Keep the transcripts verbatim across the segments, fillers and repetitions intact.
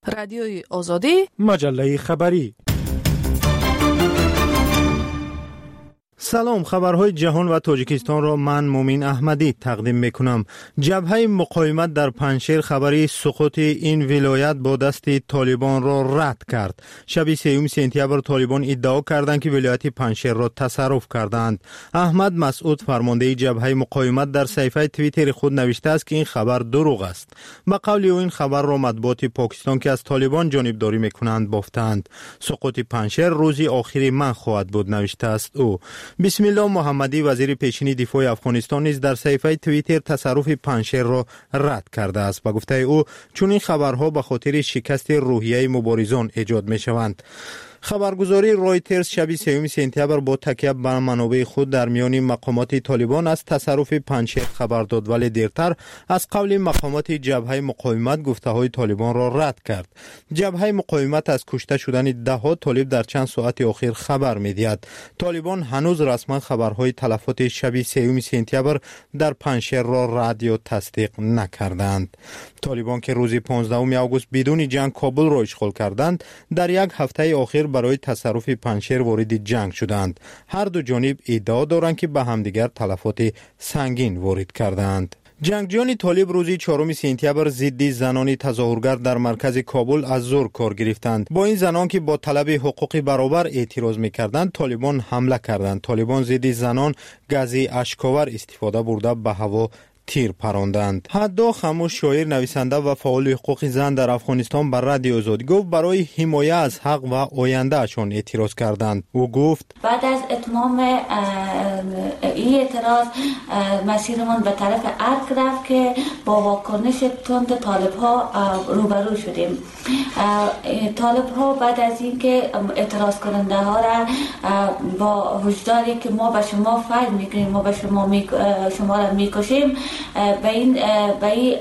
رادیوی آزادی، مجله خبری. سلام، خبرهای جهان و تاجیکستان را من مومین احمدی تقدیم میکنم. جبهه مقاومت در پنجشیر خبری سقوط این ولایت با دست طالبان را رد کرد. شب سوم سپتامبر طالبان ادعا کردند که ولایت پنجشیر را تصرف کردند. احمد مسعود فرمانده جبهه مقاومت در صفحه توییتر خود نوشته است که این خبر دروغ است. به قول او این خبر را مطبوعات پاکستان که از طالبان جانبداری میکنند بافتند. سقوط پنجشیر روزی آخری من خواهد بود نوشته است او. بسم الله محمدی وزیر پیشین دفاع افغانستان نیز در صفحه توییتر تصرف پنجشیر را رد کرده است. با گفته او چون این خبرها به خاطر شکست روحیه مبارزان ایجاد می شوند. خبرگزاری رویترز شب سوم سپتامبر با تکیه بر منابع خود در میان مقامات طالبان از تصرف پنجشیر خبر داد، ولی دیرتر از قول مقامات جبهه مقاومت گفته های طالبان را رد کرد. جبهه مقاومت از کشته شدن ده ها طالب در چند ساعت اخیر خبر می‌دهد. طالبان هنوز رسما خبرهای تلفات شب سوم سپتامبر در پنجشیر را رد یا تصدیق نکردند. طالبان که روز پانزدهم آگوست بدون جنگ کابل را اشغال کردند، در یک هفته اخیر برای تصرف پنجشیر وارد جنگ شدند. هر دو جانب ادعا دارند که به همدیگر تلفات سنگین وارد کردند. جنگجویان طالب روز چهارم سپتامبر ضد زنان تظاهرگر در مرکز کابل از زور کار گرفتند. با این زنان که با طلب حقوق برابر اعتراض می‌کردند طالبان حمله کردند. طالبان ضد زنان گاز اشک‌آور استفاده برده به هوا تیر پراندند. حدا خاموش شاعر، نویسنده و فعال حقوق زن در افغانستان بر رادیو آزادی گفت برای حمایت از حق و آینده اشان اعتراض کردند. او گفت بعد از اتمام این اعتراض مسیرمان به طرف ارگ رفت که با واکنش تند طالب ها روبرو شدیم. طالب ها بعد از اینکه اعتراض کننده ها را با هشداری که ما به شما فایل میگیریم، ما به شما می شما را میکشیم، به این به این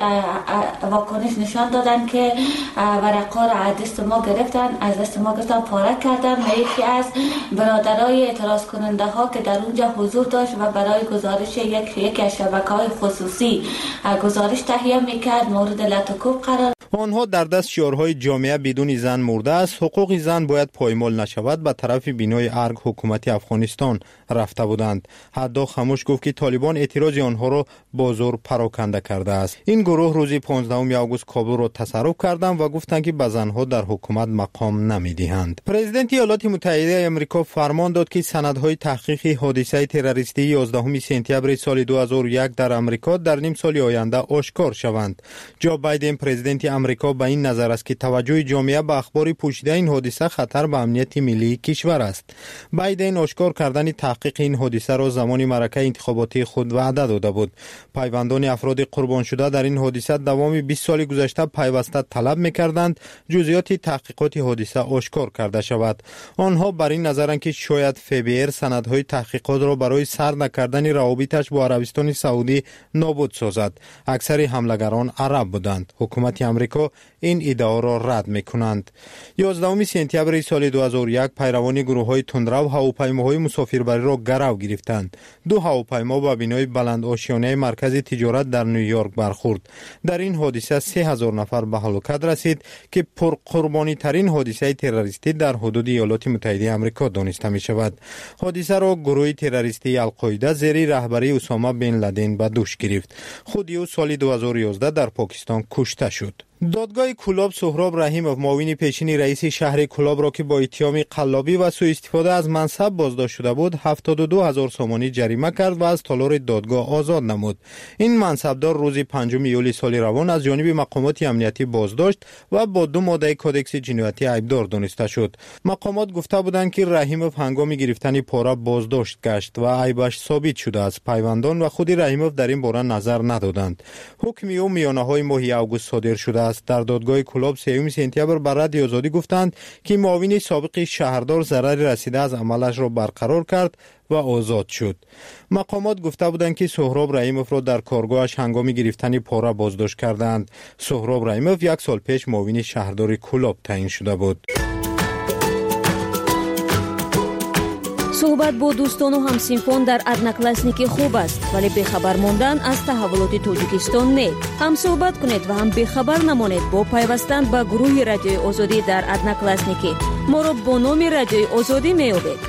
واکنش نشان دادن که ورقا را از دست ما گرفتن، از دست ما گرفتن، پاره کردن و یکی از برادرای اعتراض کننده ها که در اونجا حضور داشت و برای گزارش یک یک از شبکه‌های خصوصی گزارش تهیه میکرد مورد لطکوب قرار. آنها در دست شعارهای جامعه بدون زن مرده است، حقوق زن باید پایمال نشود به طرف بینای ارگ حکومت افغانستان رفته بودند. حدا خاموش گفت که طالبان اعتراض آنها را با زور پراکنده کرده است. این گروه روز پانزدهم آگوست کابل را تصرف کردند و گفتند که به زنها در حکومت مقام نمیدهند. پرزیدنت ایالات متحده آمریکا فرمان داد که سندهای تحقیق حادثه تروریستی یازدهم سپتامبر سال دو هزار و یک در آمریکا در نیم سال آینده آشکار شوند. جو بایدن پرزیدنت آمریکا به این نظر است که توجه جامعه به اخبار پوشیده این حادثه خطر به امنیت ملی کشور است. بایدن آشکار کردن تحقیق این حادثه را زمان معرکه انتخاباتی خود وعده داده بود. پیوندان افراد قربان شده در این حادثه دوام بیست سال گذشته پیوسته طلب می‌کردند جزئیات تحقیقات حادثه آشکار کرده شود. آنها بر این نظرند که شاید اف بی آر سندهای تحقیقات را برای سر نکردن روابطش با عربستان سعودی نابود سازد. اکثر حملگران عرب بودند. حکومت آمریکا این ادعا را رد می‌کنند. یازدهم سپتامبر سال دو هزار و یک پیروان گروه‌های تندرو هواپیماهای مسافربری را گرو گرفتند. دو هواپیما با بنای بلند آشیانه مرکز تجارت در نیویورک برخورد. در این حادثه سه هزار نفر به هلاکت رسید که پرقربانی ترین حادثه تروریستی در حدود ایالات متحده آمریکا دانسته می شود. حادثه را گروه تروریستی القاعده زیر رهبری اسامه بن لادن به دوش گرفت. خود او سال دو هزار و یازده در پاکستان کشته شد. دادگاه کلاب سهراب رحیموف معاون پیشین رئیس شهر کلاب را که با اتهام قلابی و سوء استفاده از منصب بازداشت شده بود هفتاد و دو هزار سومانی جریمه کرد و از تالار دادگاه آزاد نمود. این منصبدار روز پنجم ایولی سال روان از جانب مقامات امنیتی بازداشت و با دو ماده کدکس جنایتی عیبدار دانسته شد. مقامات گفته بودند که رحیموف هنگام گرفتن پاره بازداشت گشت و عیبش ثابت شده است. پیوندان و خود رحیموف در این باره نظر ندادند. حکم او میانه‌های ماه آگوست صادر شده. در دادگاه کلاب سوم سپتامبر بر رادیو آزادی گفتند که معاون سابق شهردار ضرر رسیده از عملش را برقرار کرد و آزاد شد. مقامات گفته بودند که سهراب رحیموف را در کارگاهش هنگام گرفتن پاره بازداشت کردند. سهراب رحیموف یک سال پیش معاون شهردار کلاب تعیین شده بود. суҳбат бо дӯстону ҳамсинфон дар одноклассники хуб аст, вале бехабар мондан аз таҳаввулоти тоҷикистон не. ҳам суҳбат кунед ва ҳам бехабар намонед бо пайвастан ба гурӯҳи радиои озодӣ дар одноклассники. моро бо номи радиои озодӣ меёбед.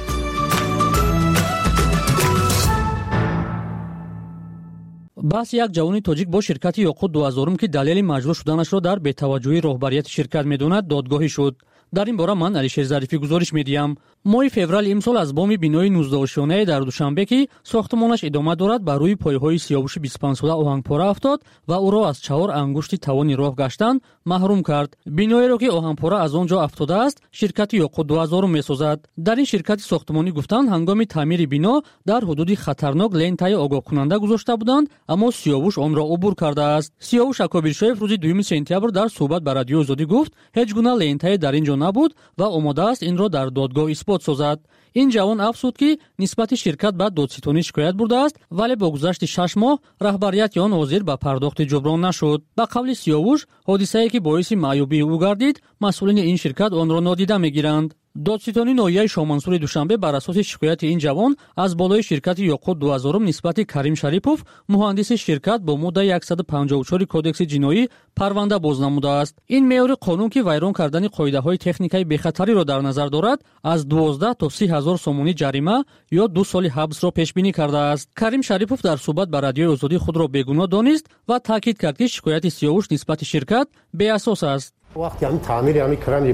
баҳс як ҷавони тоҷик бо ширкати ёқут дуҳазорум ки далели маҷбур шуданашро дар бетаваҷҷӯҳии роҳбарияти ширкат медонад додгоҳӣ шуд. дар ин бора ман алишер зарифӣ гузориш медиҳам. моҳи феврали имсол аз боми бинои нуздаҳошиёнае дар душанбе ки сохтмонаш идома дорад ба рӯи пойҳои сиёвуши бисту панҷсола оҳангпора афтод ва ӯро аз чаҳор ангушти тавони роҳ гаштан маҳрум кард. биноеро ки оҳангпора аз он ҷо афтодааст ширкати ёқут дуҳазорум месозад. дар ин ширкати сохтмонӣ гуфтанд ҳангоми таъмири бино дар ҳудуди хатарнок лентаи огоҳкунанда гузошта буданд, аммо сиёвуш онро убур кардааст. сиёвуш акобиршоев рӯзи дуюми сентябр дар суҳбат ба радиои озодӣ гуфт ҳеҷ гуна лентае дар ин ҷо набуд ва омодааст инро дар додгоҳ исбот созад. ин ҷавон афзуд ки нисбати ширкат ба додситонӣ шикоят бурдааст, вале бо гузашти шаш моҳ раҳбарияти он ҳозир ба пардохти ҷуброн нашуд. ба қавли сиёвуш ҳодисае ки боиси маъюбии ӯ гардид масъулини ин ширкат онро нодида мегиранд. додситони ноҳияи шоҳмансури душанбе бар асоси шикояти ин ҷавон аз болои ширкати ёқут дуҳазорум нисбати Карим Шарипов муҳандиси ширкат бо моддаи яксад у панҷоҳу чор кодекси ҷиноӣ парванда боз намудааст. ин меъёри қонун ки вайрон кардани қоидаҳои техникаи бехатариро дар назар дорад аз дувоздаҳ то си ҳазор сомонӣ ҷарима ё ду соли ҳабсро пешбинӣ кардааст. Карим Шарипов дар суҳбат ба радиои озодӣ худро бегуноҳ донист ва таъкид кард ки шикояти сиёвуш нисбати ширкат беасос аст. вақти ҳамин таъмири ҳамин крани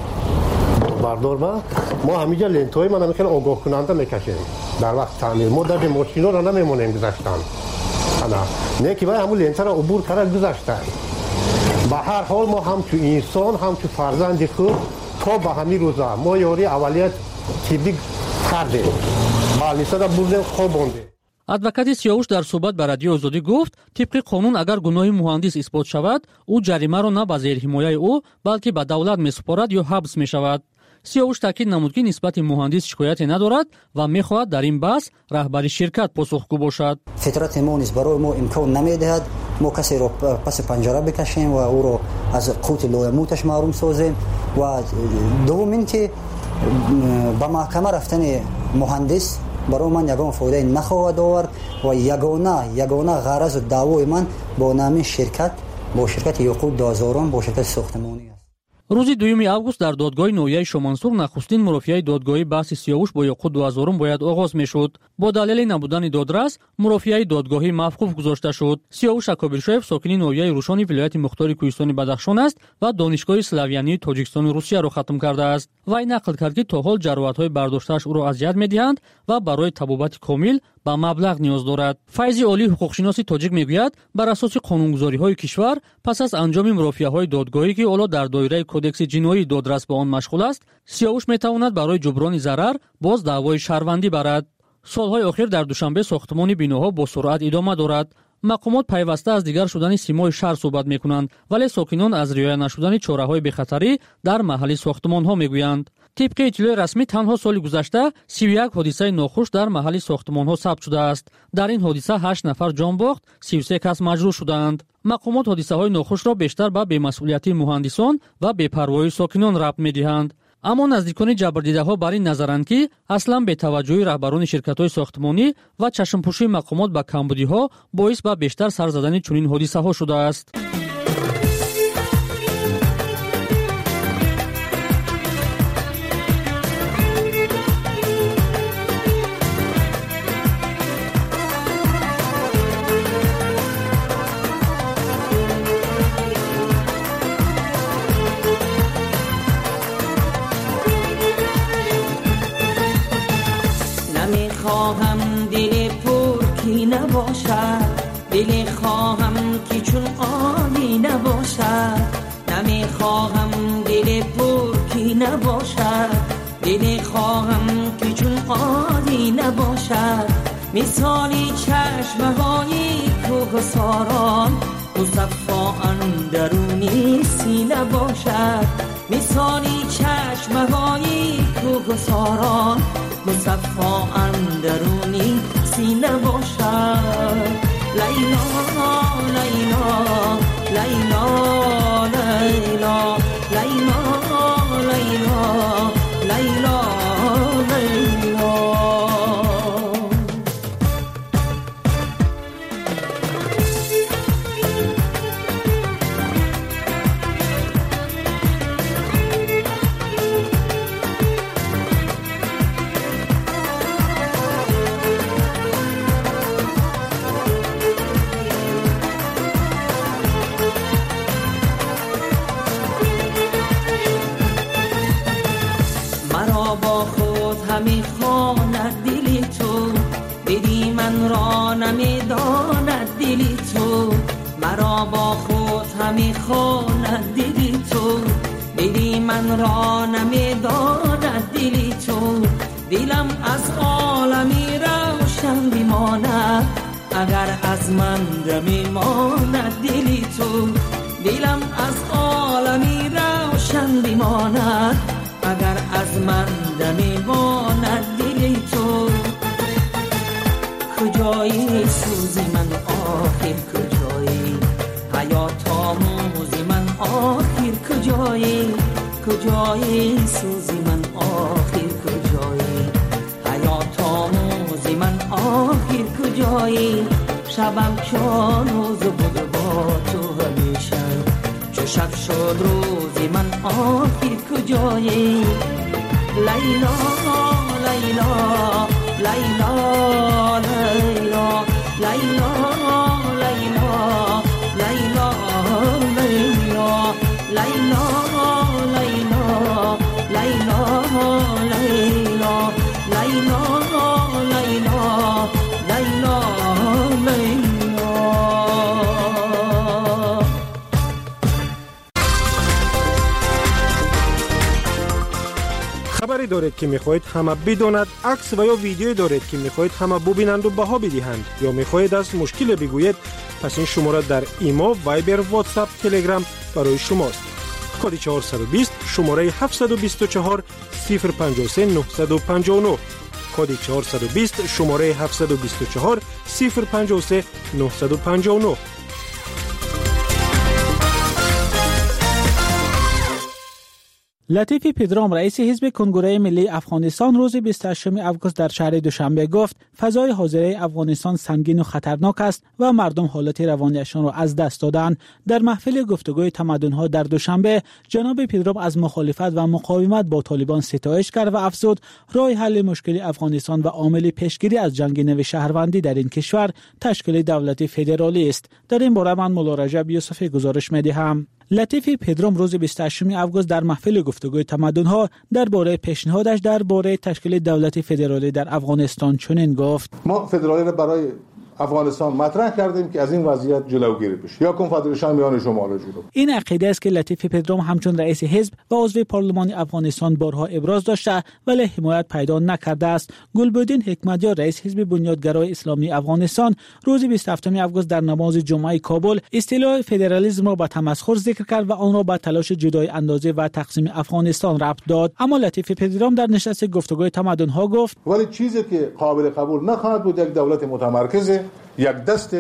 бардор ба мо ҳамиҷа лентҳои мана мехеле огоҳкунанда мекашем дар вақти таъмир. мо дар мошинора намемонем гузаштан. ана не ки вай ҳамун лентаро убур кара гузашта. ба ҳар ҳол мо ҳамчу инсон ҳамчу фарзанди худ то ба ҳамин рӯза мо ёри аввалият тиббӣ кардем. балнисада бурдем хобондем. адвокати сиёвуш дар суҳбат ба радиои озодӣ гуфт тибқи қонун агар гуноҳи муҳандис исбот шавад ӯ ҷаримаро на ба зерҳимояи ӯ балки ба давлат месупорад ё ҳабс мешавад. сиёвуш таъкид намуд ки нисбати муҳандис шикояте надорад ва мехоҳад дар ин баҳс раҳбари ширкат посухгӯ бошад. фитрати мо низ барои мо имкон намедиҳад мо касеро паси панҷара бикашем ва ӯро аз қути лоямуташ маҳрум созем. ва дуввум ин ки ба маҳкама рафтани муҳандис барои ман ягон фоидаи нахоҳад овард ва ягона ягона ғаразу даъвои ман бо намин ширкат бо ширкати ёқут дуҳазорум бо ширкати сохтмонӣ аст. рӯзи дуюми август дар додгоҳи ноҳияи шоҳмансур нахустин мурофиаи додгоҳи баҳси сиёвуш бо ёқут дуҳазорум бояд оғоз мешуд. бо далели набудани додрас мурофиаи додгоҳӣ мавқуф гузошта шуд. сиёвуш акобиршоев сокини ноҳияи рӯшони вилояти мухтори кӯҳистони Бадахшон аст ва донишгоҳи славянии тоҷикистони Русияро хатм кардааст. вай нақл кард ки то ҳол ҷароҳатҳои бардоштааш ӯро азият медиҳанд ва барои табобати комил ба маблағ ниёз дорад. файзи олии ҳуқуқшиноси тоҷик мегӯяд бар асоси қонунгузориҳои кишвар пас аз анҷоми мурофиаҳои додгоҳӣ ки ҳоло дар доираи кодекси ҷиноии додрас ба он машғул аст, сиёвуш метавонад барои ҷуброни зарар боз даъвои шаҳрвандӣ барад. солҳои охир дар душанбе сохтмони биноҳо бо суръат идома дорад. мақомот пайваста аз дигар шудани симои шаҳр суҳбат мекунанд, вале сокинон аз риоя нашудани чораҳои бехатарӣ дар маҳалли сохтмонҳо мегӯянд. тибқи иттилои расмӣ танҳо соли гузашта сию як ҳодисаи нохуш дар маҳалли сохтмонҳо сабт шудааст. дар ин ҳодиса ҳашт нафар ҷон бохт, сию се кас маҷрӯҳ шуданд. мақомот ҳодисаҳои нохушро бештар ба бемасъулиятии муҳандисон ва бепарвоии сокинон рабт медиҳанд. аммо наздикони ҷабрдидаҳо бар ин назаранд ки аслан бетаваҷҷӯҳи раҳбарони ширкатҳои сохтмонӣ ва чашмпӯшии мақомот ба камбудиҳо боис ба бештар сар задани чунин ҳодисаҳо шудааст. خواهم دل پر کی نباشد، دل خواهم که چون آبی نباشد. نمیخواهم دل پر کی نباشد، دل خواهم که چون آبی نباشد. مثالی چشمهای کوهساران مصفا اندرونی سینه باشد. مثالی چشمهای کوهساران مصفا اندرونی سینه باشد. لیلا لیلا لیلا لیلا لیلا لیلا لیلا لیلا همی خواند دل تو، بدی من را نمیداند دل تو، مرا با خود همی خواند دل تو، بدی من را نمیداند دل تو، دلم از عالمی روشن بماند اگر از من بماند دل تو، دلم از عالمی روشن بماند اگر از من بماند دل تو، کجایی سوزی من آخر کجایی، حیات آموزی من آخر کجایی، کجایی سوزی من آخر کجایی، حیات آموزی من آخر کجایی، شبم چون روز بود با تو همیشه، چو شب شد روزی من آخر کجایی، لیلا لیلا لیلا لیلا لیلا لیلا لیلا لیلا لیلا لیلا لیلا لیلا لیلا لیلا لیلا لیلا. خبری دارید که میخواهید همه بداند، عکس و یا ویدیویی دارید که میخواهید همه ببینند و بها بدهند، یا میخواهید از مشکل بگویید، پس این شماره در ایما، وایبر، واتساپ، تلگرام برای شماست. کد چهارصد و بیست شماره هفتصد و بیست و چهار صفر پنجاه و سه نهصد و پنجاه و نه، کد چهارصد و بیست شماره هفتصد و بیست و چهار صفر پنجاه و سه نهصد و پنجاه و نه. لطیف پدرام رئیس حزب کنگره ملی افغانستان روز بیست و هشتم آگوست در شهر دوشنبه گفت فضای حاضره افغانستان سنگین و خطرناک است و مردم حالت روانیشان را از دست دادند. در محفل گفتگوی تمدن‌ها در دوشنبه جناب پدرام از مخالفت و مقاومت با طالبان ستایش کرد و افزود راه حل مشکل افغانستان و عامل پیشگیری از جنگ نو شهروندی در این کشور تشکیل دولت فدرالی است. در این باره من مولا رجب یوسفی گزارش می‌دهم. لطیف پدرام روز بیست و هشتم آگوست در محفل گفتگوی تمدن‌ها درباره پیشنهادش درباره تشکیل دولت فدرالی در افغانستان چنین گفت: ما فدرالی را برای افغانستان مطرح کردیم که از این وضعیت جلوگیری بشه یا کنفدراسیون میان شمال و جنوب. این عقیده است که لطیف پدرام همچون رئیس حزب و عضو پارلمان افغانستان بارها ابراز داشته ولی حمایت پیدا نکرده است. گلبدین حکمتیار رئیس حزب بنیادگرای اسلامی افغانستان روز بیست و هفتم آگوست در نماز جمعه کابل اصطلاح فدرالیسم را به تمسخر ذکر کرد و آن را به تلاش جدای اندازه و تقسیم افغانستان ربط داد. اما لطیف پدرام در نشست گفتگوی تمدن‌ها گفت ولی چیزی که قابل قبول نخواهد بود یک دولت متمرکز، یک دست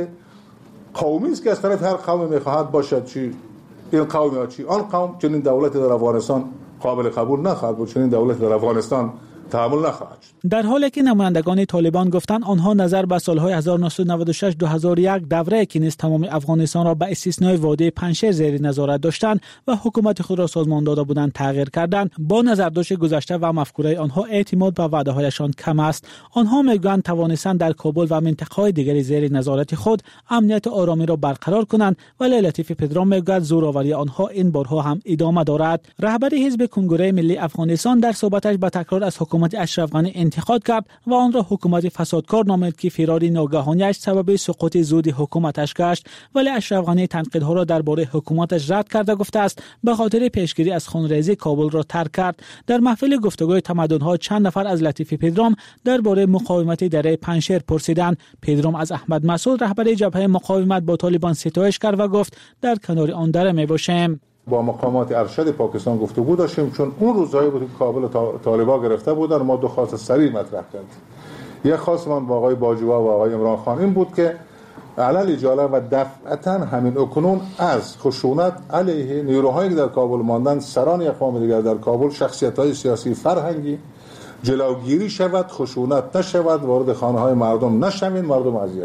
قومی است که از طرف هر قومی میخواهد باشد، چی این قوم یا چی آن قوم. چنین دولت در افغانستان قابل قبول نخواهد بود، چنین دولت در افغانستان تحمل نخواهد شد. در حالی که نمایندگان طالبان گفتند آنها نظر به سالهای هزار و نهصد و نود و شش تا دو هزار و یک دوره که نیز تمام افغانستان را به استثنای وادی پنجشیر زیر نظارت داشتند و حکومت خود را سازمان داده بودند تغییر کردند. با نظرداشت گذشته و مفکوره آنها اعتماد به وعده‌هایشان کم است. آنها میگویند توانستند در کابل و منطقه‌های دیگری زیر نظارت خود امنیت و آرامی را برقرار کنند، ولی لطیف پدرام میگوید زوراوری آنها این بارها هم ادامه دارد. رهبر حزب کنگره ملی افغانستان در صحبتش به تکرار از حکومت اشرف غنی انتقاد کرد و آن را حکومت فسادکار نامید که فرار ناگهانیش سبب سقوط زود حکومتش گشت، ولی اشرف غنی تنقیدها را درباره حکومتش رد کرده گفته است به خاطر پیشگیری از خونریزی کابل را ترک کرد. در محفل گفتگوی تمدن‌ها چند نفر از لطیف پدرام درباره مقاومت دره پنجشیر پرسیدند. پدرام از احمد مسعود رهبر جبهه مقاومت با طالبان ستایش کرد و گفت در کنار آن دره میباشیم. با مقامات ارشد پاکستان گفتگو داشتیم، چون اون روزایی بود که کابل طالبان گرفته بودن. ما دو خواست سریع مطرح کردیم. یک خواست من با آقای باجوا و آقای عمران خان این بود که علل اجاله و دفعتا همین اکنون از خشونت علیه نیروهایی که در کابل ماندن، سران اقوام دیگر در کابل، شخصیت‌های سیاسی فرهنگی جلوگیری شود، خشونت نشود، وارد خانه‌های مردم نشوین، مردم اذیت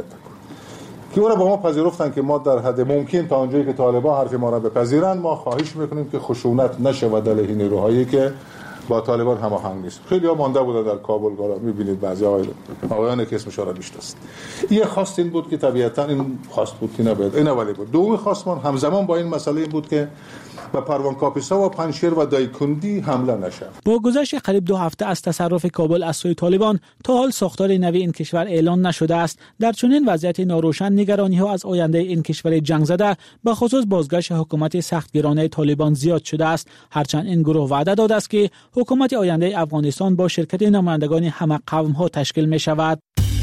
که اون را با ما پذیرفتن که ما در حد ممکن تا اونجایی که طالبان حرف ما را بپذیرند ما خواهش میکنیم که خشونت نشود علیه نیروهایی که با طالبان هماهنگ نیست. خیلی ها مانده بودن در کابل، حالا می‌بینید بعضی آقایان آقایان که اسمش را میشناسید. یه خواست این بود که طبیعتاً این خواست بود که نباید این اولی بود. دومی خواستمان همزمان با این مسئله این بود که به پروان کاپیسا و پنجشیر و دایکندی حمله نشه. با گذشت قریب دو هفته از تصرف کابل از سوی طالبان تا حال ساختار نوی این کشور اعلان نشده است. در چنین وضعیت ناروشن نگرانی ها از آینده این کشور جنگ زده به خصوص بازگشت حکومت سختگیرانه طالبان زیاد شده است. هرچند این گروه وعده داده است که حکومت آینده افغانستان با شرکت نمایندگان همه قوم ها تشکیل می شود.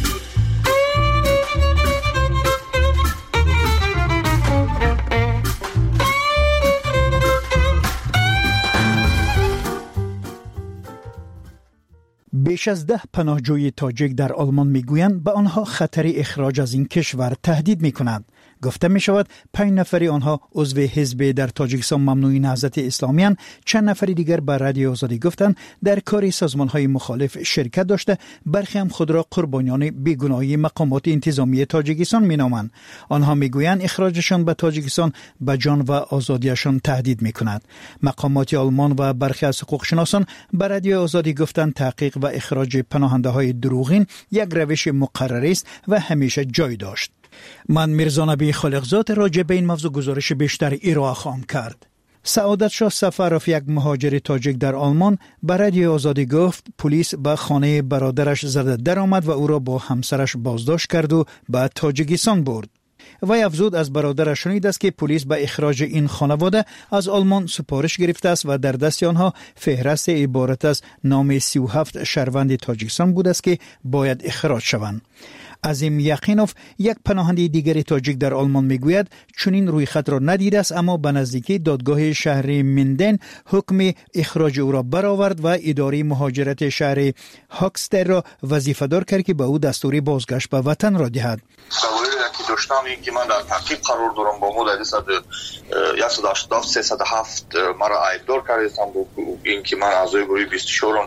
بیش از ده پناهجوی تاجیک در آلمان میگویند به آنها خطر اخراج از این کشور تهدید میکنند. گفته می شود پنج نفری آنها عضو حزب در تاجیکستان ممنوع نهضت اسلامی اند. چند نفری دیگر به رادیو آزادی گفتند در کار سازمان های مخالف شرکت داشته، برخی هم خود را قربانیان بیگناهی مقامات انتظامی تاجیکستان می نامند. آنها می گویند اخراجشان به تاجیکستان به جان و آزادیشان تهدید می کند. مقامات آلمان و برخی از حقوق شناسان به رادیو آزادی گفتند تحقیق و اخراج پناهنده های دروغین یک روش مقرر است و همیشه جای داشت. من میرزا نبی خالقزاد راجع به این موضوع گزارش بیشتر ارائه خواهم کرد. سعادت شاه سفرов یک مهاجر تاجیک در آلمان به رادیو آزادی گفت پلیس به خانه برادرش زده در آمد و او را با همسرش بازداشت کرد و به تاجیکستان برد. وی افزود از برادرش شنید است که پلیس به اخراج این خانواده از آلمان سپارش گرفته است و در دست آنها فهرست عبارت از نام سی و هفت شهروند تاجیکستان بود است که باید اخراج شوند. عظیم یقینوف یک پناهنده دیگر تاجیک در آلمان میگوید چنین رویخط را ندیده است، اما به نزدیکی دادگاه شهر مندن حکم اخراج او را برآورد و اداره مهاجرت شهر هاکستر را وظیفه دار کرد که به او دستور بازگشت به وطن را دهد. که داشتم این که من در تحقیق قرار دارم با مدل صد صد و هشتاد و هفت سیصد و هفت مرا عیبدار کردم این که من اعضای گروه بیست و چهار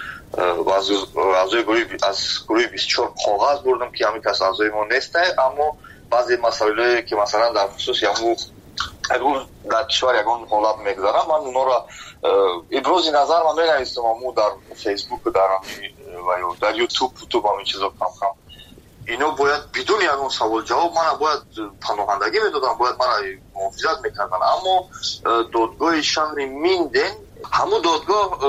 و از اعضای گروه از گروه بیست و چهار کاغذ بردم که همین کس اعضای ما نیسته، اما بعضی مسائلی که مثلا در خصوص یمو اگر در کشور یگان حالت میگذارم من اونا را ابراز نظر من نگیستم امو در فیسبوک و در و در یوتیوب یوتیوب همین چیزا کم کم اینو باید بدون یگان سوال جواب من باید پناهندگی میدادم، باید من محافظت میکردن، اما دادگاه شهر میندن همون دادگاه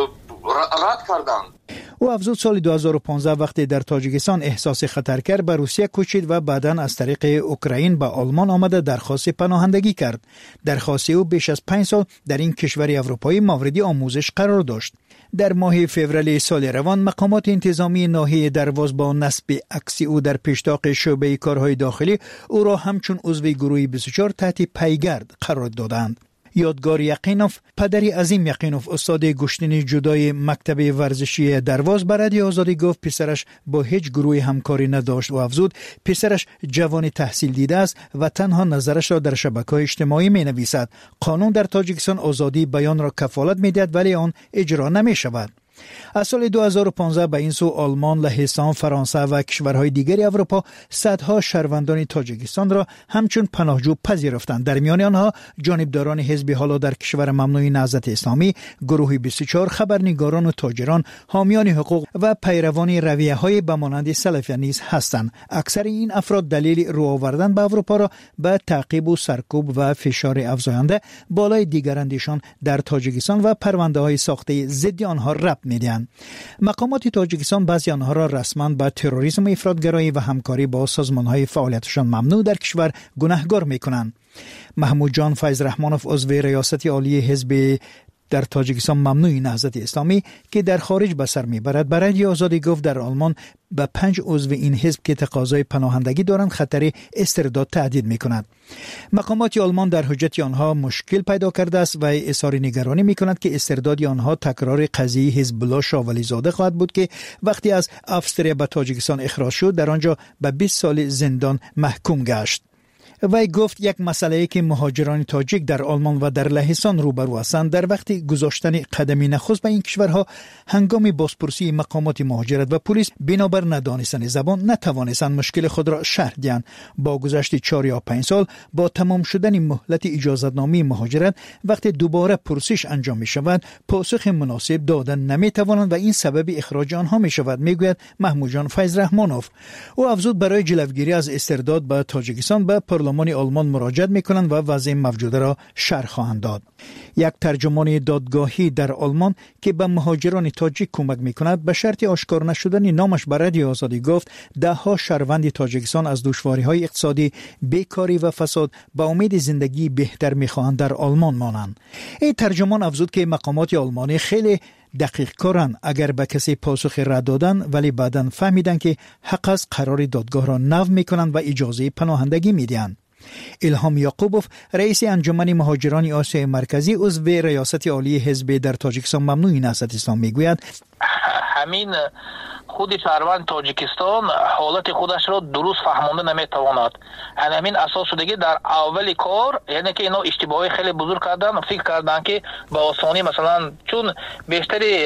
رد کردن. او افزود سال دو هزار و پانزده وقتی در تاجیکستان احساس خطر کرد به روسیه کوچید و بعداً از طریق اوکراین به آلمان آمده درخواست پناهندگی کرد. درخواست او بیش از پنج سال در این کشور اروپایی مورد آموزش قرار داشت. در ماه فوریه سال روان مقامات انتظامی ناحیه درواز با نصب عکس او در پیشتاق شعبه کارهای داخلی او را همچون عضو گروه بیست و چهار تحت پیگرد قرار دادند. یادگار یقینوف، پدری عظیم یقینوف، استاد گشتین جدای مکتب ورزشی درواز، به رادیو آزادی گفت پسرش با هیچ گروه همکاری نداشت و افزود پسرش جوان تحصیل دیده است و تنها نظرش را در شبکه‌های اجتماعی می‌نویسد. قانون در تاجیکستان آزادی بیان را کفالت می‌دهد ولی آن اجرا نمی‌شود. از سال دو هزار و پانزده به این سو آلمان، لهستان، فرانسه و کشورهای دیگر اروپا صدها شهروندان تاجیکستان را همچون پناهجو پذیرفتند. در میان آنها جانبداران حزب حالا در کشور ممنوع نهضت اسلامی، گروه بیست و چهار، خبرنگاران و تاجران، حامیان حقوق و پیروان رویه‌های به مانند سلفیه نیز هستند. اکثر این افراد دلیل رو آوردن به اروپا را به تعقیب و سرکوب و فشار افزاینده بالای دیگراندیشان در تاجیکستان و پرونده‌های ساخته ضد آنها ربط می‌دهند. مقامات تاجیکستان بعضی آنها را رسما به تروریسم، افراطگرایی و همکاری با سازمان‌های فعالیتشان ممنوع در کشور گناهکار می‌کنند. محمود جان فیض رحمانوف، عضو ریاست عالی حزب در تاجیکستان ممنوع نهضت اسلامی که در خارج به سر میبرد، برای آزادی گفت در آلمان به پنج عضو این حزب که تقاضای پناهندگی دارند خطر استرداد تهدید میکند. مقامات آلمان در حجت آنها مشکل پیدا کرده است و اظهار نگرانی میکند که استرداد آنها تکرار قضیه حزب الله شاولی زاده خواهد بود که وقتی از استریا به تاجیکستان اخراج شد در آنجا به بیست سال زندان محکوم گشت. وی گفت یک مسئله که مهاجران تاجیک در آلمان و در لهستان روبرو هستند در وقت گذاشتن قدمی نخست به این کشورها هنگام بازپرسی مقامات مهاجرت و پلیس بنابر ندانستن زبان نتوانستند مشکل خود را شرح دهند. با گذشت چهار یا پنج سال با تمام شدن مهلت اجازتنامه مهاجرت وقتی دوباره پرسش انجام می شود پاسخ مناسب دادن نمی توانند و این سبب اخراج آنها می شود، میگوید محمود جان فیض رحمانوف. او افزود برای جلوگیری از استرداد به تاجیکستان به پارلمان آلمان مراجعه می کنند و وضع موجوده را شرح خواهند داد. یک ترجمان دادگاهی در آلمان که به مهاجران تاجیک کمک می کند به شرط آشکار نشدن نامش به رادیو آزادی گفت ده ها شهروند تاجیکستان از دشواری های اقتصادی، بیکاری و فساد با امید زندگی بهتر می خواهند در آلمان مانند. این ترجمان افزود که مقامات آلمانی خیلی دقیق کارن اگر به کسی پاسخ رد دادن ولی بعداً فهمیدن که حق از قرار دادگاه را نو میکنن و اجازه پناهندگی میدن. الهام یعقوبوف رئیس انجمن مهاجران آسیای مرکزی عضو ریاست عالی حزب در تاجیکستان ممنوع نهضت اسلام میگوید همین خود شهروند تاجیکستان حالت خودش را درست فهمانده نمیتواند. همین اساس شده در اول کار یعنی که اینا اشتباهی خیلی بزرگ کردن، فکر کردن که با آسانی مثلا چون بیشتری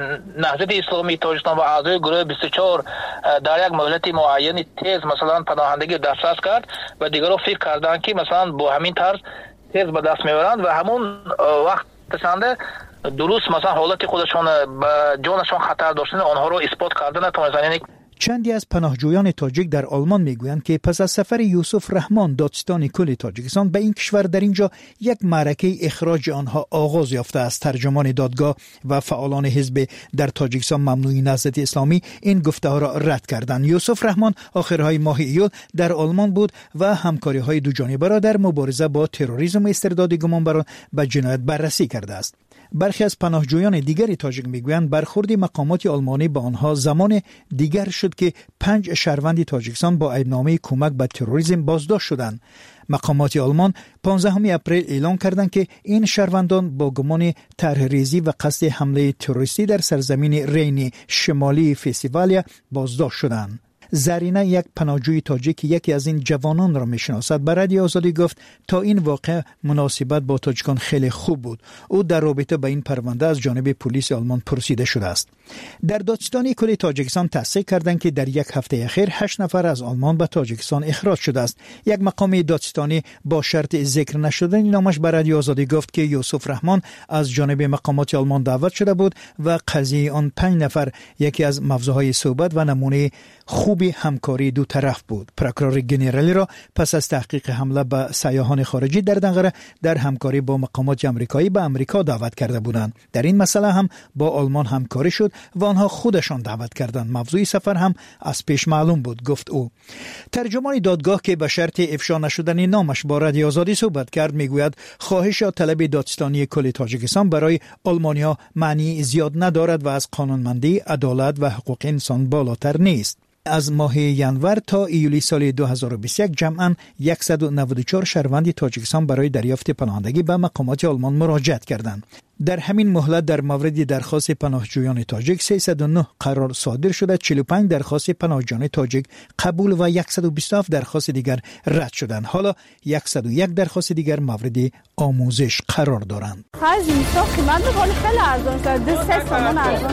نهضت اسلامی تاجیکستان و اعضای گروه بیست و چهار در یک مهلت معینی تیز مثلا پناهندگی دسترس کرد و دیگرها فکر کردن که مثلا با همین طرز تیز به دست میبرند و همون وقت تشنده درست مثلا حالت خودشان به جانشان خطر داشتن آنها رو اثبات کردن نتونستن. چندی از پناهجویان تاجیک در آلمان میگویند که پس از سفر یوسف رحمان دادستان کل تاجیکستان به این کشور در اینجا یک معرکه اخراج آنها آغاز یافته است. ترجمان دادگاه و فعالان حزب در تاجیکستان ممنوع نهضت اسلامی این گفته ها را رد کردند. یوسف رحمان آخرهای ماه ایول در آلمان بود و همکاری های دو جانبه را در مبارزه با تروریسم و استرداد گمانبران به جنایت بررسی کرده است. برخی از پناهجویان دیگری تاجیک میگویند برخورد مقامات آلمانی با آنها زمان دیگر شد که پنج شهروند تاجیکستان با ایبنامه کمک به تروریسم بازداشت شدند. مقامات آلمان پانزدهم اپریل اعلام کردند که این شهروندان با گمان طرح‌ریزی و قصد حمله تروریستی در سرزمین رین شمالی فستیوالیا بازداشت شدند. زرینه یک پناهجوی تاجیک یکی از این جوانان را میشناسد به رادیو آزادی گفت تا این واقع مناسبت با تاجیکان خیلی خوب بود. او در رابطه با این پرونده از جانب پلیس آلمان پرسیده شده است. در دادستانی کل تاجیکستان تصدیق کردند که در یک هفته اخیر هشت نفر از آلمان به تاجیکستان اخراج شده است. یک مقام دادستانی با شرط ذکر نشدن نامش به رادیو آزادی گفت که یوسف رحمان از جانب مقامات آلمان دعوت شده بود و قضیه آن پنج نفر یکی از موضوعهای صحبت و نمونه خوبی همکاری دو طرف بود. پروکورور ژنرالی را پس از تحقیق حمله به سیاحان خارجی در دنقره در همکاری با مقامات آمریکایی به آمریکا دعوت کرده بودند. در این مسئله هم با آلمان همکاری شد و آنها خودشان دعوت کردند. موضوع سفر هم از پیش معلوم بود، گفت او. ترجمان دادگاه که به شرط افشا نشدن نامش با رادیو آزادی صحبت کرد میگوید خواهش یا طلب دادستانی کل تاجیکستان برای آلمانیا معنی زیاد ندارد و از قانونمندی، عدالت و حقوق انسان بالاتر نیست. از ماه ینور تا ایولی سال دو هزار و بیست و یک جمعاً صد و نود و چهار شهروند تاجیکستان برای دریافت پناهندگی به مقامات آلمان مراجعه کردند. در همین مهلت در مورد درخواست پناهجویان تاجیک سیصد و نه قرار صادر شده، چهل و پنج درخواست پناهجویان تاجیک قبول و صد و بیست و هفت درخواست دیگر رد شدند. حالا صد و یک درخواست دیگر مورد آموزش قرار دارند. خرج میسا قیمت خیلی خیلی ارزان شد. دو سه تومان ارزان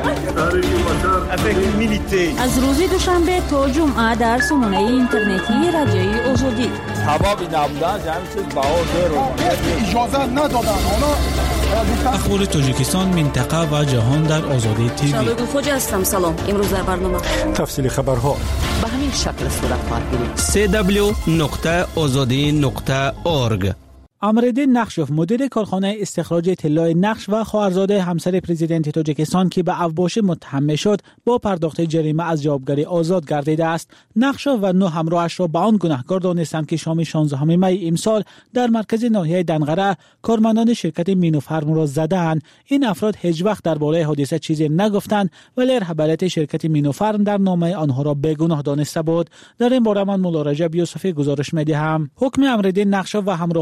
شد. از روز دوشنبه تا جمعه در سامانه اینترنتی رادیوی آزادی. حبابی نبودن جمعی چیز بها زیرو. اجازه ندادن. حالا اخبار تاجیکستان، منطقه و جهان در آزادی تیوی. شالوگو خوجا هستم. سلام. امروز در برنامه تفصیل خبرها به همین شکل صورت خواهد گرفت. سی دبلیو نقطه آزادی نقطه اورگ. امردین نقشوف مدیر کارخانه استخراج طلای نقش و خواهرزاده همسر پرزیدنت تاجیکستان که به اوباش متهم شد با پرداخت جریمه از جوابگری آزاد گردیده است. نقشوف و نه همراهش را به آن گناهکار دانستند که شام شانزدهم می امسال در مرکز ناحیه دنقره کارمندان شرکت مینوفرم را زدند. این افراد هیچ وقت درباره حادثه چیزی نگفتند ولی رهبریت شرکت مینوفرم در نامه آنها را بیگناه دانسته بود. در این باره من مولا رجب یوسفی گزارش می‌دهم. حکم امردین نقشوف و همراهانش آخر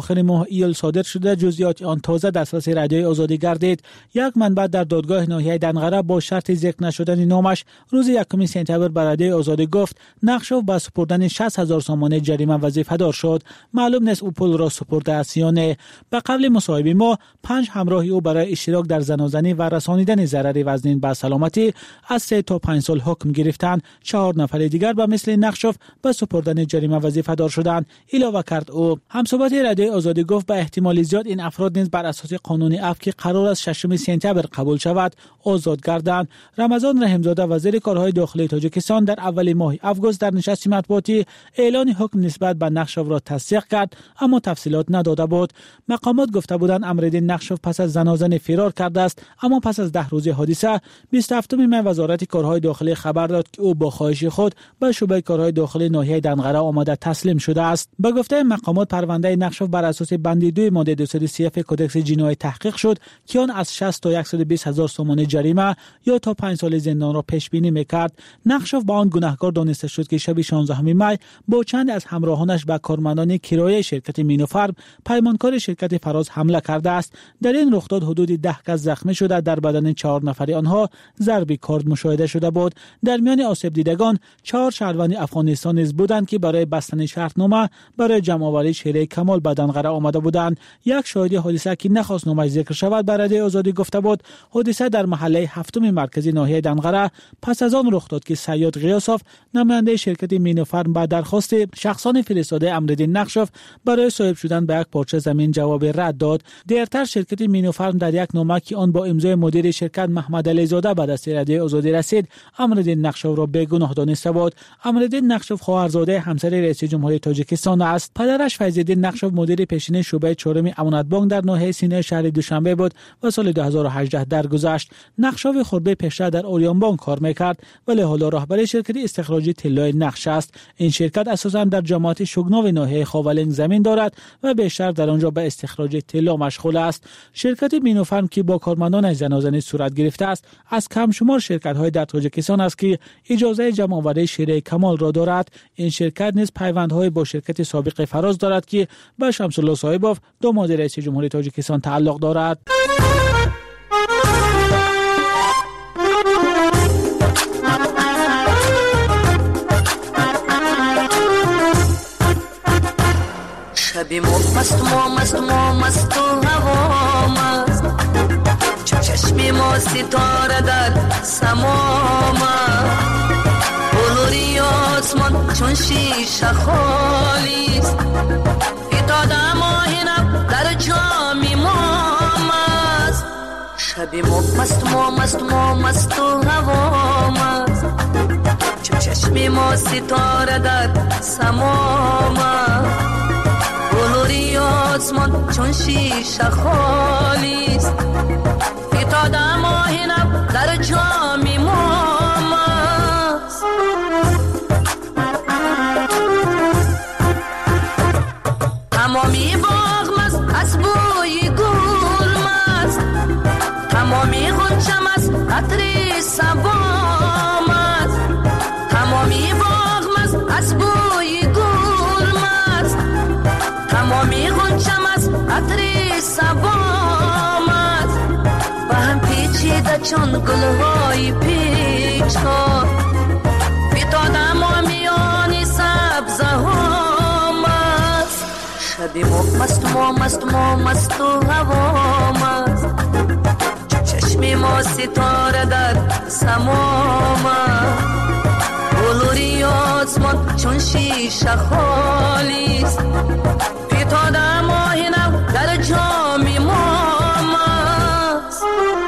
اواخر ماه ایول صادر شده. جزئیات آن تازه دسترس رادیوی آزادی گردید. یک منبع در دادگاه ناحیه دنقره با شرط ذکر نشدن نامش روز یکم سپتامبر به رادیوی آزادی گفت نقشوف با سپردن شصت هزار سامانه جریمه وظیفه دار شد. معلوم نیست او پول را سپرده است یا نه. به قبل مصاحبه ما پنج همراهی او برای اشتراک در زنازنی و رسانیدن ضرر وزنین به سلامتی از سه تا پنج سال حکم گرفتند. چهار نفر دیگر به مثل نقشوف به سپردن جریمه وظیفه دار شدند. اضافه کرد او. همصحبت رادیوی آزادی گفت به احتمال زیاد این افراد نیز بر اساس قانون عفو که قرار است ششم سپتامبر قبول شود آزاد گردند. رمضان رحیمزاده وزیر کارهای داخلی تاجیکستان در اول ماه آگوست در نشست مطبوعاتی اعلان حکم نسبت به نقشوف را تصدیق کرد اما تفصیلات نداده بود. مقامات گفته بودند امرالدین نقشوف پس از زنازنه فرار کرده است اما پس از ده روز حادثه بیست و هفتم می وزارت کارهای داخلی خبر داد که او با خواهش خود به شعبه کارهای داخلی ناحیه دنقره آمده تسلیم شده است. به گفته مقامات پرونده نقشوف بر اساس بند دو ماده دویست و سی اف کدکس جنایی تحقیق شد که آن از شصت تا صد و بیست هزار سومانه جریمه یا تا پنج سال زندان را پیش بینی میکرد. نقشوف با آن گناهکار دانسته شد که شب شانزدهم می با چند از همراهانش به کارمندان کرایه شرکت مینوفارم پیمانکار شرکت فراز حمله کرده است. در این رخداد حدود ده کس زخمی شده. در بدن چهار نفری آنها ضربی کارد مشاهده شده بود. در میان آسیب دیدگان چهار شهروند افغانستان نیز بودند که برای بستن شرطنامه برای جمع‌آوری شیره کمال به دنقره آمده بودند. یک شاهد حادثه که نخواست نامش ذکر شود بر رادیوی آزادی گفته بود حادثه در محله هفتم مرکزی ناحیه دنقره پس از آن رخ داد که سیاد غیاسوف نماینده شرکت مینوفارم به درخواست شخصان فرستاده امرالدین نقشوف برای صاحب شدن به یک پارچه زمین جواب رد داد. دیرتر شرکت مینوفارم در یک نامه که آن با امضای مدیر شرکت محمد علی زاده به دست رادیوی آزادی رسید امرالدین نقشوف را بیگناه دانسته بود. امرالدین نقشوف خواهرزاده همسر رئیس جمهوری تاجیکستان است. پدرش فیض‌الدین نقشوف مدیر پیشین شعبه چهارم امانت بانک در ناحیه سینه شهر دوشنبه بود و سال دو هزار و هجده درگذشت. نقشوف خورده پیشتر در اوریان بانک کار میکرد ولی حالا راهبر شرکت استخراجی طلای نقش است. این شرکت اساساً در جماعت شگناو ناحیه خاولنگ زمین دارد و بیشتر در آنجا به استخراج طلا مشغول است. شرکت مینوفارم که با کارمندان زنازنی صورت گرفته است از کم شمار شرکت‌های در تاجیکستان است که اجازه جمع‌آوری شیره کمال را دارد. این شرکت نیز پیوندهای با شرکت سابق فراز دارد که به شمس الله صاحبوف داماد رئیس جمهوری تاجیکستان تعلق دارد. شبی ما مست ما مست ما مست و هوا مست چشمی ما ستاره در سما مست بلوری آسمان چون شیشه خالیست فتاده ماهینم در جامی ما مست شبی ما مست ما مست ما مست و هوا مست چشمی ما ستاره در سما مست بلوری آسمان چون شیشه خالیست فتاده ماهینم در جامی ما مست تمامی باغ مست از بوی گل مست تمامی غنچه مست عطر صبا مست تمامی باغ مست از بوی گل مست تمامی غنچم از عطر صبا مست و هم پیچیده چون گلهای پیچکار فتاده ما میانی سبزه ها مست شبی ما مست ما مست ما مست و هوا مست چشمی ما ستاره در سما مست بلوری آسمان چون شیشه خالیست فتاده ماهینم در جامی ما مست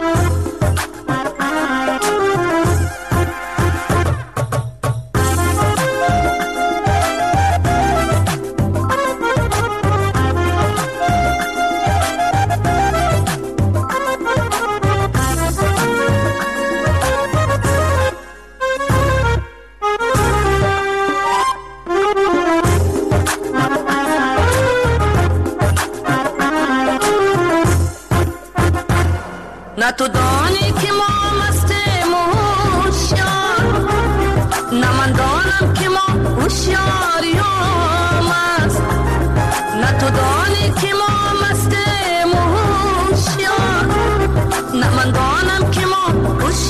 نه تو دانی که ما مستیم و هوشیار نه من دانم که ما هوشیاریم است نه تو دانی که ما مستیم و هوشیار، نه من دانم که ما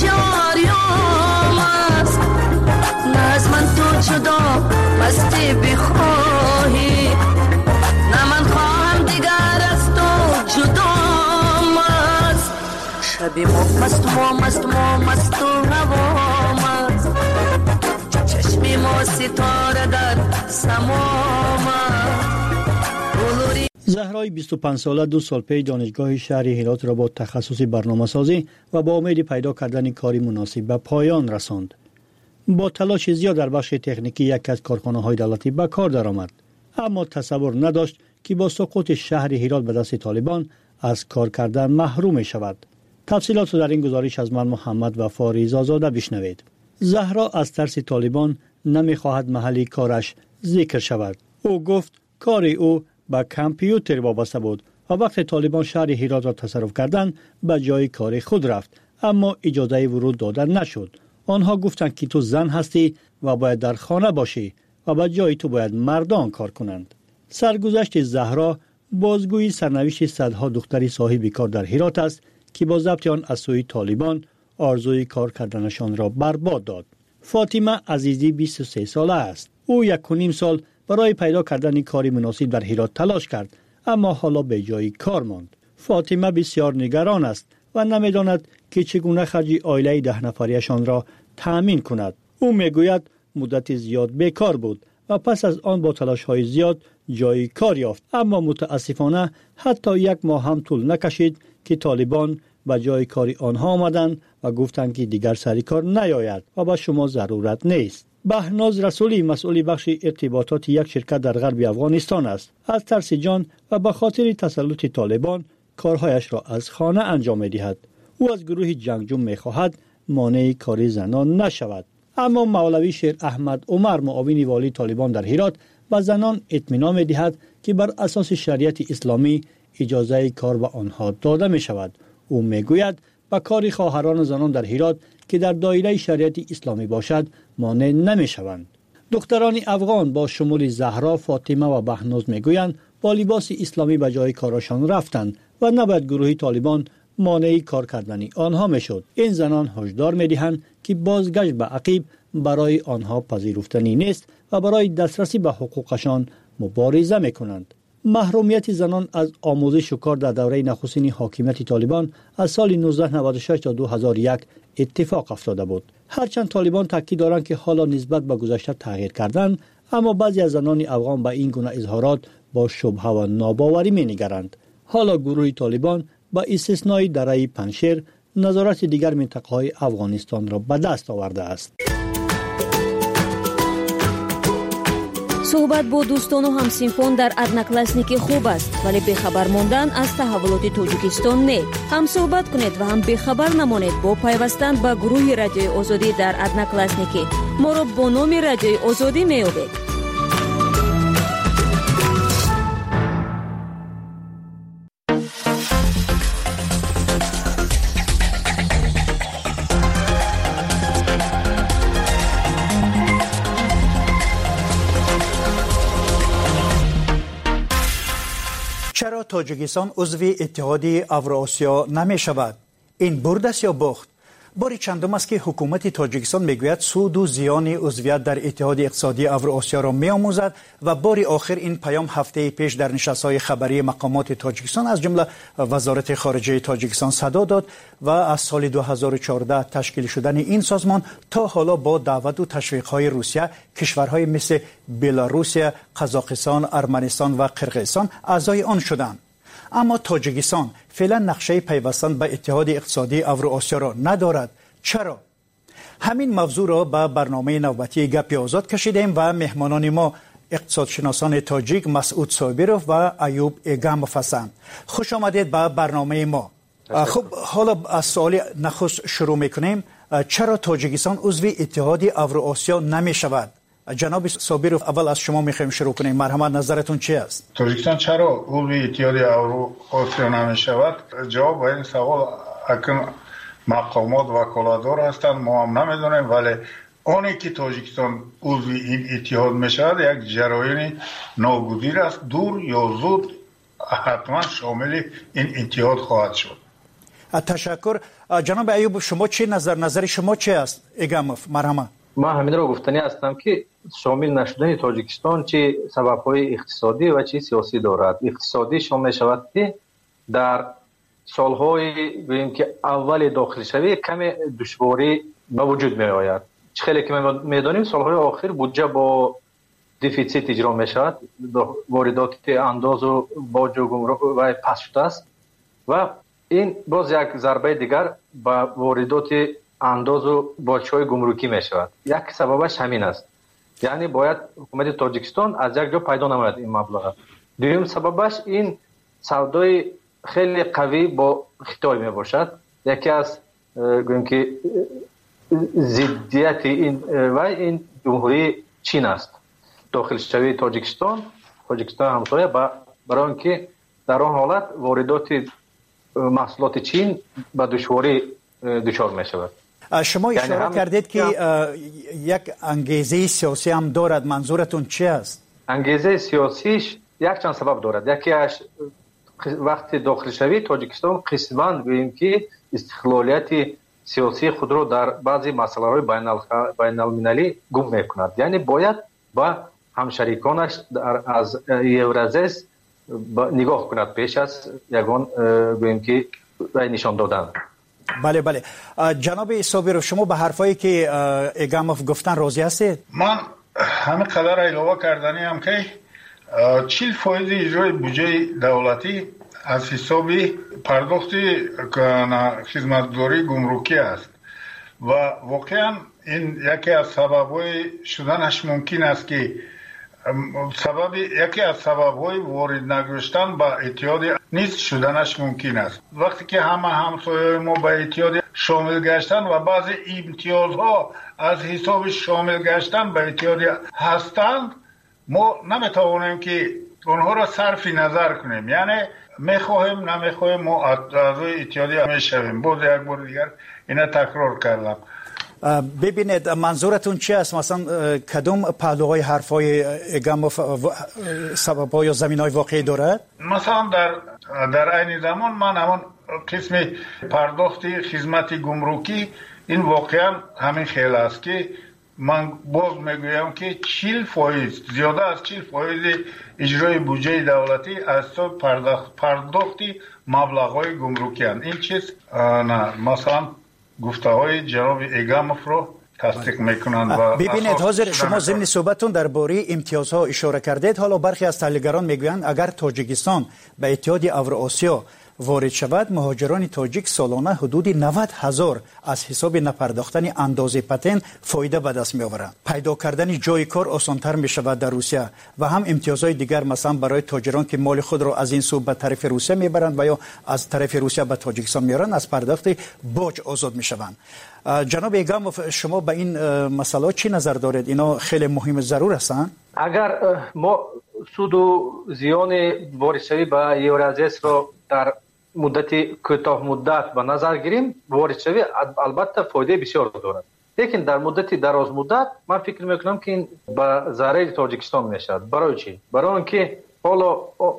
هوشیاریم است. نه از من تو جدا مستی بخواهی، نه من خواهم دیگر از تو جدا است. شبی ما مست ما مست ما مست و هوا مست، چشمی ما ستاره در سما مست. زهرای بیست و پنج ساله دو سال پیش دانشگاه شهر هرات را با تخصص برنامه‌سازی و با امید پیدا کردن کاری مناسب به پایان رساند. با تلاش زیاد در بخش تکنیکی یک از کارخانه‌های دولتی به کار درآمد، اما تصور نداشت که با سقوط شهر هرات به دست طالبان از کار کردن محروم شود. تفصیلات در این گزارش از من محمد وفا ریزازاده بشنوید. زهرا از ترس طالبان نمی‌خواهد محل کارش ذکر شود. او گفت کار او به کامپیوتر وابسته بود و وقت طالبان شهر هرات را تصرف کردند به جای کار خود رفت، اما اجازه ورود داده نشد. آنها گفتند که تو زن هستی و باید در خانه باشی و به جای تو باید مردان کار کنند. سرگذشت زهرا بازگویی سرنوشت صدها دختری صاحب کار در هرات است که با ضبط آن از سوی طالبان آرزوی کار کردنشان را برباد داد. فاطمه عزیزی بیست و سه ساله است. او یک و نیم سال برای پیدا کردن کاری مناسب در هرات تلاش کرد، اما حالا به جای کار ماند. فاطمه بسیار نگران است و نمی‌داند که چگونه خرج عائله ده نفریشان را تأمین کند. او میگوید مدت زیاد بیکار بود و پس از آن با تلاش‌های زیاد جای کار یافت، اما متاسفانه حتی یک ماه هم طول نکشید که طالبان به جای کاری آنها آمدند و گفتند که دیگر سر کار نیاید و به شما ضرورت نیست. بهناز رسولی مسئول بخش ارتباطات یک شرکت در غرب افغانستان است. از ترس جان و به خاطر تسلط طالبان کارهایش را از خانه انجام می‌دهد. او از گروه جنگجو می‌خواهد مانع کار زنان نشود. اما مولوی شیر احمد عمر معاون والی طالبان در هرات به زنان اطمینان می‌دهد که بر اساس شریعت اسلامی اجازه کار به آنها داده می‌شود. او می‌گوید به کار خواهران و زنان در هرات که در دایره شریعت اسلامی باشد مانع نمی‌شوند. دختران افغان با شمول زهرا، فاطمه و بهناز می‌گویند با لباس اسلامی به جای کارشان رفتند و نباید گروه طالبان مانع کار کردن آنها میشد. این زنان هشدار می‌دهند که بازگشت به عقب برای آنها پذیرفتنی نیست و برای دسترسی به حقوقشان مبارزه می‌کنند. محرومیت زنان از آموزش و کار در دوره نخستین حاکمیت طالبان از سال نوزده نود و شش تا دو هزار و یک اتفاق افتاده بود. هرچند طالبان تاکید دارند که حالا نسبت به گذشته تغییر کردند، اما بعضی از زنان افغان به این گونه اظهارات با شبهه و ناباوری می‌نگرند. حالا گروه طالبان با استثنای دره پنشیر نظارت دیگر منطقه‌های افغانستان را به دست آورده است. صحبت با دوستان و همسینفون در ادناکلاسنیکی خوب است، ولی بخبر ماندن از تحولات توجیکستان نه. هم صحبت کنید و هم بخبر نمانید با پیوستن به گروه رادیوی آزادی در ادناکلاسنیکی. ما را با نام رادیوی آزادی می‌یابید. چرا تاجیکستان عضو اتحاد اوراسیا نمی شود؟ این برد است یا باخت؟ باری چندم است که حکومت تاجیکستان میگوید سود و زیان عضویت در اتحاد اقتصادی اوراسیا را میآموزد و باری آخر این پیام هفته پیش در نشست‌های خبری مقامات تاجیکستان از جمله وزارت خارجه تاجیکستان صدا داد و از سال دو هزار و چهارده تشکیل شدن این سازمان تا حالا با دعوت و تشویق‌های روسیه کشورهای مثل بلاروسیه، قزاقستان، ارمنستان و قرقیزستان اعضای آن شدند. اما تاجیکستان فعلا نقشه پیوستن به اتحاد اقتصادی اوراسیا را ندارد. چرا؟ همین موضوع را به برنامه نوبتی گپ آزاد کشیدیم و مهمانان ما اقتصادشناسان تاجیک مسعود صابروف و ایوب ایگاموف هستند. خوش آمدید به برنامه ما. خب حالا از سوال نخست شروع میکنیم. چرا تاجیکستان عضو اتحاد اوراسیا نمی شود؟ جناب صابروف اول از شما میخوایم شروع کنیم. مرحمت، نظرتون چی است؟ تاجیکستان چرا عضو اتحاد اوراسیا نمی شود؟ جواب به این سوال اکن مقامات وکالتدار هستند، ما هم نمیدونیم، ولی آنی که تاجیکستان عضو این اتحاد میشود یک جرایم ناگزیر است، دور یا زود حتما شامل این اتحاد خواهد شد. تشکر. جناب ایوب شما چی نظر نظر شما چی است؟ ایگاموف مرحمت. ما همین را گفتنی هستم که شامل نشدن تاجیکستان چه سبب‌های اقتصادی و چه سیاسی دارد. اقتصادی شامل شود که در سالهای بگیم که اول داخل شوی کم دشواری به وجود می آید. خیلی که ما میدانیم سالهای آخر بودجه با دفیسیت اجرا می شود، واردات انداز و باج و گمرک و پس شده است و این باز یک ضربه دیگر به واردات انداز و باج‌های گمرکی می شود. یک سببش همین است، یعنی باید حکومت تاجیکستان از یک جا پیدا نماید این مبلغ. دوم سببش این سودای خیلی قوی با خطای می باشد. یکی از گویم که ضدیت این و این جمهوری چین است. داخل شوی تاجیکستان تاجیکستان همسایه برای اینکه در آن حالت واردات محصولات چین به دشواری دچار می شود. شما اشاره یعنی کردید که یک انگیزه سیاسی هم دارد، منظورتون چی است؟ انگیزه سیاسیش یک چند سبب دارد. یکیش وقتی داخل شوی تاجیکستان قسماً گوییم که استقلالیت سیاسی خود رو در بعضی مسائل بین المللی گم میکند، یعنی باید با همشریکانش از یورازیس نگاه کند پیش از یگان گوییم که نشان دادن. بله بله. جناب صابر شما به حرفایی که ایگاموف گفتن راضی هستید؟ من همه قدر علاوه کردنی هم که چهل فایز اجرای بودجه دولتی از حساب پرداخت خدمتگزاری گمرکی است و واقعا این یکی از سبب‌های شدنش ممکن است که سبب یکی از سبب‌های وارد نگشتن به اتحاد نیست شدنش ممکن است. وقتی که همه همسایه‌های ما به اتحاد شامل گشتن و بعضی امتیازها از حساب شامل گشتن به اتحاد هستند، ما نمیتوانیم که اونها را صرف نظر کنیم، یعنی میخواهیم نمیخواهیم ما اعضای اتحادیه میشویم. باز یک بار دیگر اینا تکرار کردم. ببینید منظورتون چی است؟ مثلا کدوم پهلوهای حرفای ایگاموف سبب‌ها یا زمین‌های واقعی دارد؟ مثلا در در عین زمان من همون قسم پرداخت خدمت گمرکی این واقعا همین خیلی است که من باز میگویم که چهل فایز زیاده از چهل فایز اجرای بودجه دولتی از پرداخت پرداختی مبلغ‌های گمرکی هستند. این چیز نه مثلا گفته های جناب ایگاموف رو تصدیق میکنند. و ببینید حاضر شما ضمن صحبتتون درباره امتیازها اشاره کردید. حالا برخی از تحلیلگران میگویند اگر تاجیکستان به اتحاد اوراسیا وارد شود مهاجران تاجیک سالانه حدود نود هزار از حساب نپرداختن اندازه پتن فایده به دست می آورند. پیدا کردن جای کار آسانتر می شود در روسیه و هم امتیازهای دیگر مثلا برای تاجران که مال خود را از این سو به طرف روسیه می برند و یا از طرف روسیه به تاجیکستان میارند از پرداخت باج آزاد می شوند. جناب ایگاموف شما به این مسئله چی نظر دارید؟ اینا خیلی مهم ضرور هستند. اگر ما سود و زیان وارد به یورازیس را در مدت کوتاه مدت به نظر گیریم، وارد شوی البته فایده بسیار دارد، لیکن در مدت دراز مدت من فکر میکنم که این به ضرر تاجیکستان میشود. برای چی؟ برای اینکه حالا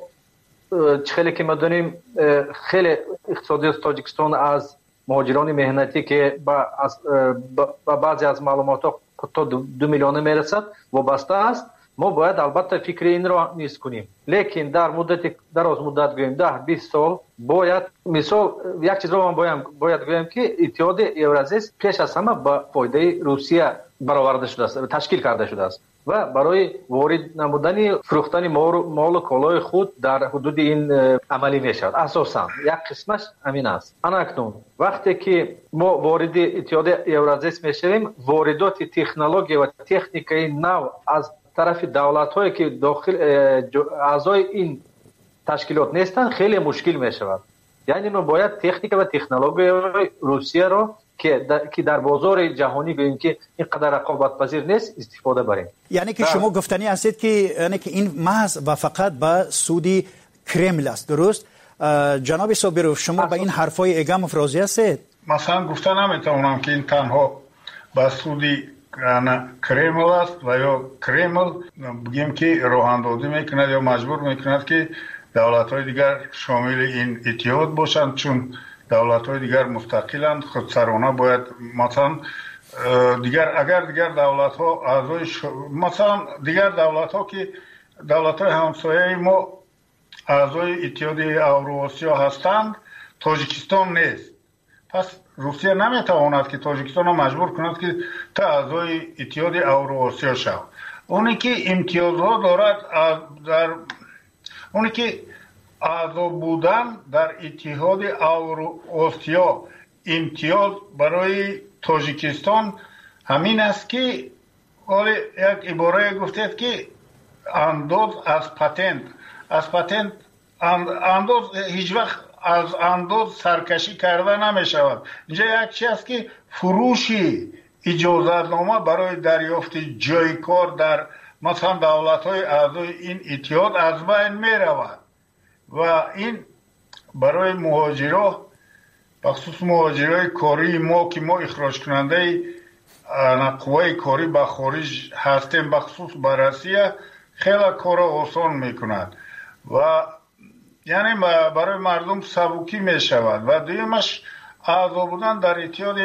خیلی که ما دانیم خیلی اقتصادی تاجیکستان از مهاجران مهنتی که با, با بعضی از معلومات تا دو میلیون میرسد وابسته است. ما باید البته فکر این را نیست کنیم، لیکن در مدت دراز مدت گویم ده بیست سال باید مثال یک چیز را من باید باید گویم که اتحاد یورازیس پیش از همه با فایده روسیه برآورده شده است، تشکیل کرده شده است و برای وارد نمودن فروختن مال و کالای خود در حدود این عملی می شود. اساسا یک قسمش همین است. اکنون وقتی که ما وارد اتحاد یورازیس می شویم، واردات تکنولوژی و تکنیکی نو از طرف دولت هایی که داخل اعضای این تشکیلات نیستند خیلی مشکل می شود. یعنی ما باید تکنیک و تکنولوژی روسیه را که در, که در بازار جهانی ببینیم که این قدر رقابت پذیر نیست استفاده بریم. یعنی که شما گفتنی هستید که یعنی که این محض و فقط به سودی کرمل است، درست؟ جناب صابروف شما به این حرفای ایگاموف راضی هستید؟ مثلا گفتن نمیتونم که این تنها به سودی کремل است و یا کремل بگیم که راه اندازی میکند یا مجبور میکند که دولت های دیگر شامل این اتحاد باشند، چون دولت های دیگر مستقلند، خودسرانه باید مثلا دیگر اگر دیگر دولت ها اعضای ش... مثلا دیگر دولت ها که دولت های همسایه ما اعضای اتحاد اوراسیا هستند، تاجیکستان نیست. پس روسیه نمیتواند که تاجیکستان را مجبور کند که تا اعضای اتحاد اوراسیا شود. اونی که امتیازها دارد در اونی که اعضا بودن در اتحاد اوراسیا امتیاز برای تاجیکستان همین است که ولی یک عباره گفتید که انداز از پتنت از پتنت انداز هیچ وقت از انداز سرکشی کرده نمی شود. اینجا یک چیز است که فروشی اجازتنامه برای دریافت جای کار در مثلا دولت های اعضای این اتحاد از بین می رود و این برای مهاجران بخصوص مهاجرای کاری ما که ما اخراج کننده قوه کاری به خارج هستیم بخصوص به روسیه خیلی کار آسان میکند و یعنی برای مردم سبکی می شود و دویمش اعضا بودن در اتحاد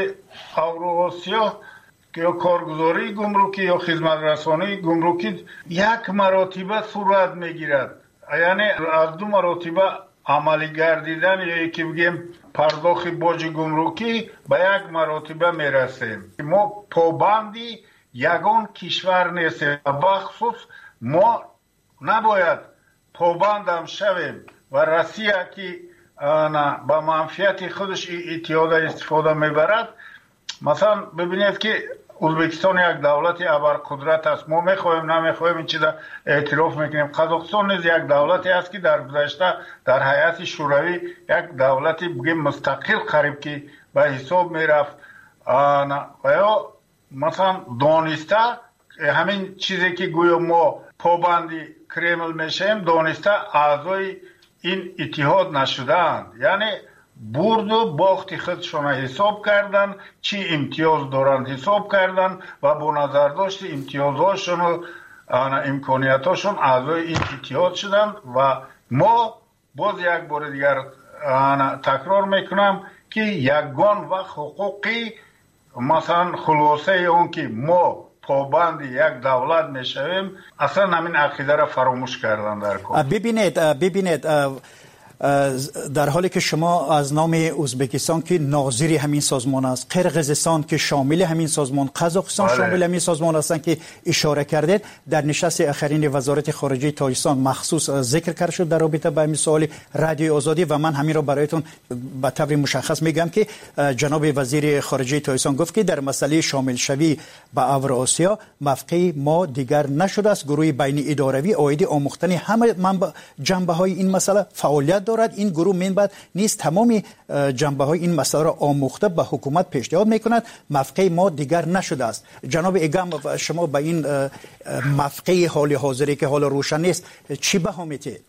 اوراسیا که یا کارگزاری گمرکی یا خدمت رسانی گمرکی یک مراتبه صورت میگیرد، یعنی از دو مراتبه عملی گردیدن یا یکی بگیم پرداخت باج گمرکی به یک مراتبه میرسیم. ما پابندی یگان کشور نیستیم، بخصوص ما نباید پابندم شویم و روسیه که با منفعت خودش اتحاد استفاده میبرد. مثلا ببینید که ازبکستان یک دولت ابرقدرت است، ما میخوایم نمیخوایم این چیزا اعتراف میکنیم. قزاقستان نیز یک دولتی است که در گذشته در هیئت شوروی یک دولتی بگیم مستقل قریب که به حساب میرفت و یا مثلا دانسته همین چیزی که گویا ما پابندی کرمل میشیم دانسته اعضای این اتحاد نشدند، یعنی برد و باخت خودشون حساب کردن، چی امتیاز دارند حساب کردن و با نظر داشت امتیازهاشون و امکانیتاشون اعضای این اتحاد شدند و ما باز یک بار دیگر تکرار میکنم که یگان و حقوقی مثلا خلاصه اون که ما پابند یک دولت میشویم اصلا همین عقیده را فراموش کردن در کار. ببینید ببینید در حالی که شما از نام ازبکستان که ناظر همین سازمان است، قرقیزستان که شامل همین سازمان، قزاقستان بله. شامل همین سازمان هستند که اشاره کردید، در نشست اخرین وزارت خارجه تاجیکستان مخصوص ذکر کرده شد در رابطه با همین سوال رادیو آزادی و من همین را برایتون به طور مشخص میگم که جناب وزیر خارجه تاجیکستان گفت که در مسئله شامل شوی به اوراسیا موقع ما دیگر نشده است. گروه بین اداروی عاید آموختن همه جنبه های این مسئله فعالیت دارد. این گروه منبعد نیست تمامی جنبه های این مسئله را آموخته به حکومت پیشنهاد میکند. موقع ما دیگر نشده است. جناب ایگام شما به این موقع حال حاضری که حال روشن نیست چی بها میتید؟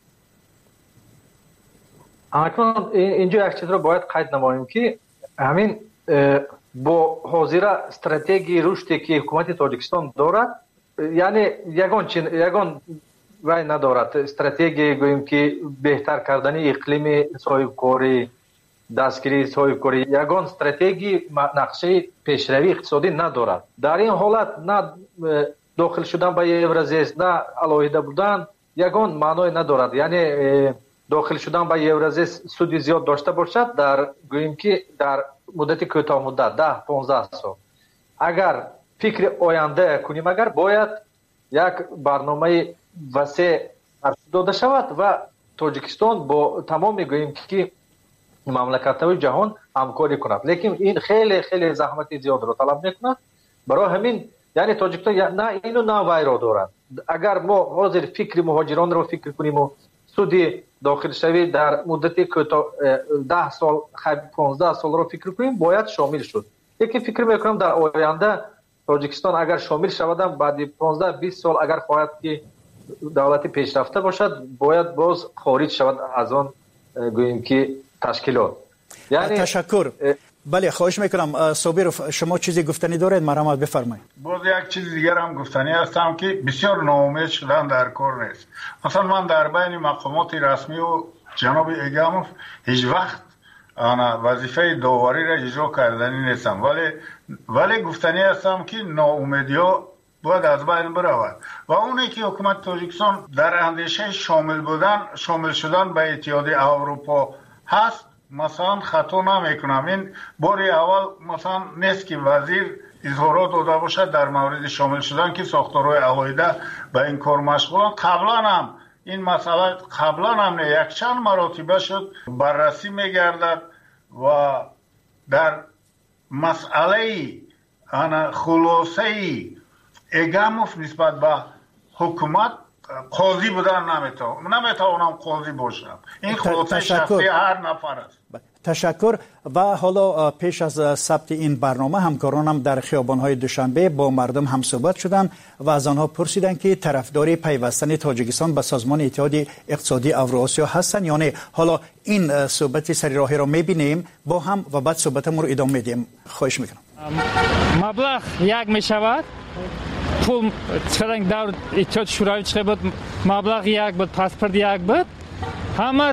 اکنون اینجا یک چیز را باید قید نماییم که همین با حاضر استراتژی رشدی که حکومت تاجیکستان دارد، یعنی یگان چین یگان وای ندارد استراتژی گوییم که بهتر کردن اقلیم صاحبکاری، دستگیری صاحبکاری، یگان استراتژی نقشه پیشروی اقتصادی ندارد. در این حالت نه داخل شدن به یورازیس نه علاوه بودن یگان معنی ندارد. یعنی داخل شدن به یورازیس سودی زیاد داشته باشد در گوییم که در مدت کوتاه مدت ده پانزده سال اگر فکر آینده کنیم، اگر باید یک برنامه وسیع داده شود و تاجیکستان با تمام میگوییم که مملکت‌های جهان همکاری کند، لیکن این خیلی خیلی زحمت زیاد را طلب میکند. برای همین یعنی تاجیکستان نه اینو نه وای را دارد. اگر ما حاضر فکر مهاجران را فکر کنیم و سودی داخل شوی در مدت کوتاه ده سال پانزده سال را فکر کنیم باید شامل شد. لیکن فکر میکنم در آینده تاجیکستان اگر شامل شود بعد پانزده بیست سال اگر خواهد که دولت پیشرفته باشد باید باز خارج شود از آن گوییم که تشکیلات. یعنی تشکر بله خواهش میکنم صابر شما چیزی گفتنی دارید مرحمت بفرمایید. باز یک چیز دیگر هم گفتنی هستم که بسیار ناامید شدن در کار نیست. مثلا من در بین مقامات رسمی و جناب ایگاموف هیچ وقت انا وظیفه داوری را اجرا کردنی نیستم، ولی ولی گفتنی هستم که ناامیدی ها باید از بین برود و اونی که حکومت تاجیکستان در اندیشه شامل بودن شامل شدن به اتحادیه اروپا هست، مثلا خطا نمیکنم این باری اول مثلا نیست که وزیر اظهارات داده باشد در مورد شامل شدن که ساختارهای عقایده به این کار مشغولن. قبلا هم این مسئله قبلا هم یک چند مراتبه شد بررسی میگردد و در مسئله انا خلاصه ایگاموف نسبت به حکومت قاضی بودن نمیتونم نمیتونم قاضی باشم. این خلاصه شخصی هر نفر است. تشکر. و حالا پیش از ثبت این برنامه همکارانم در خیابان‌های دوشنبه با مردم هم صحبت شدند و از آنها پرسیدند که طرفدار پیوستن تاجیکستان به سازمان اتحادیه اقتصادی اوراسیا هستند یا نه. حالا این صحبت سری راهی را می‌بینیم با هم و بعد صحبتمون رو ادامه میدیم. خواهش می‌کنم. مبلغ یک میشود پول چرنگ دور اتحاد شوروی چه بود مبلغ یک بود پاسپورت یک بود همه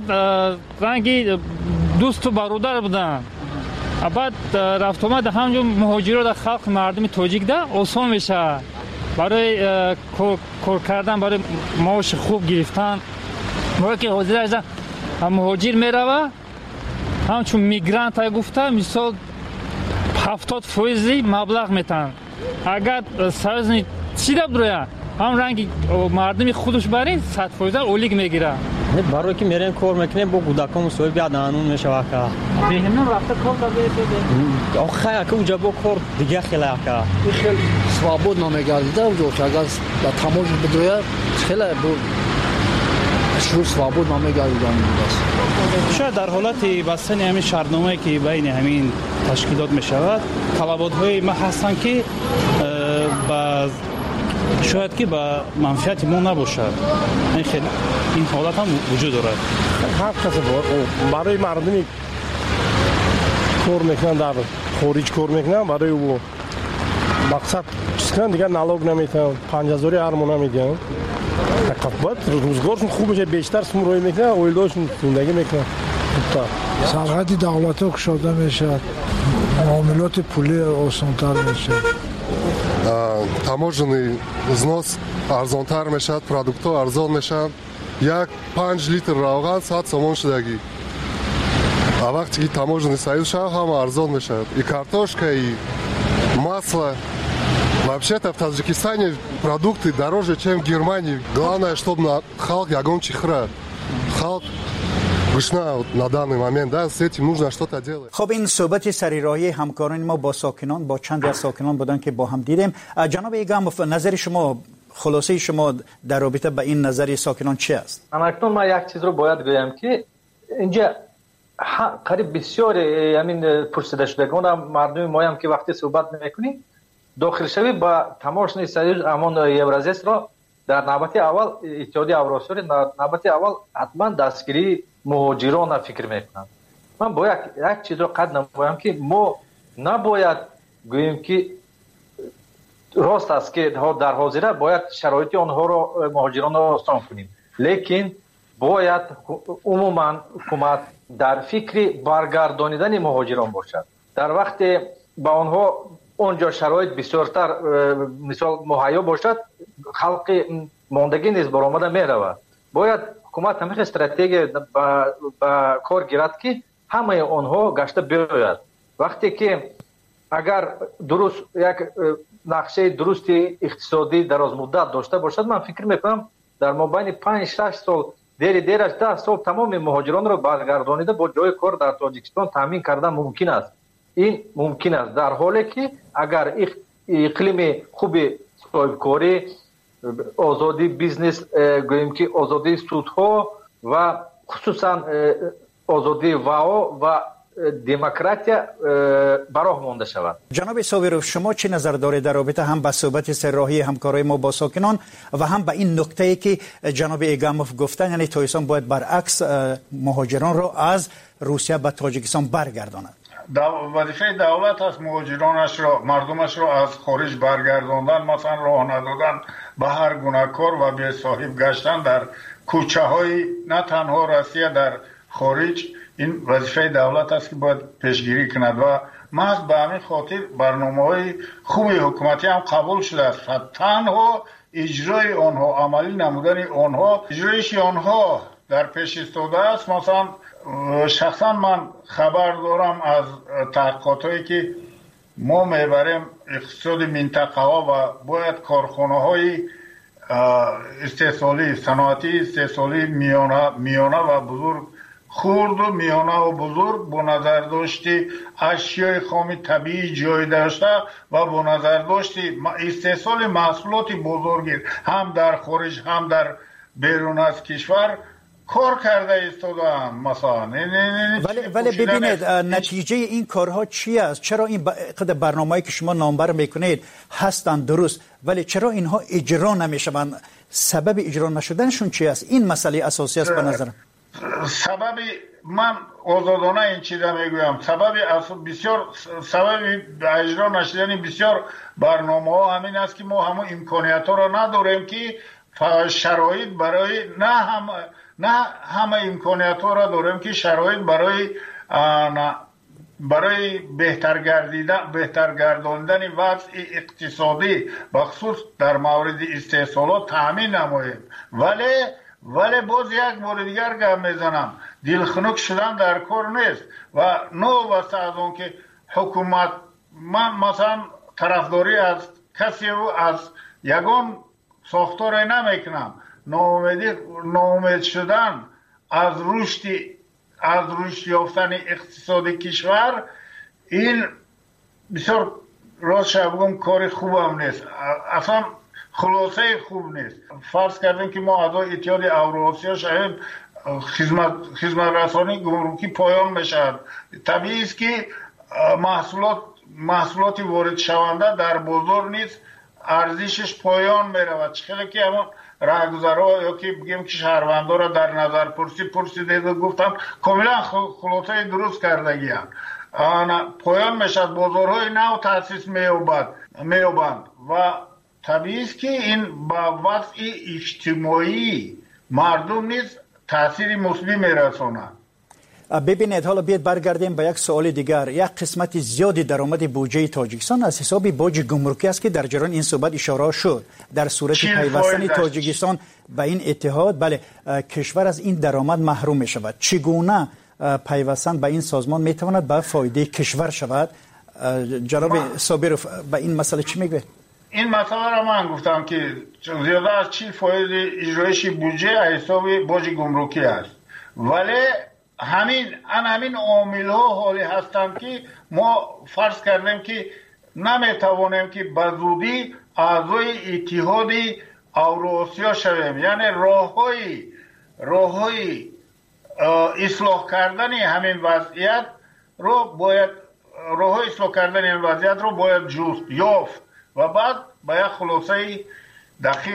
رنگی دوست و برادر بودن. بعد رفت آمد همونجا مهاجرات در خلق مردم تاجیک ده آسان میشه برای کار کردن، برای معاش خوب گرفتن. موقع که حاضر هستن مهاجر میروه همچون میگرانت های گفته مثال هفتاد فیصدی مبلغ میتن. اگر سرزنی چی دب درویه هم رنگی مردمی خودش برین صد فیصد اولیگ میگیره. برای که میریم کار میکنیم با کودکان مسئول بیاد قانون میشه واقعا بهمون رفته کار داده آخه که اونجا با کار دیگه خیلی واقعا خیلی свободно نمیگردیده اونجا که اگر با تماش بدویه خیلی بود شروع свободно نمیگردیده است. شاید در حالت بستن همین شرطنامه‌ای که بین همین تشکیلات میشود طلبات‌های ما هستند که با شاید که با منفعت ما نباشد. این خیلی این حالت هم وجود دارد. هر کسی برای مردمی کار میکنن در خارج کار میکنن برای او مقصد چیزکن دیگر نالوگ نمیتن پنج هزاری هرمون نمیدن. باید روزگارشون خوب بشه بیشتر سمروی میکنن اویلداشون زندگی میکنن. سرحد دولت ها کشاده میشد، معاملات پولی آسانتر میشد، таможенный взнос арзонтар мешад, продуктҳо арзон мешанд. як панҷ литр равған сад сомон шудагӣ. А вақте ки таможенный союз шав ҳама арзон мешад. И картошка, и масло. Вообще-то в Таджикистане продукты дороже, чем в Германии. Главное, чтобы халк ягон чихра. Халк گشنه на данный момент, да, с этим нужно что-то делать. خب این صحبت سریراهی همکاران ما با ساکنان با چند از ساکنان بودن که با هم دیدیم. جناب ایگاموف نظر شما خلاصه شما در رابطه با این نظر ساکنان چی است؟ اکنون ما یک چیز رو باید بگم که اینجا قریب بسیار همین پرسیده شدگان مردم ما هم که وقتی صحبت میکنیم داخل شوی با تماشای سریع امان یورازیس را در نوبت اول اتحادیه اوراسیا در نوبت اول حتما دستگیری مهاجران فکر میکنم. من باید یک چیز رو قد نمایم که ما نباید گوییم که راست است که در حاضره باید شرایط آنها رو مهاجران رو آسان کنیم، لیکن باید عموما حکومت در فکر برگردانیدن مهاجران باشد. در وقت با آنها اونجا شرایط بسیارتر مثال مهیا باشد خلق ماندگی نیز برآمده میرود. باید حکومت همین استراتژی با, با کار گیرد که همه آنها گشته بیاید. وقتی که اگر درست یک نقشه درست اقتصادی دراز مدت داشته باشد من فکر میکنم در مابین پنج شش سال دیر دیر از ده سال تمام مهاجران را برگردانیده با جای کار در تاجیکستان تامین کردن ممکن است. این ممکن است در حالی که اگر اقلیم خوب صاحبکاری، آزادی بیزنس، گوییم که آزادی سودها و خصوصا آزادی واو و دموکراتیا براه مانده شود. جناب صابروف شما چه نظر دارید در رابطه هم با صحبت سرراهی همکارای ما با ساکنان و هم با این نکته‌ای که جناب ایگاموف گفتن، یعنی تاجیکستان باید برعکس مهاجران را از روسیه به تاجیکستان برگرداند؟ وظیفه دولت است مهاجرانش را مردمش را از خارج برگرداندن، مثلا راه ندادن به هر گونه کار و به صاحب گشتن در کوچه های نه تنها روسیه در خارج. این وظیفه دولت است که باید پیشگیری کند و محض به همین خاطر برنامه های خوبی حکومتی هم قبول شده است. تنها اجرای آنها، عملی نمودن آنها، اجرایش آنها در پیش ایستاده است. مثلا شخصا من خبر دارم از تحقیقات هایی که ما میبریم اقتصاد منطقه ها و باید کارخانه های استحصالی صنعتی استحصالی میانه میانه و بزرگ، خرد و میانه و بزرگ با نظر داشتی اشیای خام طبیعی جای داشته و با نظر داشتی استحصال محصولات بزرگی هم در خارج هم در بیرون از کشور کار کرده ایستادن مثلا. ولی ولی ببینید نتیجه این کارها چی است؟ چرا این قدر برنامه‌ای که شما نامبر میکنید هستند درست ولی چرا اینها اجرا نمیشوند؟ سبب اجرا نشدنشون چی است؟ این مسئله اساسی است به نظرم. سبب من آزادانه این چیزا میگویم، سبب بسیار سبب اجرا نشدن بسیار برنامه‌ها همین است که ما همون امکانیت ها را نداریم که شرایط برای نه هم نه همه امکانیت ها را داریم که شرایط برای برای بهتر گردیدن بهتر گرداندن وضع اقتصادی بخصوص در مورد استحصالات تامین نماییم. ولی ولی باز یک بار دیگر گپ میزنم، دلخنک شدن در کار نیست و نو واسه از اون که حکومت من مثلا طرفداری از کسی و از یگان ساختار نمیکنم. ناامیدی ناامید شدن از رشد از رشد یافتن اقتصاد کشور این بسیار راست بگم کار خوبم نیست، اصلا خلاصه خوب نیست. فرض کردیم که ما اعضای اتحاد اوراسیا شاید خدمت خدمت رسانی گمرکی پایان بشد، طبیعی است که محصولات محصولات وارد شونده در بازار نیست ارزشش پایان میرود. چخیلی که همون راهگذرها یا که بگیم که شهروندان را در نظر پرسی پرسیدید و گفتم کاملا خلاصه درست کردگی هم پایان میشد، بازارهای نو تاسیس مییابد مییابند و طبیعی است که این با وضع اجتماعی مردم نیز تاثیر مثبت میرساند. ببینید حالا بیاید برگردیم به یک سوال دیگر. یک قسمت زیادی درآمد بودجه تاجیکستان از حساب باج گمرکی است که در جریان این صحبت اشاره شد. در صورت پیوستن تاجیکستان به این اتحاد بله کشور از این درآمد محروم می شود. چگونه پیوستن به این سازمان می تواند به فایده کشور شود؟ جناب صابرов به این مسئله چی میگه؟ این مسئله را من گفتم که زیاده از چی فایده اجرایش بودجه از حساب باج گمرکی است، ولی همین ان همین عامل ها حالی هستند که ما فرض کردیم که نمیتوانیم که به زودی اعضای اتحاد اوراسیا شویم، یعنی راههای راههای اصلاح کردن همین وضعیت رو باید راههای اصلاح کردن این وضعیت رو باید جست یافت و بعد به یک خلاصه دقیق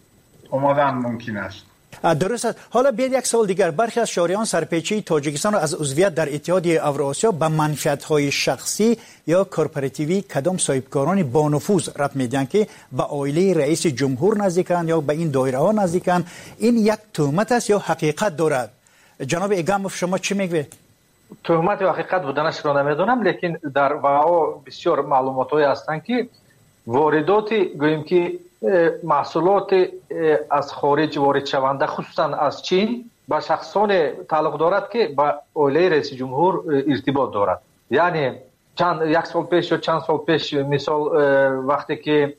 آمدن ممکن است. درست است. حالا بیاید یک سوال دیگر. برخی از شهریان سرپیچی تاجیکستان را از عضویت در اتحاد اوراسیا به منفعت‌های شخصی یا کورپوراتیوی کدام صاحبکاران با نفوذ ربط میدن که به عائله رئیس جمهور نزدیکند یا به این دایره ها نزدیکند. این یک تهمت است یا حقیقت دارد؟ جناب اگاموف شما چی میگوید؟ تهمت و حقیقت بودنش را نمیدونم، لیکن در واقع بسیار معلوماتی هستند که واردات گوییم که محصولات از خارج وارد شونده خصوصا از چین با شخصان تعلق دارد که با عائله رئیس جمهور ارتباط دارد. یعنی چند یک سال پیش یا چند سال پیش مثال وقتی که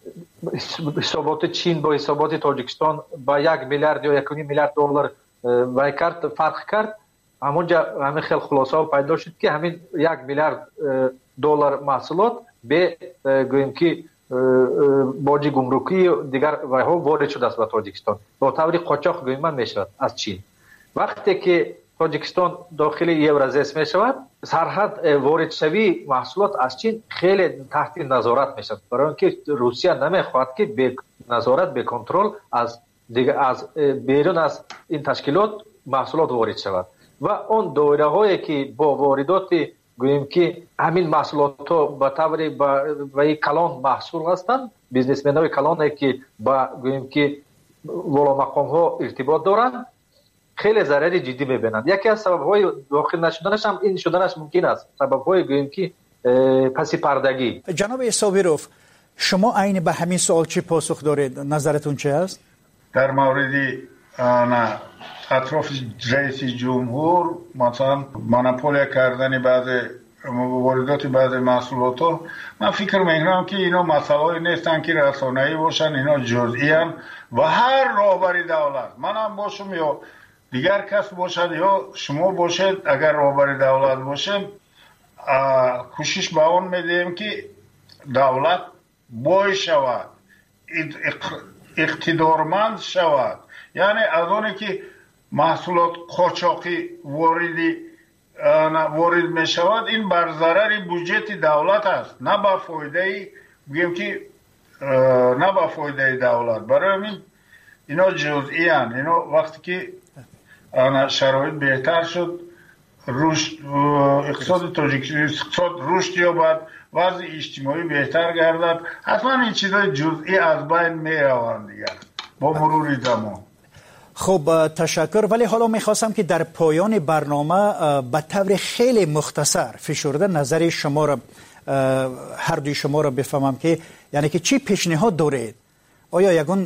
حسابات چین با حسابات تاجیکستان با یک میلیارد یا یک و نیم میلیارد دلار وای کرد فرق کرد، همونجا همین خیلی خلاصه پیدا شد که همین یک میلیارد دلار محصولات به گوییم که باج گمرکی دیگر وایها وارد شده است به تاجیکستان با طور قاچاق گوییم میشود از چین. وقتی که تاجیکستان داخل یورازیس میشود سرحد وارد شوی محصولات از چین خیلی تحت نظارت میشود، برای اینکه روسیه نمیخواهد که به نظارت به کنترل از دیگر از بیرون از این تشکیلات محصولات وارد شود و اون دایره هایی که با واردات گوییم که همین محصولات به طور به کلان محصول هستند. بیزنسمن های کلان که با گوییم که والا مقام ها ارتباط دارند خیلی ضرر جدی میبینند. یکی از سبب های داخل نشدنش هم این شدنش ممکن است. سبب های گوییم که پسی پردگی. جناب صابروف، شما عین به همین سوال چی پاسخ دارید؟ نظرتون چه است؟ در مورد اطراف رئیس جمهور مثلا مونوپول کردن بعض واردات بعض محصولات ها، من فکر میکنم که اینا مسائلی نیستن که رسانه‌ای باشن، اینا جزئی ان و هر راهبر دولت، منم باشم یا دیگر کس باشد یا شما باشید، اگر راهبر دولت باشه کوشش به اون میدیم که دولت بای شود، اقتدارمند شود. یعنی از اونی که محصولات قاچاقی واردی وارد می شود، این بر ضرر بودجه دولت است، نه با فایده بگیم که نه با فایده دولت. برای همین اینا جزئی ان. اینا وقتی که شرایط بهتر شد، رشد اقتصاد تاجیکستان اقتصاد رشد یابد، وضع اجتماعی بهتر گردد، حتما این چیزای جزئی از بین می روند دیگر با مرور زمان. خب تشکر. ولی حالا میخواستم که در پایان برنامه به طور خیلی مختصر فشرده نظر شما را، هر دوی شما را بفهمم که یعنی که چی پیشنهاد دارید؟ آیا یگون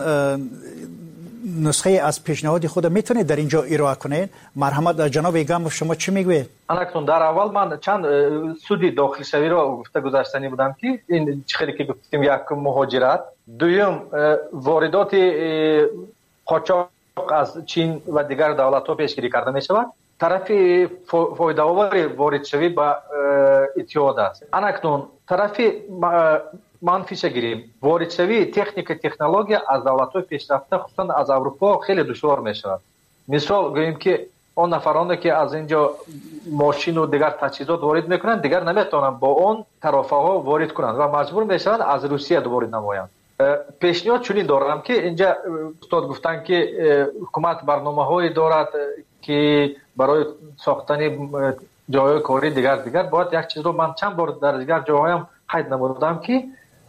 نسخه از پیشنهاد خود میتونید در اینجا ارائه کنید؟ مرحمت جناب ایگم، شما چی میگوید؟ الان در اول من چند سودی داخل شوی را گفته گذاشتنی بودم که این خیلی که گفتیم، یک مهاجرت، دوم واردات قاچاق از چین و دیگر دولت ها پیشگیری کرده می شود. طرف فایده آور وارد شوی با اتحاد است. اکنون طرف منفیش گیریم، وارد شوی تکنیک تکنولوژی از دولت های پیشرفته خصوصا از اروپا خیلی دشوار می شود. مثال گوییم که آن نفرانی که از اینجا ماشین و دیگر تجهیزات وارد میکنند دیگر نمیتونند با اون طرفه ها وارد کنند و مجبور میشوند از روسیه وارد نمایند. پیشنهاد چنین دارم که اینجا استاد گفتن که حکومت برنامه های دارد که برای ساختن جای کاری دیگر دیگر باید یک چیز رو من چند بار در دیگر جاهایم قید نمودم که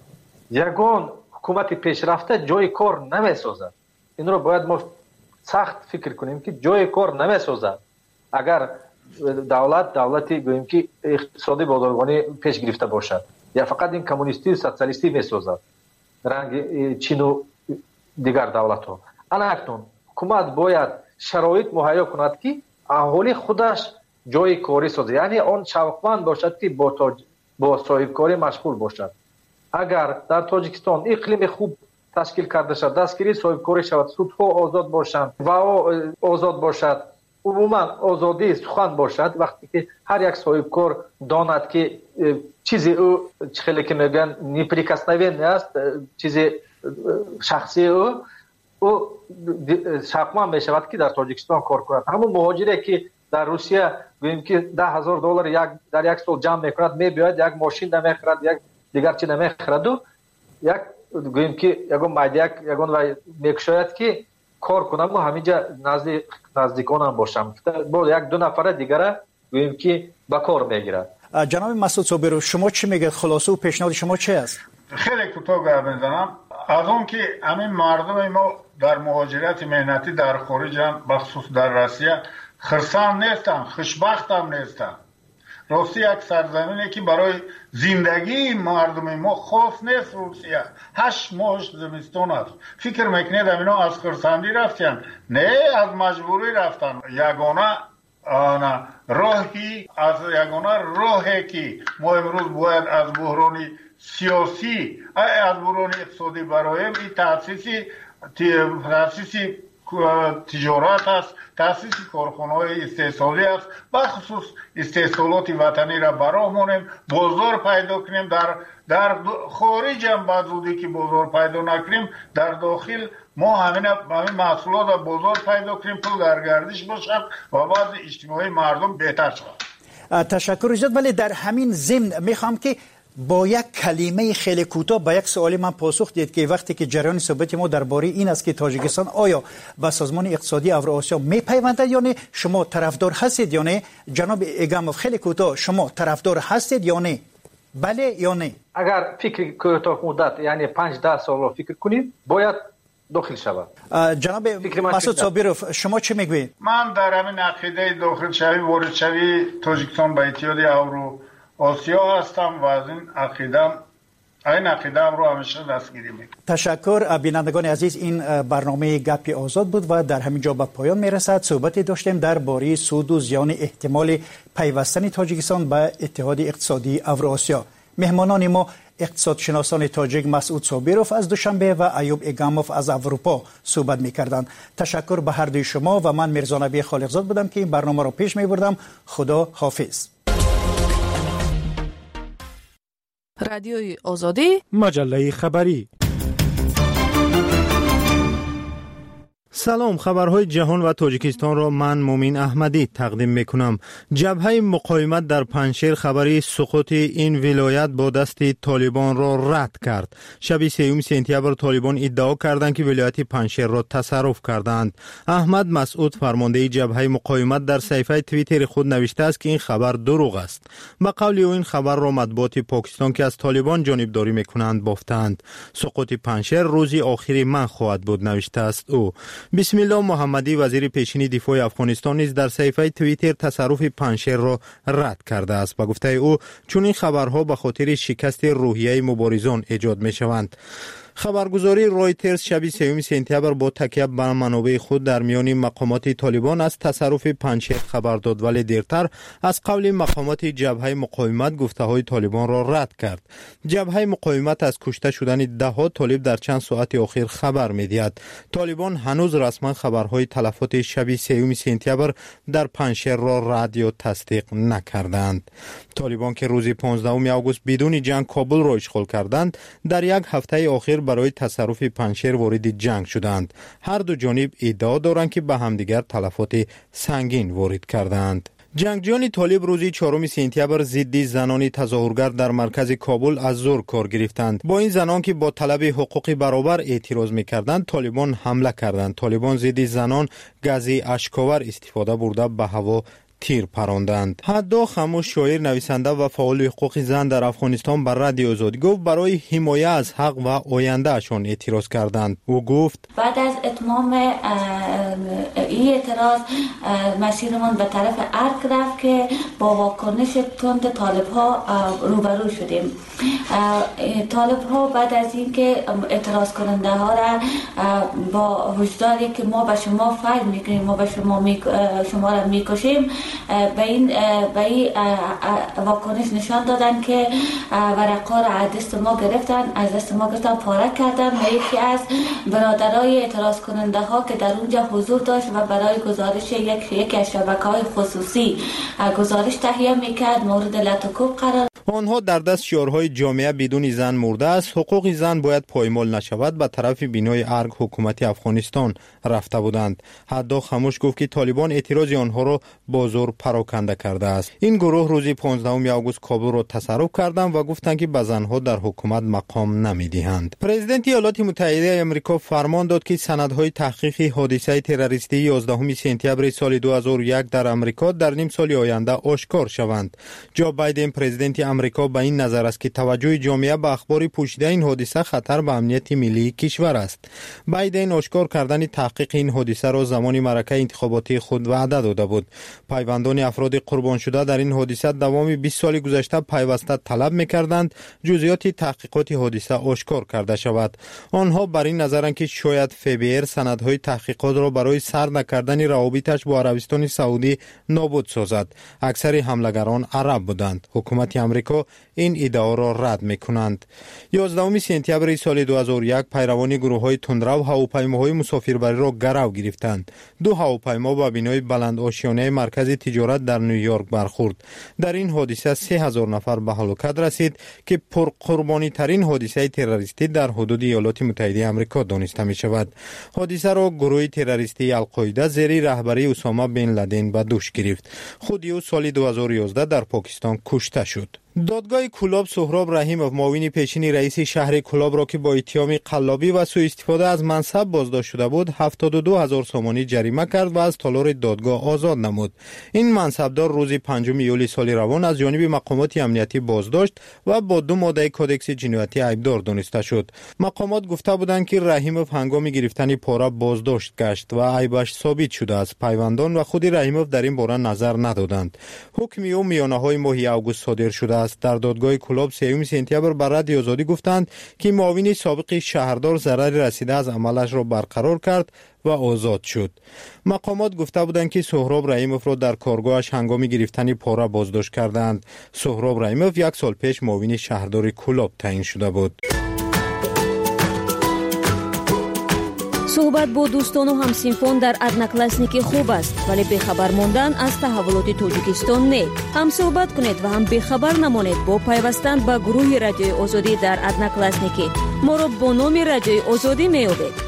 یگان حکومت پیشرفته جای کار نمیسازد. این رو باید ما سخت فکر کنیم که جای کار نمیسازد. اگر دولت دولتی گوییم که اقتصادی بازرگانی پیش گرفته باشد یا فقط این کمونیستی و سوسیالیستی میسازد رنگ چین و دیگر دولت ها. اکنون حکومت باید شرایط مهیا کند که اهالی خودش جای کاری سازد، یعنی آن شوقمند باشد که با تاج... با صاحب کاری مشغول باشد. اگر در تاجیکستان اقلیم خوب تشکیل کرده شد، دستگیری صاحب کاری شود، سودها آزاد باشند و آزاد باشد، عموما آزادی سخن باشد، وقتی که هر یک صاحب کار داند که چیزی او خیلی که میگن نیپریکسنوین است، چیزی شخصی او او شقمان میشود که در تاجیکستان کار کند. همون مهاجری که در روسیه گوییم که ده هزار دلار یک در یک سال جمع میکند، میباید یک ماشین نمیخرد، یک دیگر چی نمیخرد و یک گوییم که یگون مایدیک یگون و میکشاید که کار کنم و همینجا نزدیک نزدیکانم باشم، با یک دو نفر دیگر گوییم که به کار میگیرد. جناب مسعود صابرو، شما چی میگید؟ خلاصه و پیشنهاد شما چه است؟ خیلی کوتاه گپ میزنم. از اون که همین مردم ما در مهاجرت مهنتی در خارجن، بخصوص در روسیه، خرسان نیستن، خوشبخت هم نیستن. روسیه یک سرزمینی که برای زندگی مردم ما خاص نیست. روسیه هشت ماه زمستان است. فکر میکنید اینا از خرسندی رفتن؟ نه، از مجبوری رفتن. یگانه آنا راهی از یگانه راهی که ما امروز باید از بحرانی سیاسی از بحران اقتصادی برایم این تاسیسی تاسیسی تجارت است، تاسیس کارخانه‌های استحصالی است، بخصوص استحصالات وطنی را براهمونیم، بازار پیدا کنیم. در در خارج هم بعضی که بازار پیدا نکنیم، در داخل ما همین همین محصولات را بازار پیدا کنیم، پول در گردش باشد و وضع اجتماعی مردم بهتر شود. تشکر جد. ولی در همین ضمن میخوام که با یک کلمه خیلی کوتاه با یک سوال من پاسخ دید که وقتی که جریان صحبت ما درباره این است که تاجیکستان آیا به سازمان اقتصادی اوراسیا میپیوندد یا نه، شما طرفدار هستید یا نه؟ جناب ایگاموف خیلی کوتاه شما طرفدار هستید یا نه؟ بله یا نه؟ اگر فکر کوتاه مدت یعنی پنج ده سال رو فکر کنید باید داخل شود. جناب مسعود صابرов شما چه میگویید؟ من در همین عقیده داخل شوی وارد شوی تاجیکستان به اتحاد اورو آسیا هستم و از این عقیدم این عقیدم رو همیشه دستگیری میکنم. تشکر بینندگان عزیز، این برنامه گپی آزاد بود و در همین جا به پایان میرسد. صحبتی داشتیم درباره سود و زیان احتمال پیوستن تاجیکستان به اتحاد اقتصادی اوراسیا. مهمانان ما اقتصادشناسان تاجیک مسعود صابرов از دوشنبه و ایوب ایگاموف از اروپا صحبت می‌کردند. تشکر به هر دوی شما و من میرزا نبی خالقزاد بودم که این برنامه را پیش می‌بردم. خدا حافظ. رادیوی آزادی، مجله خبری. سلام، خبرهای جهان و تاجیکستان را من مومین احمدی تقدیم میکنم. جبهه مقاومت در پنجشیر خبری سقوط این ولایت با دست طالبان را رد کرد. شب سوم سپتامبر طالبان ادعا کردند که ولایت پنجشیر را تصرف کردند. احمد مسعود فرمانده جبهه مقاومت در صفحه توییتر خود نوشته است که این خبر دروغ است. به قول او این خبر را مطبوعات پاکستان که از طالبان جانبداری میکنند بافتند. سقوط پنجشیر روزی آخری من خواهد بود نوشته است او. بسم الله محمدی وزیر پیشین دفاع افغانستان نیز در صفحه توییتر تصرف پنجشیر را رد کرده است. با گفته او چون این خبرها به خاطر شکست روحیه مبارزان ایجاد می شوند. خبرگزاری رایترز شب سوم سپتامبر با تکیه بر منابع خود در میان مقامات طالبان از تصرف پنجشیر خبر داد، ولی دیرتر از قول مقامات جبهه مقاومت گفته های طالبان را رد کرد. جبهه مقاومت از کشته شدن ده ها طالب در چند ساعت اخیر خبر می‌دهد. طالبان هنوز رسما خبرهای تلفات شب سوم سپتامبر در پنجشیر را رد یا تصدیق نکردند. طالبان که روز پانزدهم آگوست بدون جنگ کابل را اشغال کردند، در یک هفته اخیر برای تصرف پنجشیر وارد جنگ شدند. هر دو جانب ادعا دارند که به همدیگر تلفات سنگین وارد کردند. جنگجویان طالب روزی چهارم سپتامبر ضد زنان تظاهرگر در مرکز کابل از زور کار گرفتند. با این زنان که با طلب حقوق برابر اعتراض می‌کردند طالبان حمله کردند. طالبان ضد زنان گاز اشک‌آور استفاده برده به هوا تیر پراندند. حدا خاموش شاعر، نویسنده و فعال حقوق زن در افغانستان بر رادیو آزادی گفت برای حمایت از حق و آینده اشان اعتراض کردند. او گفت بعد از اتمام این اعتراض مسیرمان به طرف ارک رفت که با واکنش تند طالب ها روبرو شدیم. طالب ها بعد از اینکه اعتراض کننده ها را با هشداری که ما به شما فایل میکنیم، ما به شما می شما را میکشیم، به این به این واکنش نشان دادن که ورقا را از دست ما گرفتن، از دست ما گرفتن پاره کردن و یکی از برادرای اعتراض کننده ها که در اونجا حضور داشت و برای گزارش یک یکی از شبکه‌های خصوصی گزارش تهیه میکرد مورد لطکوب قرار. آنها در دست شعارهای جامعه بدون زن مرده است، حقوق زن باید پایمال نشود به طرف بینای ارگ حکومت افغانستان رفته بودند. حدا خاموش گفت که طالبان اعتراض آنها را با زور پراکنده کرده است. این گروه روز پانزدهم آگوست کابل را تصرف کردند و گفتند که به زنها در حکومت مقام نمیدهند. پرزیدنت ایالات متحده آمریکا فرمان داد که سندهای تحقیق حادثه تروریستی یازدهم سپتامبر سال دو هزار و یک در آمریکا در نیم سال آینده آشکار شوند. جو بایدن پرزیدنت آمریکا به این نظر است که توجه جامعه به اخبار پوشیده این حادثه خطر به امنیت ملی کشور است. بایدن آشکار کردن تحقیق این حادثه را زمان معرکه انتخاباتی خود وعده داده بود. پیوندان افراد قربان شده در این حادثه دوام بیست سال گذشته پیوسته طلب می‌کردند جزئیات تحقیقات حادثه آشکار کرده شود. آنها بر این نظرند که شاید اف بی آر سندهای تحقیقات را برای سر نکردن روابطش با عربستان سعودی نابود سازد. اکثر حملگران عرب بودند. حکومت آمریکا این ادعا را رد می‌کنند. یازدهم سپتامبر سال دو هزار و یک پیروان گروه‌های تندرو هواپیماهای مسافربری را گرو گرفتند. دو هواپیما به بنای بلند آشیانه مرکز تجارت در نیویورک برخورد. در این حادثه سه هزار نفر به هلاکت رسید که پرقربانی ترین حادثه تروریستی در حدود ایالات متحده آمریکا دانسته می شود. حادثه را گروه تروریستی القاعده زیر رهبری اسامه بن لادن به دوش گرفت. خود او سال دو هزار و یازده در پاکستان کشته شد. دادگاه کلاب سهراب رحیموف معاون پیشین رئیس شهر کلاب را که با اتهام قلابی و سوء استفاده از منصب بازداشت شده بود هفتاد و دو هزار سومانی جریمه کرد و از تالار دادگاه آزاد نمود. این منصبدار روز پنجم یولی سال روان از جانب مقامات امنیتی بازداشت و با دو ماده کدکس جنایتی عیبدار دانسته شد. مقامات گفته بودند که رحیموف هنگام گرفتن پاره بازداشت گشت و عیبش ثابت شده است. پیوندان و خود رحیموف در این باره نظر ندادند. حکم او میانه‌های ماه اوگوست صادر شده است. در دادگاه کلاب سوم سپتامبر بر رادیو آزادی گفتند که معاون سابق شهردار ضرر رسیده از عملش را برقرار کرد و آزاد شد. مقامات گفته بودند که سهراب رحیموف را در کارگاهش هنگام گرفتن پاره بازداشت کردند. سهراب رحیموف یک سال پیش معاون شهردار کلاب تعیین شده بود. صحبت با دوستان و همسینفون در ادناکلاسنیکی خوب است، ولی بخبر موندن از تحولات توجیکستان نه. هم صحبت کنید و هم بخبر نمانید با پیوستن به گروه رادیوی آزادی در ادناکلاسنیکی. ما را با نام رادیوی آزادی میابید.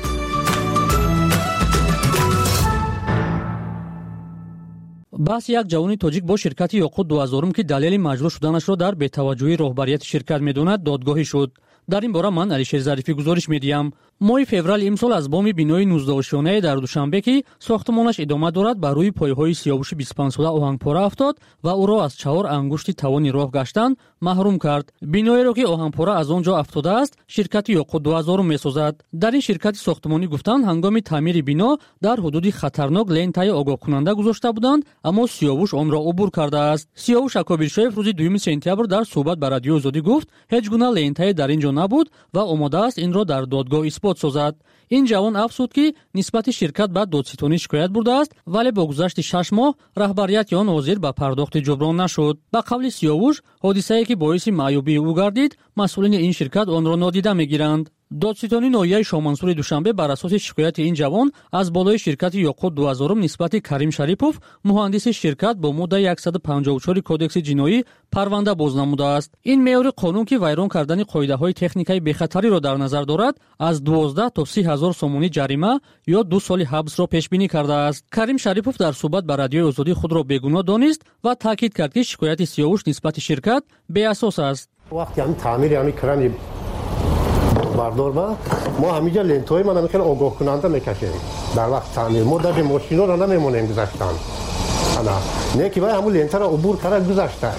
بحث یک جوان تاجیک با شرکت یاقوت دو هزار که دلیل مجروح شدنش را در بی‌توجهی رهبریت شرکت میداند دادگاهی شد. در این باره من علیشیر ظریفی گزارش میدیم. ماه فوریه امسال از بام بینای نوزده شانه در دوشنبه که ساختمانش ادامه دارد بر روی پایه‌های سیاوش بیست و پنج ساله آهنگپاره افتاد و او را از چهار انگشت توان راه گشتن محروم کرد. بینایی را که آهنگپاره از آنجا افتاده است شرکت یاقوت دو هزار میسازد. در این شرکت ساختمانی گفتند هنگام تعمیر بنا در حدود خطرناک لنتای آگاه کننده گذاشته بودند، اما سیاوش آن را عبور کرده است. سیاوش اکابرشاف روز دوم سپتامبر در صحبت با رادیو آزادی گفت هیچ گونه لنتای در اینجا نبود و آماده است این را در دادگاه اثبات سازد. این جوان افزود که نسبت شرکت به دادستانی شکایت برده است، ولی با گذشت شش ماه رهبریت آن حاضر به پرداخت جبران نشد. به قول سیاوش حادثه‌ای که باعث معیوبی او گردید مسئولین این شرکت آن را نادیده میگیرند. دادستانی ناحیه شامنصور دوشنبه بر اساس شکایت این جوان از بالای شرکت یاقوت دو هزار نسبت کریم شریپوف مهندس شرکت با ماده صد و پنجاه و چهار کدکس جنایی پرونده باز نموده است. این معیار قانون که ویران کردن قاعده‌های تکنیکی بخطری را در نظر دارد از دوازده تا سی هزار سومانی جریمه یا دو سال حبس را پیش بینی کرده است. کریم شریپوف در صحبت با رادیو آزادی خود را بیگناه دانست و تاکید کرد که شکایت سیاوش نسبت شرکت بی اساس است. وقتی هم تعمیر یعنی کرانی بردار با ما همینجا لنتوی ما نمیکنه آگاه کننده میکشیم در وقت تعمیر ما در ماشینا را نمیمونیم گذاشتن انا نه که باید همون لنتر را عبور کرد گذاشتن.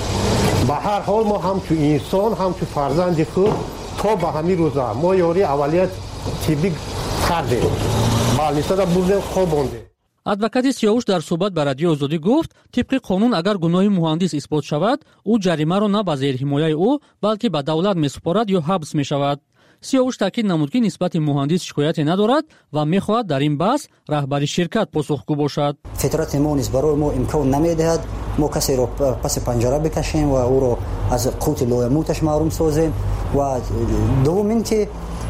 به هر حال ما هم تو انسان هم تو فرزند خود تا به همین روزا ما یاری اولیت تیبی کردیم بالنیسا را بردیم خوابونده. ادوکات سیاوش در صحبت با رادیو آزادی گفت طبق قانون اگر گناه مهندس اثبات شود او جریمه را نه به زیر حمایه او بلکه به دولت میسپارد یا حبس میشود. سیاوش تاکید نمود که نسبت مهندس شکایتی ندارد و میخواهد در این بحث رهبری شرکت پاسخگو باشد. فطرت ما نیز برای ما امکان نمیدهد ما کسی را پس پنجره بکشیم و او را از قوت لای موتش محروم سازیم و دوم که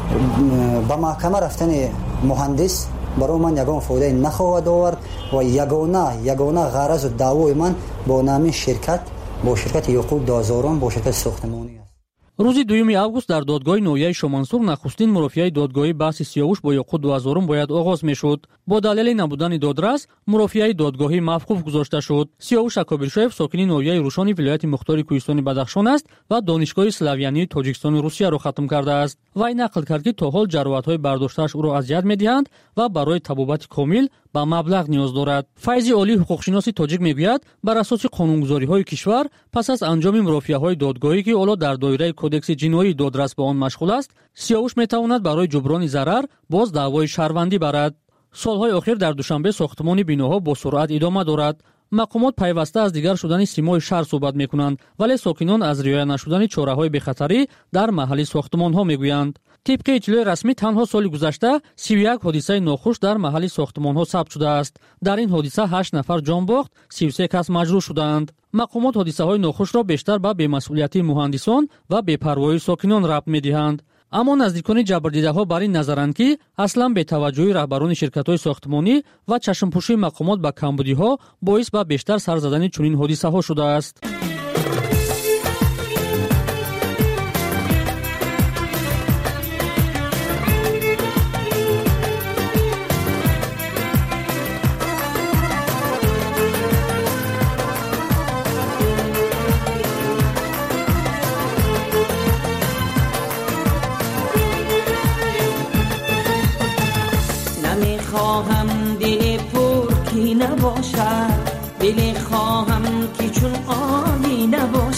به محکمه رفتن مهندس برای من یگان فایده نخواهد آورد و یگانه یگانه غرض و دعوای من با نام شرکت با شرکت یاقوت دو هزار با شرکت ساختمانی است. روز دوم آگوست در دادگاه ناحیه شامنصور نخستین مرافعه دادگاهی بحث سیاوش با یاقوت دو هزار باید آغاز میشد. با دلیل نبودن دادرس مرافعه دادگاهی موقوف گذاشته شد. سیاوش اکابرشاف ساکن ناحیه روشانی ولایت مختار کوهستان بدخشان است و دانشگاه اسلاویانی تاجیکستان روسیه را ختم کرده است. وی نقل کرد که تا حال جراحت‌های برداشته‌اش او را اذیت می‌دهند و برای طبابت کامل با مبلغ نیاز دارد. فیض علی حقوقشناس تاجیک میگوید بر اساس قانونگذاری‌های کشور پس از انجام مرافعه‌های دادگاهی که اول در دایره کدکس جنایی دادرس به آن مشغول است، سیاوش میتواند برای جبران ضرر باز دعوای شهروندی برد. سالهای اخیر در دوشنبه ساختمان بیناها با سرعت ادامه دارد. مقامات پیوسته از دیگر شدن سیمای شهر صحبت میکنند، ولی ساکنان از رعایت نشدن چاره‌های بخطری در محل ساختمان‌ها میگویند. طبق اطلاع رسمی تنها سال گذشته سی و یک حادثه ناخوش در محل ساختمان‌ها ثبت شده است. در این حادثه هشت نفر جان باخت، سی و سه کس مجروح شدند. مقامات حادثه‌های ناخوش را بیشتر به بی‌مسئولیتی مهندسان و بی‌پروایی ساکنان ربط می‌دهند. اما نزدیکان جبردیده‌ها بر این نظرند که اصلاً به توجهی رهبران شرکت‌های ساختمانی و چشم‌پوشی مقامات به کمبودی‌ها باعث به بیشتر سر زدن چنین حادثه‌ها شده است.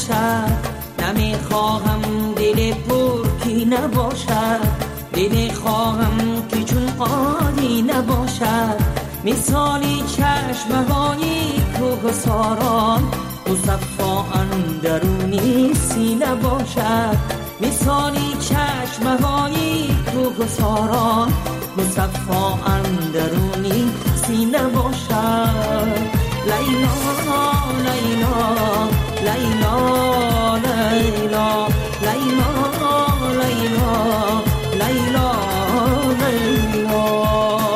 نباشد نمیخواهم دل پر کی نباشد دل خواهم که چون عادی نباشد مثالی چشمهای کوه ساران مصفا اندرونی سینه باشد مثالی چشمهای کوه ساران مصفا اندرونی سینه باشد لیلا لیلا لیلا لیلا لیلا لیلا لیلا لیلا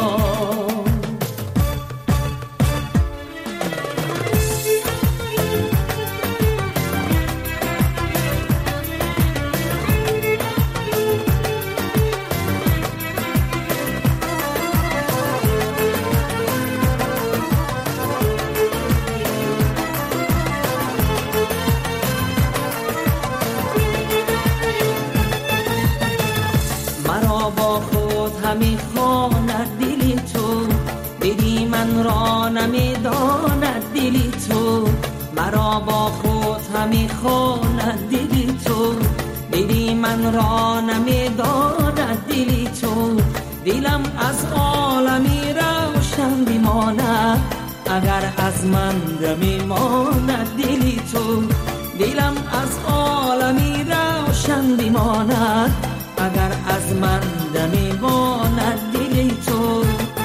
همی خواند دلی تو دیدی من را نمیداند دلی تو مرا با خود همی خواند دلی تو دیدی من را نمیداند دلی تو دلم از عالمی روشن بماند اگر از من بماند دلی تو دلم از عالمی روشن بماند اگر از من میماند دلی تو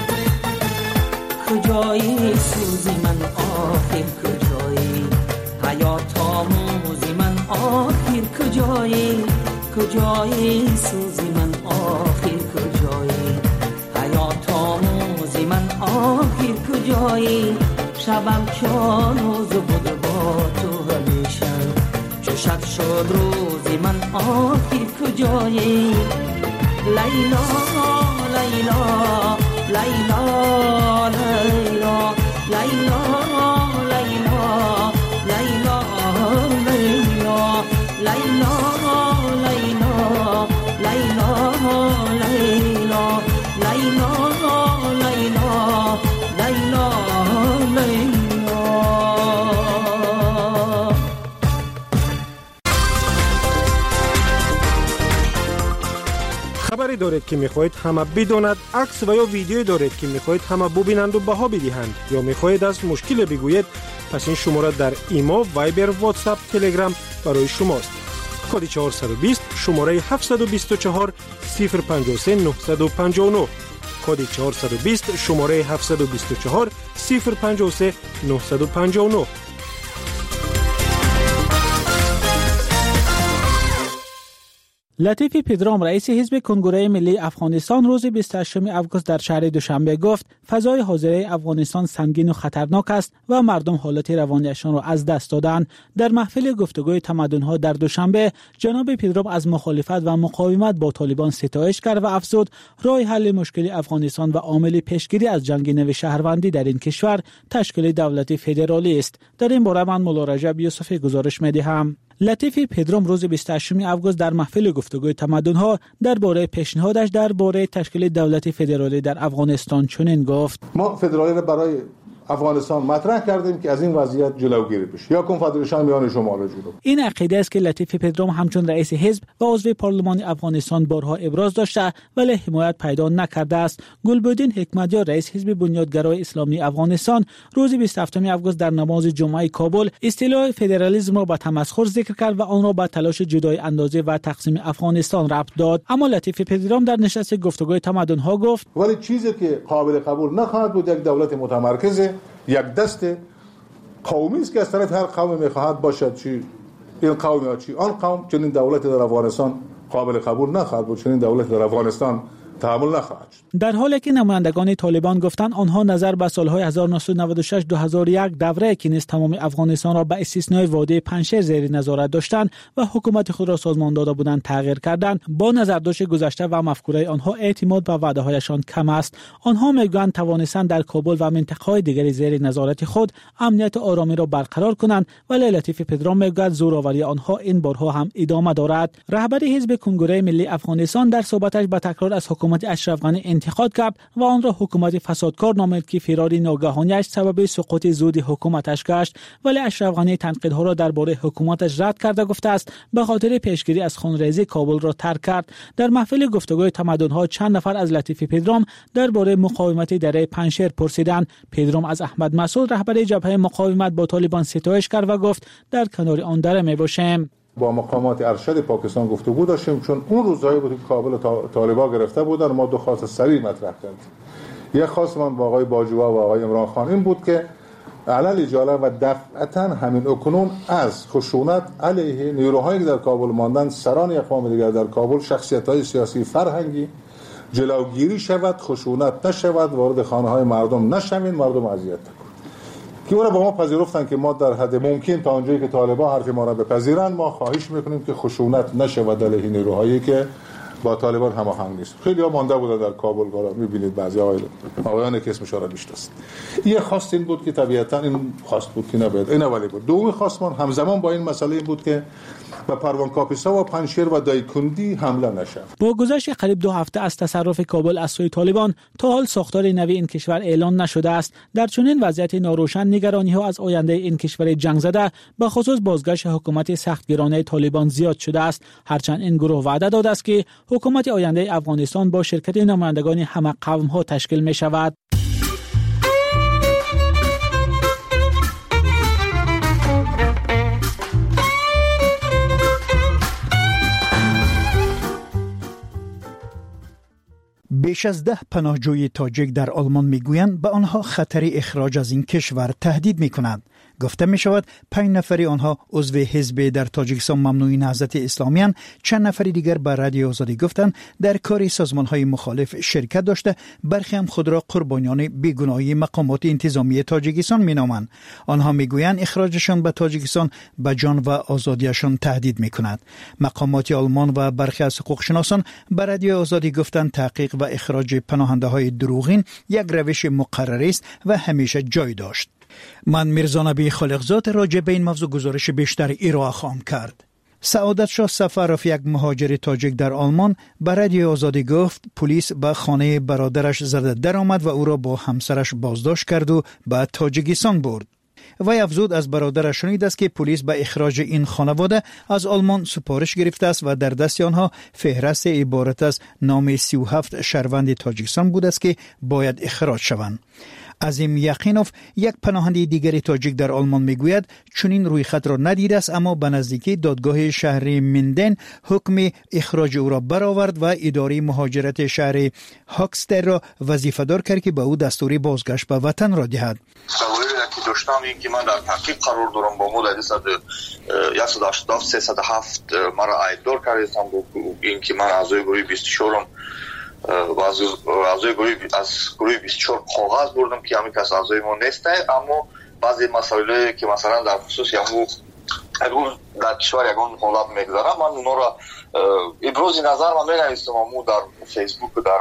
کجایی سوزی من آخر کجایی حیات آموزی من آخر کجایی کجایی سوزی من آخر کجایی حیات آموزی من آخر کجایی شبم چون روز بود با تو همیشه چو شب شد روزی من آخر کجایی لیلا لیلا لیلا لیلا لیلا لیلا لیلا لیلا لیلا لیلا لیلا لیلا لیلا لیلا لیلا خبری دارید که میخواهید همه بداند، عکس و یا ویدیویی دارید که میخواهید همه ببینند و بها بدهند یا میخواهید از مشکل بگویید، پس این شماره در ایما، وایبر، واتساپ، تلگرام برای شماست. کد چهارصد و بیست شماره هفتصد و بیست و چهار صفر پنجاه و سه نهصد و پنجاه و نه کد چهارصد و بیست شماره هفتصد و بیست و چهار صفر پنجاه و سه نهصد و پنجاه و نه. لطیف پدرام رئیس حزب کنگره ملی افغانستان روز بیست و هشتم آگوست در شهر دوشنبه گفت فضای حاضره افغانستان سنگین و خطرناک است و مردم حالت روانیشان را از دست دادند. در محفل گفتگوی تمدن‌ها در دوشنبه جناب پدرام از مخالفت و مقاومت با طالبان ستایش کرد و افزود راه حل مشکل افغانستان و عامل پیشگیری از جنگ نو شهروندی در این کشور تشکیل دولت فدرالی است. در این باره من مولا رجب یوسفی گزارش می‌دهم. لطیف پدرام روز بیست و هشتم آگوست در محفل گفتگوی تمدن‌ها درباره پیشنهادش درباره تشکیل دولت فدرالی در افغانستان چنین گفت: ما فدرالی را برای افغانستان مطرح کردیم که از این وضعیت جلوگیری بشه یا کنفدراسیون میان شمال و جنوب. این عقیده است که لطیف پدرام همچون رئیس حزب و عضو پارلمان افغانستان بارها ابراز داشته ولی حمایت پیدا نکرده است. گلبدین حکمتیار رئیس حزب بنیادگرای اسلامی افغانستان روز بیست و هفتم آگوست در نماز جمعه کابل اصطلاح فدرالیسم را به تمسخر ذکر کرد و آن را به تلاش جدای اندازی و تقسیم افغانستان ربط داد. اما لطیف پدرام در نشست گفتگوی تمدن‌ها گفت: ولی چیزی که قابل قبول نخواهد بود یک دولت متمرکز، یک دست قومی است که از طرف هر قوم میخواهد باشد، چی این قوم یا چی آن قوم، چنین دولت در افغانستان قابل قبول نخواهد بود، چنین دولت در افغانستان تحمل نخواهد شد. در حالی که نمایندگان طالبان گفتند آنها نظر به سالهای هزار و نهصد و نود و شش تا دو هزار و یک دوره که نیز تمام افغانستان را به استثنای وادی پنجشیر زیر نظارت داشتند و حکومت خود را سازمان داده بودند تغییر کردند. با نظرداشت گذشته و مفکوره آنها اعتماد به وعده هایشان کم است. آنها میگویند توانستند در کابل و منطقه‌های دیگری زیر نظارت خود امنیت و آرامی را برقرار کنند، ولی لطیف پدرام میگوید زوراوری آنها این بارها هم ادامه دارد. رهبر حزب کنگره ملی افغانستان در صحبتش به تکرار از حکومت حکومت اشرف غنی انتقاد کرد و آن را حکومت فسادکار نامید که فراری ناگهانیش سبب سقوط زود حکومتش گشت. ولی اشرف غنی تنقیدها را درباره حکومتش رد کرده گفته است به خاطر پیشگیری از خونریزی کابل را ترک کرد. در محفل گفتگوی تمدن‌ها چند نفر از لطیفی پدرام درباره مقاومت دره پنجشیر پرسیدند. پدرام از احمد مسعود رهبر جبهه مقاومت با طالبان ستایش کرد و گفت در کنار آن دره میباشیم. با مقامات ارشد پاکستان گفتگو داشتیم چون اون روزایی بود که کابل طالبا گرفته بودن. ما دو خواست سریع مطرح کردیم. یک خواست من با آقای باجوا و آقای عمران خان این بود که علل جاله و دفعتا همین اکنون از خشونت علیه نیروهایی که در کابل ماندن، سران اقوام دیگر در کابل، شخصیت‌های سیاسی فرهنگی جلوگیری شود، خشونت نشود، وارد خانه‌های مردم نشوین، مردم اذیت نکنند. که اون را با ما پذیرفتن که ما در حد ممکن تا اونجایی که طالبان حرف ما را بپذیرند ما خواهش میکنیم که خشونت نشود علیه نیروهایی که با طالبان هماهنگ نیست. خیلی ها مانده بودن در کابل، حالا میبینید بعضی آقایان آقایان که اسمش را میشناسید. یه خواست این بود که طبیعتا این خواست بود که نباید این اولی بود. دومی خواست من همزمان با این مسئله این بود که و پروان کاپیسا و پنجشیر و دایکندی حمله نشد. با گذشت قریب دو هفته از تصرف کابل از سوی طالبان تا حال ساختار نوی این کشور اعلان نشده است. در چنین وضعیت ناروشن نگرانی ها از آینده این کشور جنگ زده به خصوص بازگشت حکومت سختگیرانه طالبان زیاد شده است. هرچند این گروه وعده داده است که حکومت آینده افغانستان با شرکت نمایندگان همه قوم ها تشکیل می شود. بیش از ده پناهجوی تاجیک در آلمان میگویند به آنها خطر اخراج از این کشور تهدید میکنند. گفته می شود پنج نفری آنها عضو حزب در تاجیکستان ممنوع نهضت اسلامیان، چند نفری دیگر به رادیو آزادی گفتند در کار سازمان های مخالف شرکت داشته، برخی هم خود را قربانیان بیگناهی مقامات انتظامی تاجیکستان می نامند. آنها می گویند اخراجشان به تاجیکستان به جان و آزادیشان تهدید می کند. مقامات آلمان و برخی از حقوق شناسان به رادیو آزادی گفتند تحقیق و اخراج پناهنده های دروغین یک روش مقرر است و همیشه جای داشت. من میرزا نبی خالقزاد راجع به این موضوع گزارش بیشتر ارائه خواهم کرد. سعادت شاه سفرов یک مهاجر تاجیک در آلمان به رادیو آزادی گفت پلیس به خانه برادرش زده در آمد و او را با همسرش بازداشت کرد و به تاجیکستان برد. وی افزود از برادرش شنید است که پلیس به اخراج این خانواده از آلمان سپارش گرفته است و در دست آنها فهرست عبارت از نام سی و هفت شهروند تاجیکستان بود است که باید اخراج شوند. عظیم یقینوف یک پناهنده دیگری تاجیک در آلمان میگوید چنین روی خط را ندیده است، اما به نزدیکی دادگاه شهر مندن حکم اخراج او را برآورد و اداره مهاجرت شهر هاکستر را وظیفه دار کرد که به او دستور بازگشت به وطن را دهد. که داشتم این که من در تحقیق قرار دارم با مدت صد صد و هشتاد و هفت سیصد و هفت مرا عیددار کردم این که من اعضای گروه بیست و چهار و از اعضای گروه از گروه بیست و چهار کاغذ بردم که همین کس اعضای ما نیسته، اما بعضی مسائلی که مثلا در خصوص یمو اگر در کشور یگان حالت میگذارم من اونا را ابراز نظر من می‌نویسم امو در فیسبوک و در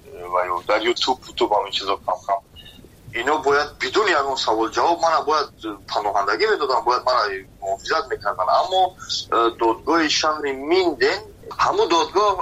و در یوتیوب تو با این چیزا کم کم اینا باید بدون یگان سوال جواب من باید پناهندگی میدادن، باید من محافظت میکردن، اما دادگاه شهر میندن همو دادگاه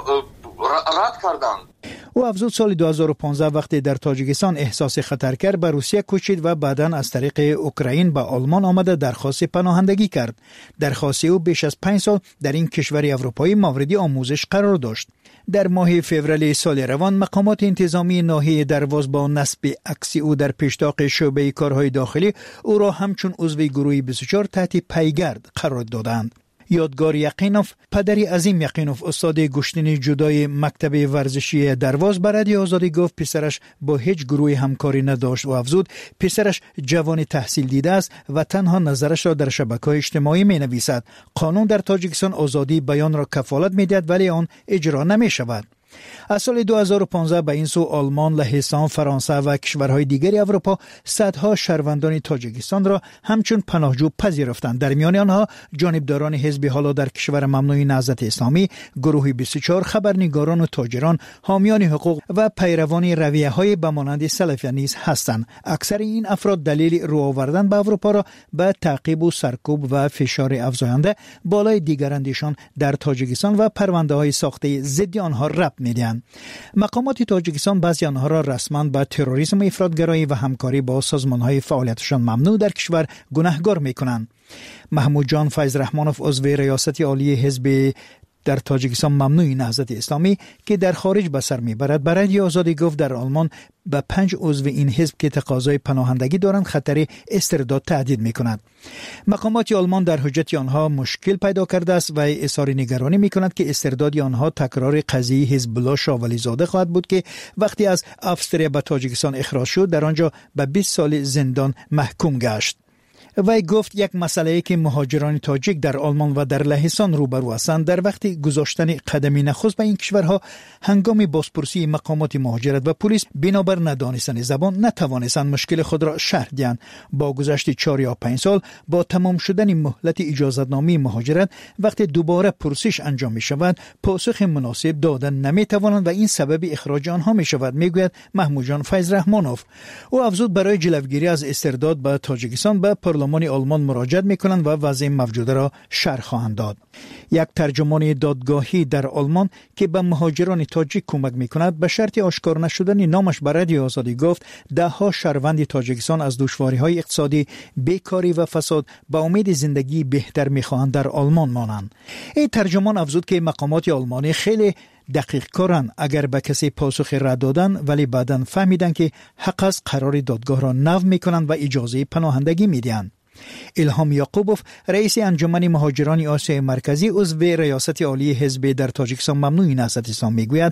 رد کردن. او افزود سال دو هزار و پانزده وقتی در تاجیکستان احساس خطر کرد به روسیه کوچید و بعداً از طریق اوکراین به آلمان آمده درخواست پناهندگی کرد. درخواست او بیش از پنج سال در این کشور اروپایی مورد آموزش قرار داشت. در ماه فوریه سال روان مقامات انتظامی ناحیه درواز با نصب عکس او در پیشتاق شعبه کارهای داخلی او را همچون عضو گروه بیست و چهار تحت پیگرد قرار دادند. یادگار یقینوف، پدری عظیم یقینوف، استاد گشتنی جدای مکتب ورزشی درواز به رادیو آزادی گفت پسرش با هیچ گروه همکاری نداشت و افزود پسرش جوان تحصیل دیده است و تنها نظرش را در شبکه‌های اجتماعی می نویسد. قانون در تاجیکستان آزادی بیان را کفالت می دهد ولی آن اجرا نمی شود. از سال دو هزار و پانزده به این سو آلمان، لهستان، فرانسه و کشورهای دیگری اروپا صدها شهروندان تاجیکستان را همچون پناهجو پذیرفتند. در میان آنها جانبداران حزب حالا در کشور ممنوع نهضت اسلامی، گروه بیست و چهار، خبرنگاران و تاجران، حامیان حقوق و پیروان رویه‌های به مانند سلفیان نیز هستند. اکثر این افراد دلیل رو آوردن به اروپا را به تعقیب و سرکوب و فشار افزاینده بالای دیگراندیشان در تاجیکستان و پرونده‌های ساخته ضد آنها ربط میدهند. مقامات تاجیکستان بعضی آنها را رسما به تروریسم، افراطگرایی و همکاری با سازمان‌های فعالیتشان ممنوع در کشور گناهکار می‌کنند. محمود جان فیض رحمانوف عضو ریاست عالی حزب در تاجیکستان ممنوع نهضت اسلامی که در خارج به سر میبرد به رادیو آزادی گفت در آلمان به پنج عضو این حزب که تقاضای پناهندگی دارند خطر استرداد تهدید میکند. مقامات آلمان در حجت آنها مشکل پیدا کرده است و اظهار نگرانی میکند که استرداد آنها تکرار قضیه حزب الله شاولی زاده خواهد بود که وقتی از افسریا به تاجیکستان اخراج شد در آنجا به بیست سال زندان محکوم گشت. وی گفت یک مسئله که مهاجران تاجیک در آلمان و در لهستان روبرو هستند در وقت گذاشتن قدمی نخست به این کشورها هنگام بازپرسی مقامات مهاجرت و پلیس بنابر ندانستن زبان نتوانستند مشکل خود را شرح دهند. با گذشت چهار یا پنج سال با تمام شدن مهلت اجازتنامه مهاجرت وقتی دوباره پرسش انجام می شود پاسخ مناسب دادن نمی توانند و این سبب اخراج آنها می شود، میگوید محمود جان فیض رحمانوف. او افزود برای جلوگیری از استرداد به تاجیکستان به پارلمان آلمان مراجعت میکنند و وضع موجوده را شرح خواهند داد. یک ترجمان دادگاهی در آلمان که به مهاجران تاجیک کمک میکند به شرط آشکار نشدن نامش به رادیو آزادی گفت ده ها شهروند تاجیکستان از دشواری‌های اقتصادی، بیکاری و فساد با امید زندگی بهتر میخواهند در آلمان مانند. این ترجمان افزود که مقامات آلمانی خیلی دقیق کارن اگر به کسی پاسخ رد دادن ولی بعداً فهمیدن که حق از قرار دادگاه را نقض میکنند و اجازه پناهندگی میدن. الهام یعقوبوف رئیس انجمن مهاجران آسیای مرکزی عضو ریاست عالی حزب در تاجیکستان ممنوع نهضت اسلام میگوید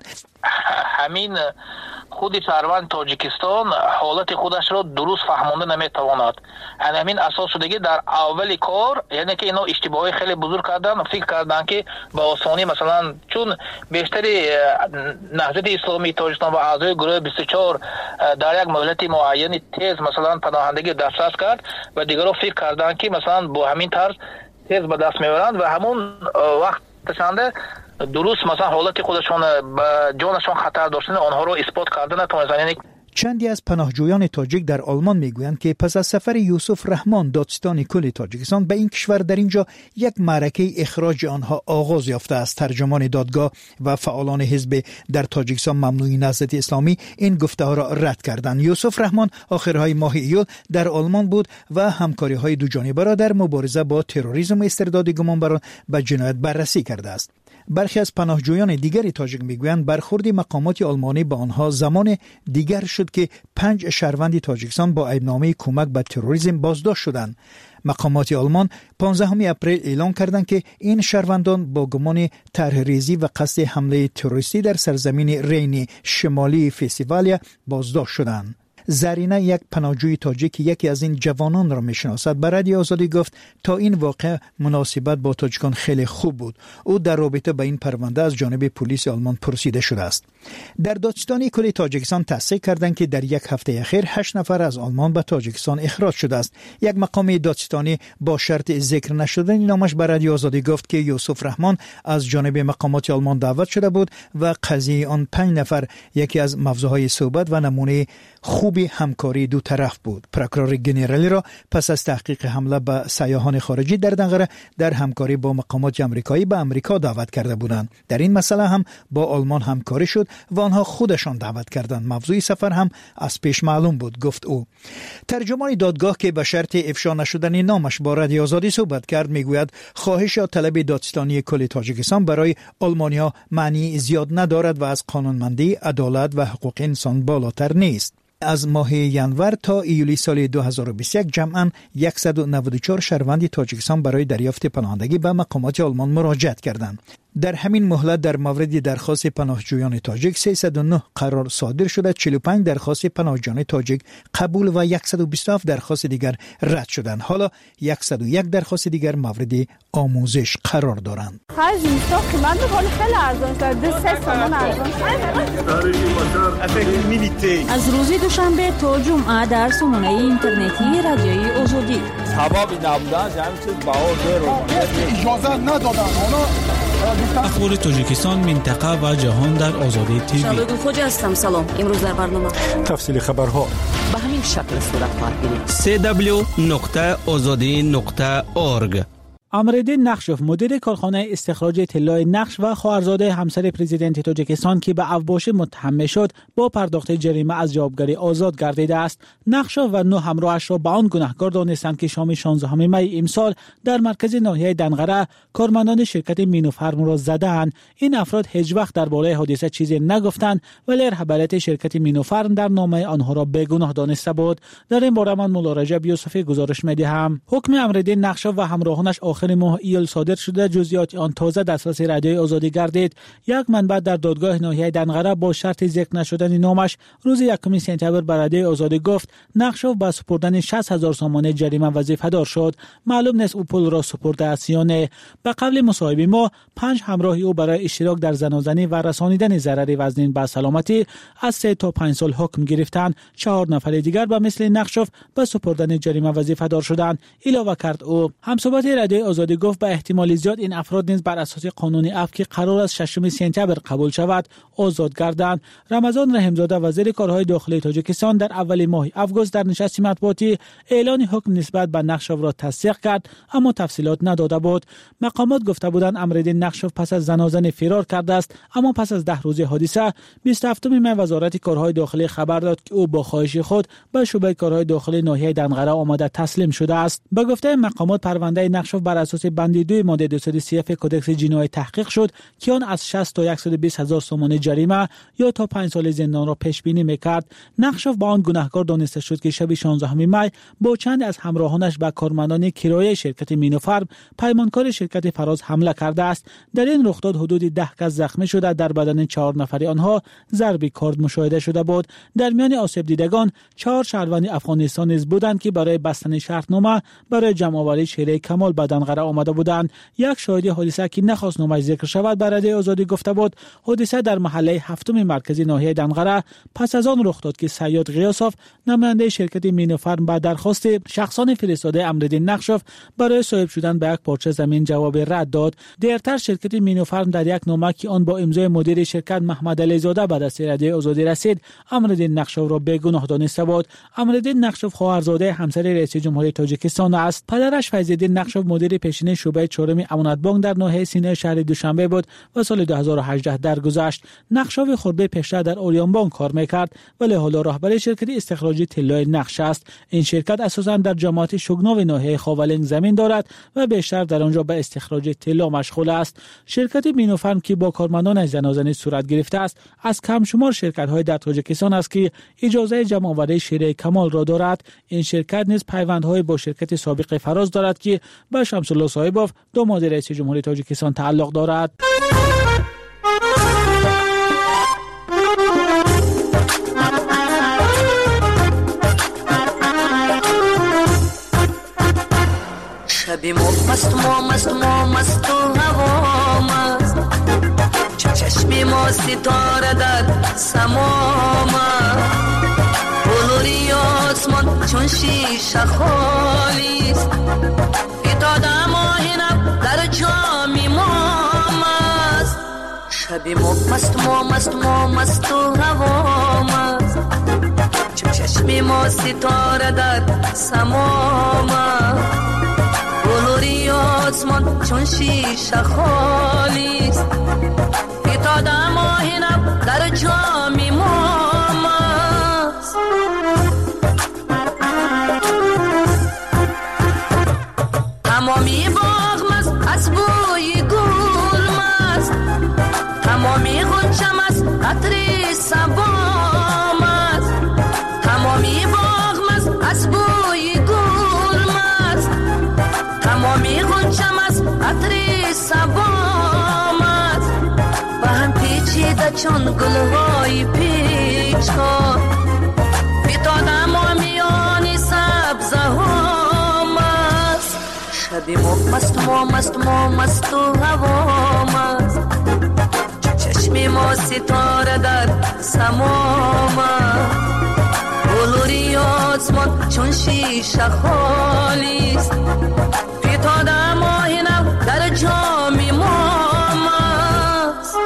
همین خود شهروند تاجیکستان حالت خودش را درست فهمانده نمیتواند. همین اساس شدگی در اول کار یعنی که اینا اشتباهی خیلی بزرگ کردن، فکر کردن که با آسانی مثلا چون بیشتری نهضت اسلامی تاجیکستان و اعضای گروه بیست و چهار در یک مدت معینی تیز مثلا پناهندگی دسترس کرد و دیگرها فکر کردن که مثلا با همین طرز تیز به دست میبرند و همون وقت تشانده درست مثلا حالت خودشون به جانشون خطر داشتن آنها رو اثبات کردن نتونستن. چندی از پناهجویان تاجیک در آلمان میگویند که پس از سفر یوسف رحمان دادستان کل تاجیکستان به این کشور در اینجا یک معرکه اخراج آنها آغاز یافته است. ترجمان دادگاه و فعالان حزب در تاجیکستان ممنوع نهضت اسلامی این گفته ها را رد کردند. یوسف رحمان آخرهای ماه ایول در آلمان بود و همکاری های دو جانبه را در مبارزه با تروریسم و استرداد گمانبران به جنایت بررسی کرده است. برخی از پناهجویان دیگری تاجیک میگویند برخورد مقامات آلمانی با آنها زمان دیگر شد که پنج شهروند تاجیکستان با عیبنامه کمک به تروریسم بازداشت شدند. مقامات آلمان پانزدهم اپریل اعلام کردند که این شهروندان با گمان طرح‌ریزی و قصد حمله تروریستی در سرزمین رین شمالی فستیوالیا بازداشت شدند. زرینه یک پناهجوی تاجیک یکی از این جوانان را میشناسد به رادیو آزادی گفت تا این واقع مناسبت با تاجیکان خیلی خوب بود. او در رابطه با این پرونده از جانب پلیس آلمان پرسیده شده است. در دادستانی کل تاجیکستان تصدیق کردند که در یک هفته اخیر هشت نفر از آلمان به تاجیکستان اخراج شده است. یک مقام دادستانی با شرط ذکر نشدن نامش به رادیو آزادی گفت که یوسف رحمان از جانب مقامات آلمان دعوت شده بود و قضیه آن پنج نفر یکی از موضوعهای صحبت و نمونه خوب همکاری دو طرف بود. پروکورور ژنرالی را پس از تحقیق حمله به سیاحان خارجی در دنقره در همکاری با مقامات آمریکایی به آمریکا دعوت کرده بودند. در این مسئله هم با آلمان همکاری شد و آنها خودشان دعوت کردند. موضوع سفر هم از پیش معلوم بود، گفت او. ترجمان دادگاه که به شرط افشا نشدن نامش با رادیو آزادی صحبت کرد میگوید خواهش یا طلب دادستانی کل تاجیکستان برای آلمانیا معنی زیاد ندارد و از قانونمندی، عدالت و حقوق انسان بالاتر نیست. از ماه ینور تا ایولی سال دو هزار و بیست و یک جمعاً صد و نود و چهار شهروند تاجیکستان برای دریافت پناهندگی به مقامات آلمان مراجعت کردند. در همین مهلت در مورد درخواست پناهجویان تاجیک سیصد و نه قرار صادر شده، چهل و پنج درخواست پناهجویان تاجیک قبول و صد و بیست و هفت درخواست دیگر رد شدند. حالا صد و یک درخواست دیگر مورد آموزش قرار دارند. خرج اینستا قیمت حال خیلی ارزان شده، سه تومان ارزان شده. از روز دوشنبه تا جمعه در سامانه اینترنتی رادیوی آزادی. سببی نبودن همین چیز باور رو اجازه ندادن. اخبار تاجیکستان، منطقه و جهان در آزادی تیوی. شبگون خوجه هستم. سلام. امروز در برنامه تفصیل خبرها به همین شکل صورت خواهد گرفت. سی دبلیو نقطه آزادی نقطه اورگ. امردین نقشوف مدیر کارخانه استخراج طلای نقش و خواهرزاده همسر پرزیدنت تاجیکستان که به اوباش متهم شد با پرداخت جریمه از جوابگری آزاد گردیده است. نقشوف و نه همراهش را به آن گناهکار دانستند که شام شانزدهم می امسال در مرکز ناحیه دنغره کارمندان شرکت مینوفارم را زدند. این افراد هیچ وقت درباره حادثه چیزی نگفتند ولی رهبریت شرکت مینوفارم در نامه آنها را بیگناه دانسته بود. در این باره من مولا رجب یوسفی گزارش می‌دهم. حکم امردین نقشوف و همراهانش آخر ماه ایول صادر شده، جزئیات آن تازه دسترس رادیوی آزادی گردید. یک منبع در دادگاه ناحیه دنغره با شرط ذکر نشدن نامش روز یکم سپتامبر به رادیوی آزادی گفت نقشوف با سپردن شصت هزار سامانه جریمه وظیفه دار شد. معلوم نیست او پول را سپرده است یا نه. به قبل مصاحبه ما پنج همراه او برای اشتراک در زنازنی و رسانیدن ضرر وزنین به سلامتی از سه تا پنج سال حکم گرفتند. چهار نفر دیگر به مثل نقشوف به سپردن جریمه وظیفه دار شدند. علاوه کرد او. همصحبت رادیوی آزادی گفت به احتمال زیاد این افراد نیز بر اساس قانون عفو که قرار است ششم سپتامبر قبول شود آزاد گردند. رمضان رحیمزاده وزیر کارهای داخلی تاجیکستان در اول ماه آگوست در نشست مطبوعاتی اعلان حکم نسبت به نقشوف را تصدیق کرد اما تفصیلات نداده بود. مقامات گفته بودند امردین نقشوف پس از زنازنی فرار کرده است اما پس از ده روز حادثه بیست و هفتم می وزارت کارهای داخلی خبر داد که او با خواهش خود به شعبه کارهای داخلی ناحیه دنغره آمده تسلیم شده است. به گفته مقامات پرونده نقشوف بر اساس بند دو ماده دویست و سی اف کدکس جنایی تحقیق شد که آن از شصت تا صد و بیست هزار سومانی جریمه یا تا پنج سال زندان را پیش بینی میکرد. نقشوف با آن گناهکار دانسته شد که شب شانزدهم می با چند از همراهانش به کارمندان کرایه شرکت مینوفارم پیمانکار شرکت فراز حمله کرده است. در این رخداد حدود ده کس زخمی شده، در بدن چهار نفری آنها ضربی کارد مشاهده شده بود. در میان آسیب دیدگان چهار شهروند افغانستان نیز بودند که برای بستن شرطنامه برای جمع‌آوری شیره کمال به دنغره آمده بودند. یک شاهد حادثه که نخواست نامش ذکر شود بر رادیوی آزادی گفته بود حادثه در محله هفتم مرکزی ناحیه دنغره پس از آن رخ داد که سیاد غیاسوف نماینده شرکت مینوفارم به درخواست شخصان فرستاده امردین نقشوف برای صاحب شدن به یک پارچه زمین جواب رد داد. دیرتر شرکت مینوفارم در یک نامه که آن با امضای مدیر شرکت محمد علی زاده به دست رادیوی آزادی رسید امردین نقشوف را بیگناه دانسته بود. امردین نقشوف خواهرزاده همسر رئیس جمهوری تاجیکستان است. پدرش فیض‌الدین نقشوف مدیر پیشین شعبه چهارم امانت بانک در ناحیه سینه شهر دوشنبه بود و سال دو هزار و هجده درگذشت. نقشوف خورده پیشتر در اوریان بانک کار میکرد ولی حالا رهبر شرکت استخراج طلای نقش است. این شرکت اساساً در جماعت شگناو ناحیه خاولنگ زمین دارد و بیشتر در آنجا به استخراج طلا مشغول است. شرکت مینوفارم که با کارمندان زنازنی صورت گرفته است از کم شمار شرکت‌های در تاجیکستان است که اجازه جمع‌آوری شیره کمال را دارد. این شرکت نیز پیوندهای با شرکت سابق فراز دارد که به شمس الله صاحبوف داماد رئیس جمهوری تاجیکستان تعلق دارد. شبی ما مست ما مست ما مست و هوا مست چشمی ما ستاره در سما مست بلوری آسمان چون شیشه خالیست فتاده ماهینم در جامی ما مست شبی ما مست ما مست ما مست و هوا مست چشمی ما ستاره در سما مست بلوری آسمان چون شیشه خالیست فتاده ماهینم در جامی ما مست تمامی باغ مست از بوی گل مست تمامی غنچه مست عطر صبا مست تمامی باغ مست از بوی گل مست تمامی غنچم از عطر صبا مست و هم پیچیده چون گلهای پیچکار فتاده ما میانی سبزه ها مست شبی ما مست ما مست ما مست و هوا مست چشمی ما ستاره در سما مست بلوری آسمان چون شیشه خالیست فتاده ماهینم در جامی ما مست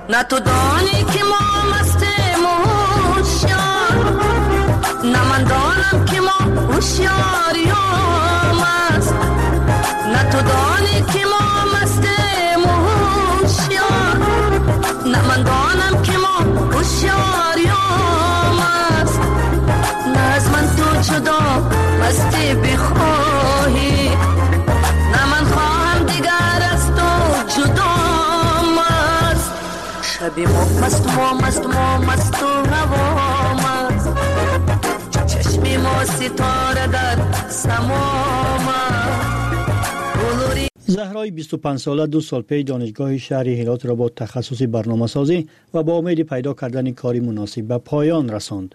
نه تو دانی که ما مستیم و هوشیار، نه من دانم که ما هوشیاریم است. نه تو دانی که ما مستیم و هوشیار، نه من دانم که ما هوشیاریم است. نه از من تو جدا مستی بخواهی، نه من خواهم دیگر از تو جدا مست. شبی ما مست ما مست ما مست و هوا مست، چشمی ما ستاره در سما مست. زهرای بیست و پنج ساله دو سال پیش دانشگاه شهر هرات را با تخصص برنامه سازی و با امید پیدا کردن کاری مناسب به پایان رساند.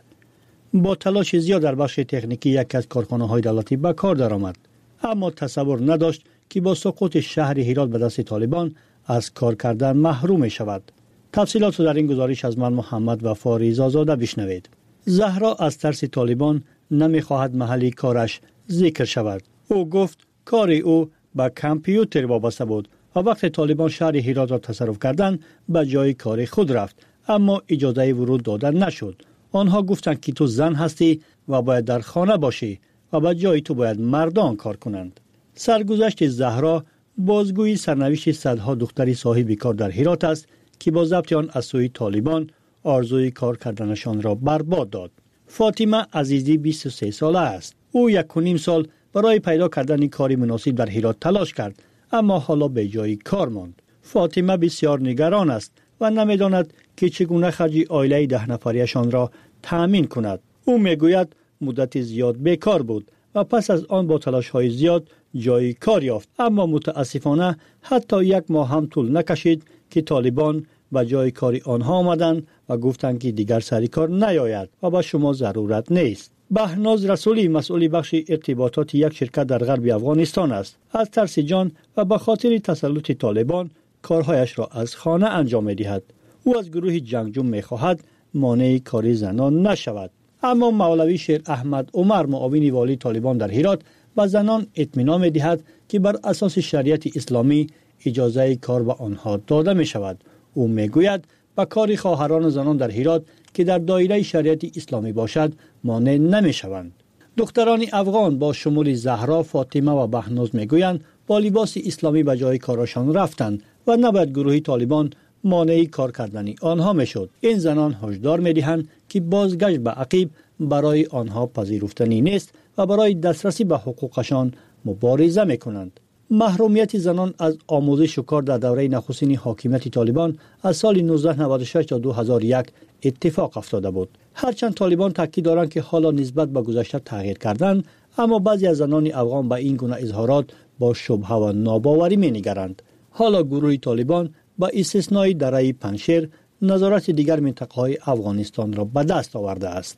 با تلاش زیاد در بخش تکنیکی یک از کارخانه‌های دولتی به کار درآمد، اما تصور نداشت که با سقوط شهر هرات به دست طالبان از کار کردن محروم شود. تفصیلات در این گزارش از من محمد وفا ریزازاده بشنوید. زهرا از ترس طالبان نمیخواهد محل کارش ذکر شود. او گفت کار او به کامپیوتر وابسته بود و وقت طالبان شهر هرات را تصرف کردند به جای کار خود رفت، اما اجازه ورود داده نشد. آنها گفتند که تو زن هستی و باید در خانه باشی و به جای تو باید مردان کار کنند. سرگذشت زهرا بازگویی سرنوشت صدها دختری صاحب کار در هرات است که با ضبط آن از سوی طالبان آرزوی کار کردنشان را برباد داد. فاطمه عزیزی بیست و سه ساله است. او یک و نیم سال برای پیدا کردن کاری مناسب در هرات تلاش کرد، اما حالا به جای کار ماند. فاطمه بسیار نگران است و نمیداند که چگونه خرج عائله ده نفریشان را تأمین کند. او میگوید مدت زیاد بیکار بود و پس از آن با تلاش‌های زیاد جای کار یافت، اما متاسفانه حتی یک ماه هم طول نکشید که طالبان به جای کاری آنها آمدند و گفتند که دیگر سر کار نیاید و به شما ضرورت نیست. بهناز رسولی مسئول بخش ارتباطات یک شرکت در غرب افغانستان است. از ترس جان و به خاطر تسلط طالبان کارهایش را از خانه انجام می‌دهد. او از گروه جنگجو می‌خواهد مانع کار زنان نشود. اما مولوی شیر احمد عمر معاون والی طالبان در هرات به زنان اطمینان می‌دهد که بر اساس شریعت اسلامی اجازه کار به آنها داده می‌شود. او می‌گوید به کار خواهران زنان در هرات که در دایره شریعت اسلامی باشد مانع نمی‌شوند. دختران افغان با شمول زهرا، فاطمه و بهناز می‌گویند با لباس اسلامی به جای کارشان رفتند و نباید گروه طالبان مانع کار کردن آنها میشد. این زنان هشدار می‌دهند که بازگشت به عقب برای آنها پذیرفتنی نیست و برای دسترسی به حقوقشان مبارزه می‌کنند. محرومیت زنان از آموزش و کار در دوره نخستین حاکمیت طالبان از سال نوزده نود و شش تا دو هزار و یک اتفاق افتاده بود. هرچند طالبان تاکید دارند که حالا نسبت به گذشته تغییر کردند، اما بعضی از زنان افغان به این گونه اظهارات با شبهه و ناباوری می‌نگرند. حالا گروه طالبان با استثنای دره پنشیر نظارت دیگر منطقه‌های افغانستان را به دست آورده است.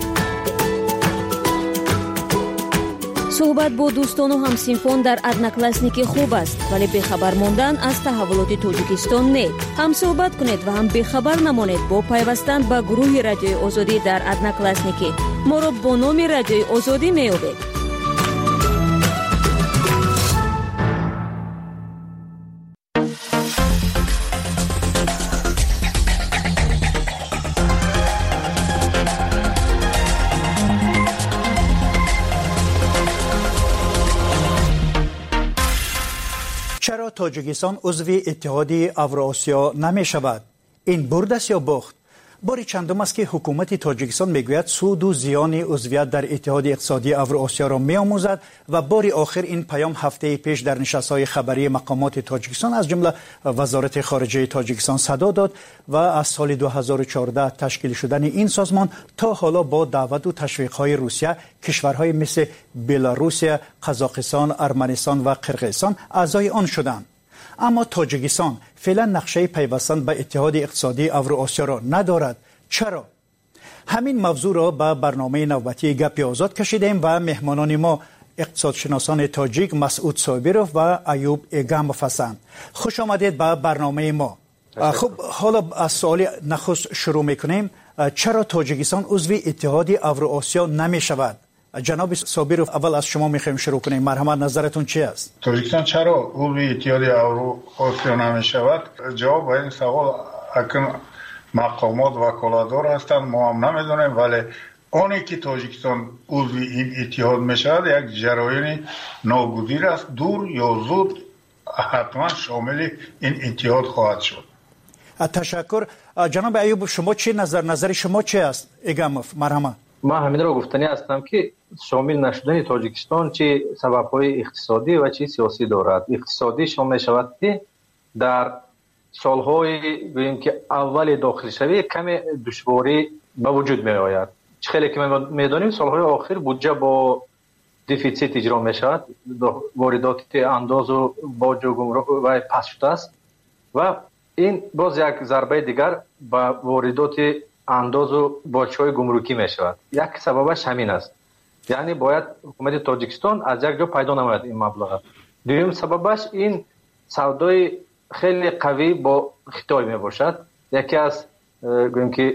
صحبت با دوستان و همسینفون در ادناکلاسنیک خوب است، ولی بخبر ماندن از تحولات تاجیکستان نه. هم صحبت کنید و هم بخبر نمانید با پیوستن به گروه رادیوی آزادی در ادناکلاسنیک. ما را با نام رادیوی آزادی میابید. چرا تاجیکستان عضو اتحاد اوراسیا نمی شود؟ این برد است یا باخت؟ بار چندم است که حکومت تاجیکستان میگوید سود و زیان عضویت در اتحاد اقتصادی اوراسیا را میآموزد و بار آخر این پیام هفته پیش در نشست‌های خبری مقامات تاجیکستان از جمله وزارت خارجه تاجیکستان صدا داد و از سال دو هزار و چهارده تشکیل شدن این سازمان تا حالا با دعوت و تشویق‌های روسیه کشورهای مثل بلاروس، قزاقستان، ارمنستان و قرقیزستان اعضای آن شدند. اما تاجیکستان فعلا نقشه پیوستن به اتحاد اقتصادی اوراسیا را ندارد. چرا؟ همین موضوع را به برنامه نوبتی گپ آزاد کشیدیم و مهمانان ما اقتصادشناسان تاجیک مسعود صابرov و ایوب ایگامov هستند. خوش آمدید به برنامه ما. خب حالا از سوال نخست شروع میکنیم. چرا تاجیکستان عضو اتحاد اوراسیا نمی شود؟ جناب صابرov اول از شما میخوایم شروع کنیم. مرحمت نظرتون چی است؟ تاجیکستان چرا عضو اتحاد اوراسیا نمی شود؟ جواب به این سوال اکن مقامات وکالتدار هستند ما هم نمیدونیم، ولی آنی که تاجیکستان عضو این اتحاد میشود یک جریان ناگزیر است، دور یا زود حتما شامل این اتحاد خواهد شد. تشکر. جناب ایوب شما چی نظر نظر شما چی است؟ ایگاموف مرحمت. ما همین را گفتنی هستم که شامل نشدن تاجیکستان چه سبب‌های اقتصادی و چه سیاسی دارد. اقتصادی شامل شود که در سالهای گوییم که اول داخل شوی کمی دشواری به وجود می آید. خیلی که ما میدانیم سالهای آخر بودجه با دیفیسیت اجرا می شود، واردات انداز و باج و گمرک و پس شده است و این باز یک ضربه دیگر به واردات انداز و باج‌های گمرکی می شود. یک سببش همین است، یعنی باید حکومت تاجیکستان از یک جا پیدا نماید این مبلغ. دوم سببش این سودای خیلی قوی با خطای می باشد. یکی از گویم که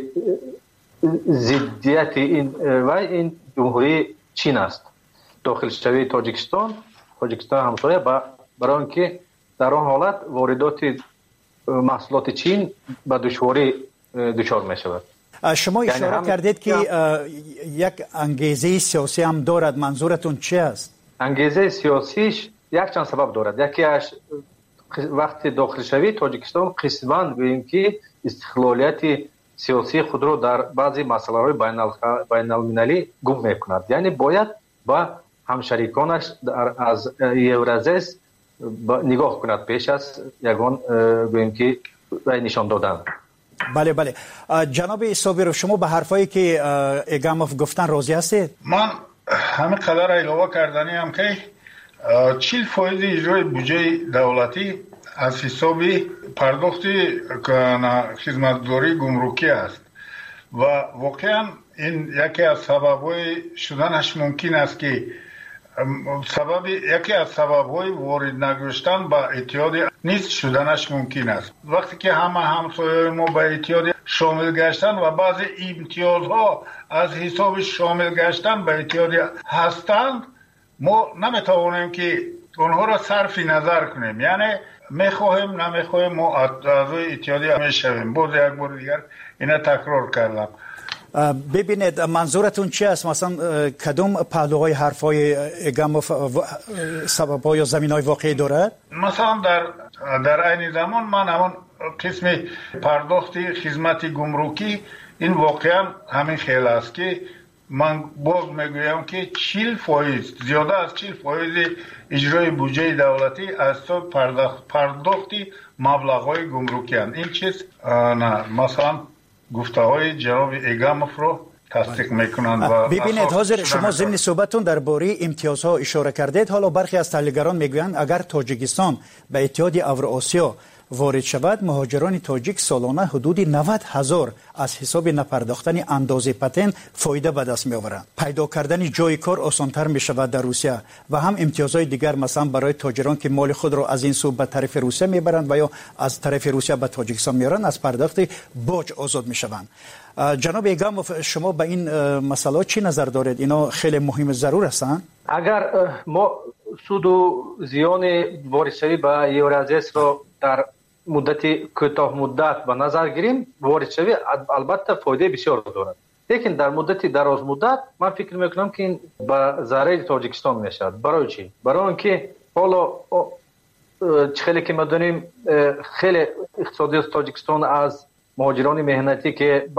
ضدیت این و این جمهوری چین است. داخل شوی تاجیکستان تاجیکستان همسایه برای اینکه در آن حالت واردات محصولات چین به دشواری دچار می شود. شما اشاره یعنی کردید که یک انگیزه سیاسی هم دارد، منظورتون چی است؟ انگیزه سیاسیش یک چند سبب دارد. یکی از وقتی داخل شوی تاجیکستان قسماً گوییم که استقلالیت سیاسی خود رو در بعضی مسائل بین المللی گم میکند، یعنی باید با همشریکانش از یورازیس نگاه کند پیش از یگان گوییم که نشان دادن. بله بله. جناب صابر شما به حرفایی که ایگاموف گفتن راضی هستید؟ من همین قدر علاوه کردنی هم که چهل فایز اجرای بودجه دولتی از حساب پرداخت خدمتگزاری گمرکی است و واقعا این یکی از سبب‌های شدنش ممکن است که سبب یکی از سبب‌های وارد نگشتن به اتحاد نیست شدنش ممکن است. وقتی که همه همسایه‌های ما به اتحاد شامل گشتن و بعضی امتیازها از حساب شامل گشتن به اتحاد هستند، ما نمیتوانیم که اونها را صرف نظر کنیم، یعنی میخواهیم نمیخواهیم ما اعضای اتحادیه میشویم. باز یک بار دیگر اینا تکرار کردم. ببینید منظورتون چی است؟ مثلا کدوم پهلوهای حرفای ایگاموف سبب‌ها یا زمین‌های واقعی دارد؟ مثلا در در عین زمان من همون قسم پرداخت خدمت گمرکی این واقعا همین خیلی است که من باز میگویم که چهل فایز زیاده از چهل فایز اجرای بودجه دولتی از تو پرداخت پرداختی مبلغ‌های گمرکی هستند. این چیز نه مثلا گفته های جناب ایگاموف رو تصدیق میکنند. و ببینید حاضر شما ضمن صحبتتون درباره امتیازها اشاره کردید. حالا برخی از تحلیلگران میگویند اگر تاجیکستان به اتحاد اوراسیا وارد شود مهاجران تاجیک سالانه حدود نود هزار از حساب نپرداختن اندازه پتن فایده به دست می آورند. پیدا کردن جای کار آسانتر می شود در روسیه و هم امتیازهای دیگر مثلا برای تاجران که مال خود را از این سو به طرف روسیه می برند و یا از طرف روسیه به تاجیکستان میارند از پرداخت باج آزاد می شوند. جناب ایگاموف شما به این مسئله چی نظر دارید؟ اینا خیلی مهم ضرور هستند. اگر ما سود و زیان واردشوی به یورازیس را در مدت کوتاه مدت به نظر گیریم، واردشوی البته فایده بسیار دارد، لیکن در مدت دراز مدت من فکر میکنم که این به ضرر تاجیکستان میشود. برای چی؟ برای اینکه حالا خیلی که ما دونیم خیلی اقتصادی تاجیکستان از مهاجران مهنتی که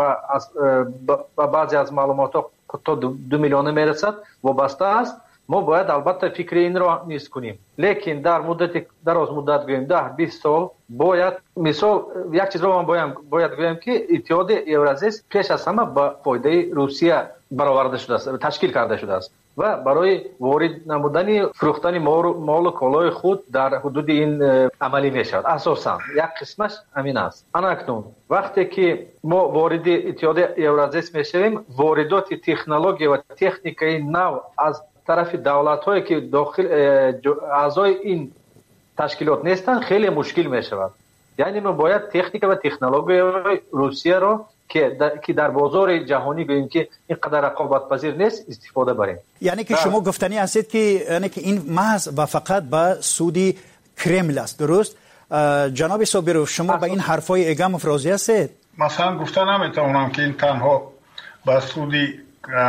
با بعضی از معلومات تا دو میلیون میرسد وابسته است. ما باید البته فکر این را نیست کنیم، لیکن در مدت دراز مدت گویم ده بیست سال باید مثال یک چیز را من باید باید گویم که اتحاد یورازیس پیش از همه با فایده روسیه برآورده شده است، تشکیل کرده شده است و برای وارد نمودن فروختن مال و کالای خود در حدود این عملی می شود. اساسا یک قسمش همین است. اکنون وقتی که ما وارد اتحاد یورازیس می شویم، واردات تکنولوژی و تکنیکی نو از طرف دولت هایی که داخل اعضای این تشکیلات نیستن خیلی مشکل می شود. یعنی ما باید تکنیک و تکنولوژی روسیه را که در, که در بازار جهانی گوییم که اینقدر رقابت پذیر نیست استفاده بریم. یعنی که شما گفتنی هستید که یعنی که این محض و فقط به سودی کرمل است، درست؟ جناب صابرو شما به این حرفای ایگاموف راضی هستید؟ مثلا گفتن نمیتونم که این تنها به سودی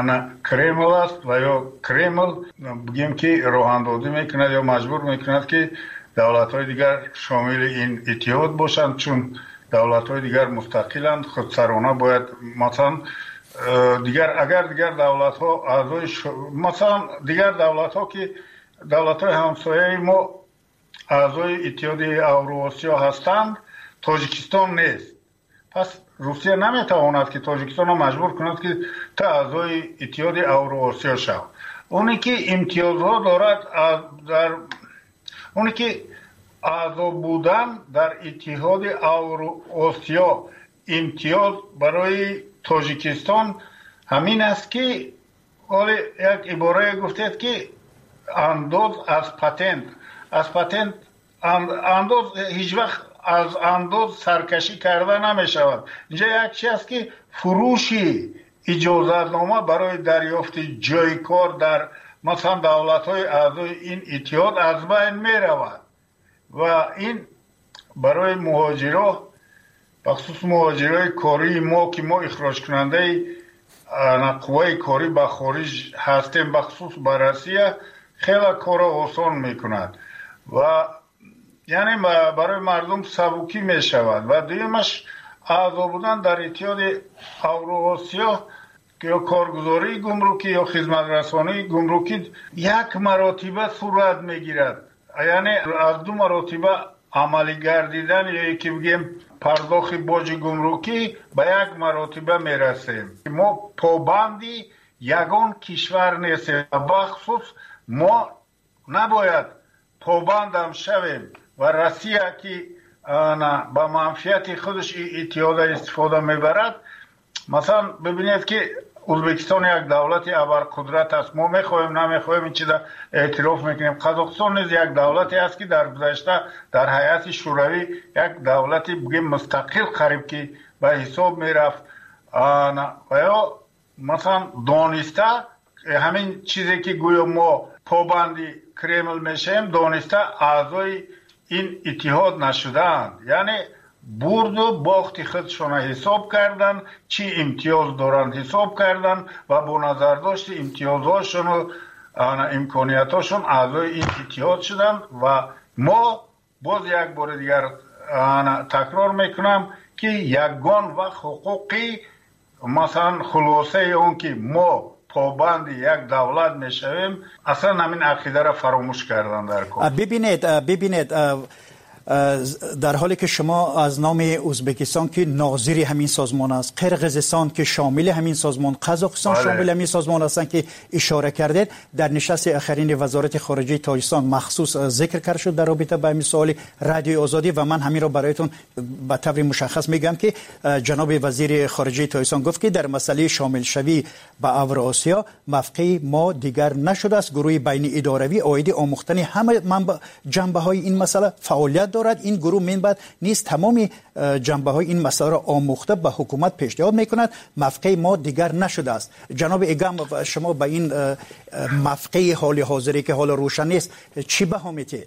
کرمل است و یا کرمل بگیم که راه اندازی میکند یا مجبور میکند که دولت های دیگر شامل این اتحاد باشند، چون دولت های دیگر مستقلند، خودسرانه باید مثلا دیگر اگر دیگر دولت ها اعضای ش... مثلا دیگر دولت ها که دولت های همسایه ما اعضای اتحاد اوراسیا هستند، تاجیکستان نیست. پس روسیه نمیتواند که تاجیکستان را مجبور کند که تا اعضای اتحاد اوراسیا شود. اونی که امتیازها دارد در اونی که اعضا بودن در اتحاد اوراسیا امتیاز برای تاجیکستان همین است که ولی یک عباره گفتید که انداز از پتنت از پتنت انداز هیچ وقت از انداز سرکشی کرده نمی شود. اینجا یک چیز است که فروشی اجازتنامه برای دریافت جای کار در مثلا دولت های اعضای این اتحاد از بین می رود و این برای مهاجرا بخصوص مهاجرای کاری ما که ما اخراج کننده قوای کاری به خارج هستیم بخصوص به روسیه خیلی کار آسان میکند و یعنی برای مردم سبکی می شود. و دیمش اعضا بودن در اتحاد اوراسیا یا کارگزاری گمرکی یا خدمت رسانی گمرکی یک مراتبه صورت میگیرد، یعنی از دو مراتبه عملی گردیدن یا یکی بگیم پرداخت باج گمرکی به یک مراتبه میرسیم. ما پابندی یگان کشور نیستیم، بخصوص ما نباید پابندم شویم و روسیه که به منفعت خودش اتحاد استفاده میبرد. مثلا ببینید که ازبکستان یک دولت ابرقدرت است، ما میخوایم نمیخوایم این چیزا اعتراف میکنیم. قزاقستان نیز یک دولتی است که در گذشته در هیئت شوروی یک دولتی بگیم مستقل قریب که به حساب میرفت و یا مثلا دانسته همین چیزی که گویا ما پابندی کرمل میشیم دانسته اعضای این اتحاد نشدند، یعنی برد و باخت خودشون حساب کردن، چی امتیاز دارند حساب کردن و با نظر داشت امتیازهاشون و امکانیتاشون اعضای این اتحاد شدن. و ما باز یک بار دیگر تکرار میکنم که یگان و حقوقی مثلا خلاصه اون که ما پابند یک دولت میشویم اصلا همین عقیده را فراموش کردن در کار. ببینید ببینید در حالی که شما از نام ازبکستان که ناظر همین سازمان است، قرقیزستان که شامل همین سازمان، قزاقستان شامل همین سازمان هستند که اشاره کردید، در نشست آخرین وزارت خارجه تاجیکستان مخصوص ذکر کرد شد در رابطه با همین سوال رادیو آزادی و من همین را برایتون به طور مشخص میگم که جناب وزیر خارجه تاجیکستان گفت که در مسئله شامل شوی به اوراسیا موقع ما دیگر نشده است. گروه بین اداروی عاید آموختن همه جنبه های این مسئله فعالیت دارد. این گروه منبع نیست تمام جنبه های این مسئله را آموخته به حکومت پیشنهاد میکند. موقع ما دیگر نشده است. جناب ایگام شما به این موقع حال حاضری که حال روشن نیست چی بها میتید؟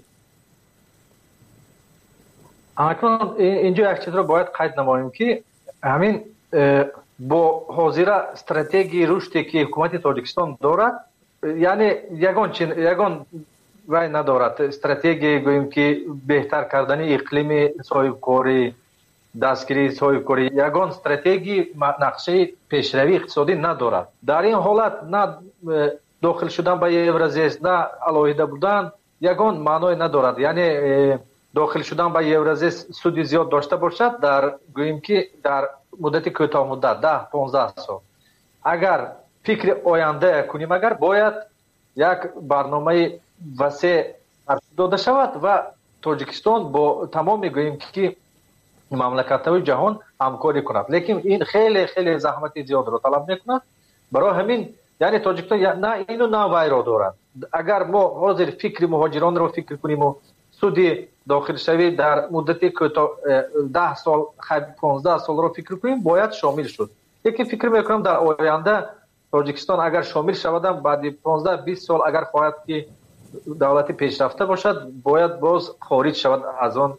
اکنون اینجا یک چیز را باید قید نماییم که همین با حاضر استراتژی رشدی که حکومت تاجیکستان دارد، یعنی یگان چین یگان وای ندارد استراتژی گوییم که بهتر کردن اقلیم صاحب کاری، دستگیری صاحب کاری، یگان استراتژی نقشه پیشروی اقتصادی ندارد. در این حالت نه داخل شدن به یورازیس نه علاوه بودن یگان معنی ندارد. یعنی داخل شدن به یورازیس سودی زیاد داشته باشد در گوییم که در مدت کوتاه مدت ده پانزده سال اگر فکر آینده کنیم، اگر باید یک برنامه وسیع داده شود و تاجیکستان با تمام میگوییم که مملکت‌های جهان همکاری کند، لیکن این خیلی خیلی زحمت زیاد را طلب میکند. برای همین یعنی تاجیکستان نه اینو نه وای را دارد. اگر ما حاضر فکر مهاجران را فکر کنیم و سودی داخل شوی در مدت کوتاه ده سال پانزده سال را فکر کنیم باید شامل شد. یکی فکر میکنم در آینده تاجیکستان اگر شامل شود بعد پانزده بیست سال اگر خواهد که دولت پیشرفته باشد باید باز خارج شود از آن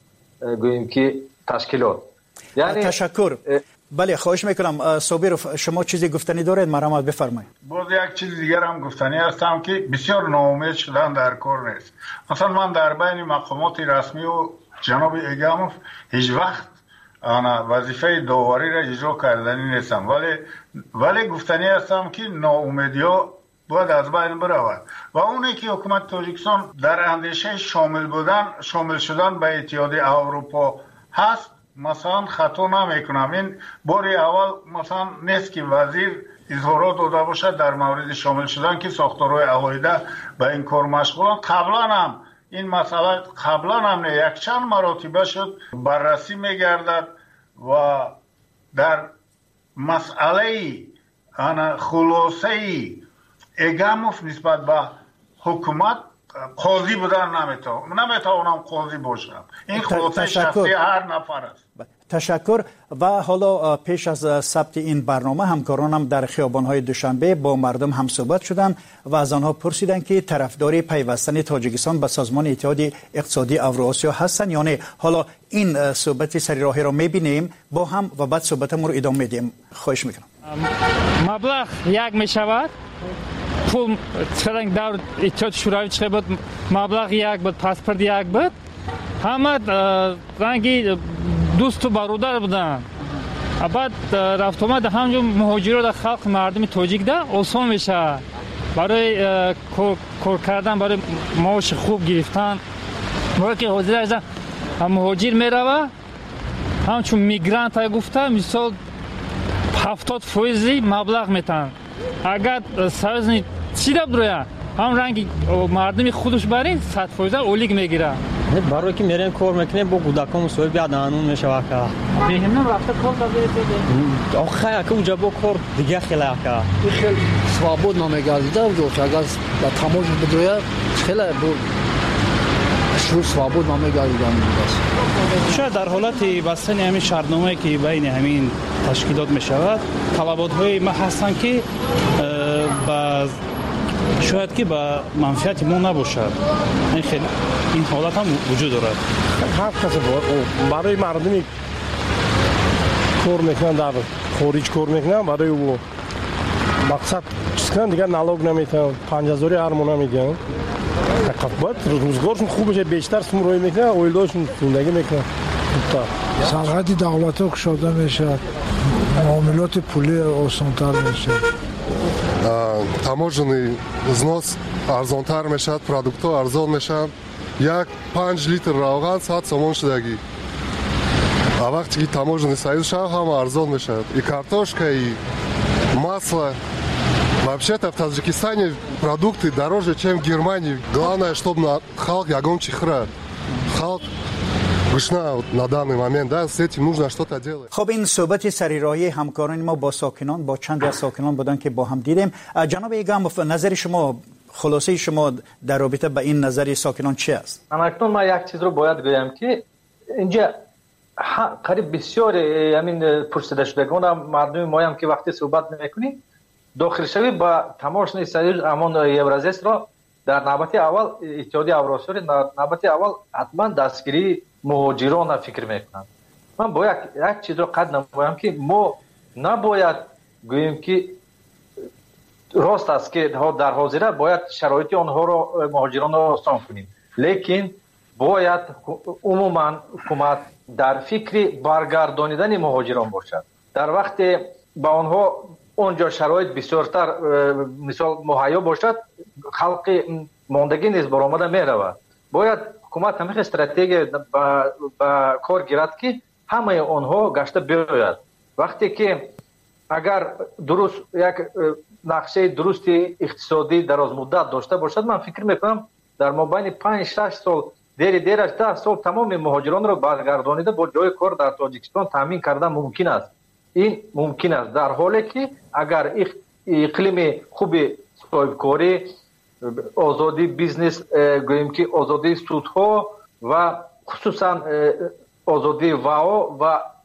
گوییم که تشکیلات. یعنی تشکر. بله خواهش میکنم صابر شما چیزی گفتنی دارید مرحمت بفرمایید. باز یک چیز دیگر هم گفتنی هستم که بسیار ناامید شدن در کار نیست. مثلا من در بین مقامات رسمی و جناب ایگاموف هیچ وقت انا وظیفه داوری را اجرا کردنی نیستم، ولی ولی گفتنی هستم که ناامیدی‌ها باید از بین برود و اونی که حکومت تاجیکستان در اندیشه شامل بودن شامل شدن به اتحادیه اروپا هست، مثلا خطا نمیکنم این باری اول مثلا نیست که وزیر اظهارات داده باشد در مورد شامل شدن که ساختارهای عقایده به این کار مشغولن. قبلا هم این مسئله قبلا هم یک چند مراتبه شد بررسی میگردد و در مسئله انا خلاصه ایگاموف نسبت به حکومت قاضی بودن نمیتونم نمیتونم قاضی باشم. این خلاصه شخصی هر نفر است. تشکر. و حالا پیش از ثبت این برنامه همکارانم در خیابان‌های دوشنبه با مردم هم صحبت شدند و از آنها پرسیدند که طرفدار پیوستن تاجیکستان به سازمان اتحاد اقتصادی اوراسیا هستند یا نه. حالا این صحبت سری راهی را می‌بینیم با هم و بعد صحبتمون رو ادامه میدیم. خواهش میکنم. مبلغ یک میشود، پول چرنگ در اتحاد شوروی چه بود، مبلغ یک بود، پاسپورت یک بود، همه رنگی دوست و برادر بودن. بعد رفت آمد همجور مهاجرا در خلق مردم تاجیک ده آسان میشه برای کار کردن، برای معاش خوب گرفتن. موقعی که حاضر هستن مهاجر میروه همچون میگرانت های گفته مثال هفتاد فویزی مبلغ میتن. اگر سازنی چی دب درویه هم رنگی مردمی خودش برین صد فویزه اولیگ میگیره. برای که میریم کار میکنیم با کودکان مسئول بیاد آنون میشه واقعا. بهمون رفته کار داده. آخه که اونجا با کار دیگه خیلی واقعا. خیلی свободно نمیگردیده اونجا که اگر با تماش بدرویه خیلی بود. شروع свободно نمیگردیده است. شاید در حالت بستن همین شرطنامه‌ای که بین همین تشکیلات میشود طلبات‌های ما هستند که با شاید که با منفعت ما نباشد. این خیلی این حالت هم وجود دارد. هر کسی برای مردمی کار میکنن در خارج کار میکنن برای او مقصد چیز کنن دیگه نالوگ نمیتن پنج هزاری هرمون نمیدن. باید روزگارشون خوب بشه بیشتر سمروی میکنن اویلداشون زندگی میکنن. سرحد دولت ها کشاده میشه، معاملات پولی آسانتر میشه، таможенный взнос арзонтар мешад, продуктҳо арзон мешаванд. як панҷ литр равған сад сомон шудагӣ. А вақте ки таможенный союз шавад ҳама арзон мешавад. И картошка, и масло. Вообще-то в Таджикистане продукты дороже, чем в Германии. Главное, чтобы халк ягон чихра. Халк گشنه на данный момент, да, с этим нужно что-то делать. خب این صحبت سریراهی همکاران ما با ساکنان با چند از ساکنان بودن که با هم دیدیم. جناب ایگاموف نظر شما خلاصه شما در رابطه با این نظر ساکنان چی است؟ اکنون ما یک چیز رو باید بگم که اینجا قریب بسیار همین پرسیده شدگان مردم ما هم که وقتی صحبت میکنیم داخل شوی با تماشای سریع امان یورازیس را در نوبت اول اتحادیه اوراسیا در نوبت اول حتما دستگیری مهاجران فکر میکنم. من باید یک چیز رو قد نمایم که ما نباید گوییم که راست است که در حاضره باید شرایط آنها رو مهاجران رو آسان کنیم، لیکن باید عموما حکومت در فکر برگردانیدن مهاجران باشد. در وقت با آنها اونجا شرایط بسیارتر مثال مهیا باشد خلق ماندگی نیز برآمده میرود. باید حکومت همیشه استراتژی با کار گیرد که همه آنها گشته بیاید. وقتی که اگر درست یک نقشه درست اقتصادی دراز مدت داشته باشد من فکر میکنم در مابین پنج شش سال دیر دیرش ده سال تمام مهاجران را برگردانیده با جای کار در تاجیکستان تامین کردن ممکن است. این ممکن است در حالی که اگر اقلیم خوب صاحبکاری، آزادی بیزنس، گوییم که آزادی سودها و خصوصا آزادی واو و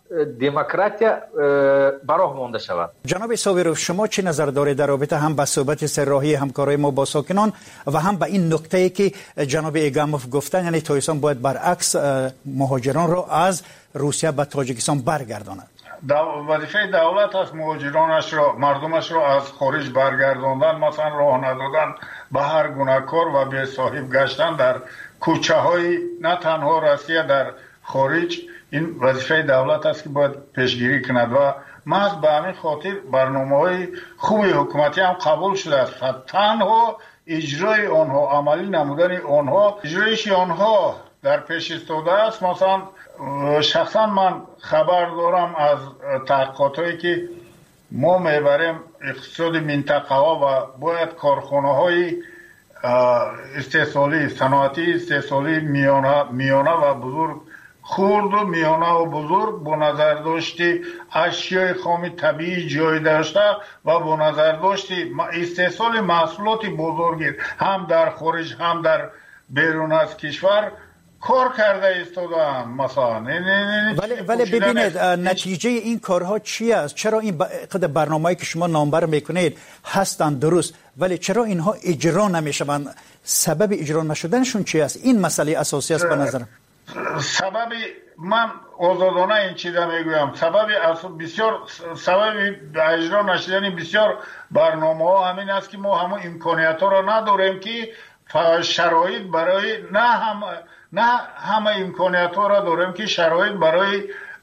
دموکراتیا براه مانده شود. جناب صابروف، شما چه نظر دارید در رابطه هم به صحبت سرراهی همکاری ما با ساکنان و هم به این نکته‌ای که جناب ایگاموف گفتن، یعنی تاجیکستان باید برعکس مهاجران را از روسیه به تاجیکستان برگرداند؟ وظیفه دولت است مهاجرانش را، مردمش را از خارج برگرداندن، مثلا راه ندادن به هر گونه کار و بی صاحب گشتن در کوچه های نه تنها روسیه در خارج. این وظیفه دولت است که باید پیشگیری کند و محض به همین خاطر برنامه‌های خوبی حکومتی هم قبول شده است. تنها اجرای آنها، عملی نمودن آنها، اجرایش آنها در پیش ایستاده است. مثلا شخصا من خبر دارم از تحقیقاتی که ما میبریم اقتصاد منطقه ها و باید کارخانه های استحصالی، صنعتی استحصالی میانه, میانه و بزرگ، خرد و میانه و بزرگ با نظر داشتی اشیای خام طبیعی جای داشته و با نظر داشتی استحصال محصولات بزرگی هم در خارج هم در بیرون از کشور کار کرده ایستادن. مثلا ولی ولی ببینید نتیجه این کارها چی است؟ چرا این قدر برنامه‌ای که شما نامبر میکنید هستند درست، ولی چرا اینها اجرا نمیشوند؟ سبب اجرا نشدنشون چی است؟ این مسئله اساسی است به نظرم. سبب من آزادانه این چیزا میگویم، سبب بسیار سبب اجرا نشدن بسیار برنامه‌ها همین است که ما همون امکانیت ها را نداریم که شرایط برای نه هم نه همه امکانیت ها را داریم که شرایط برای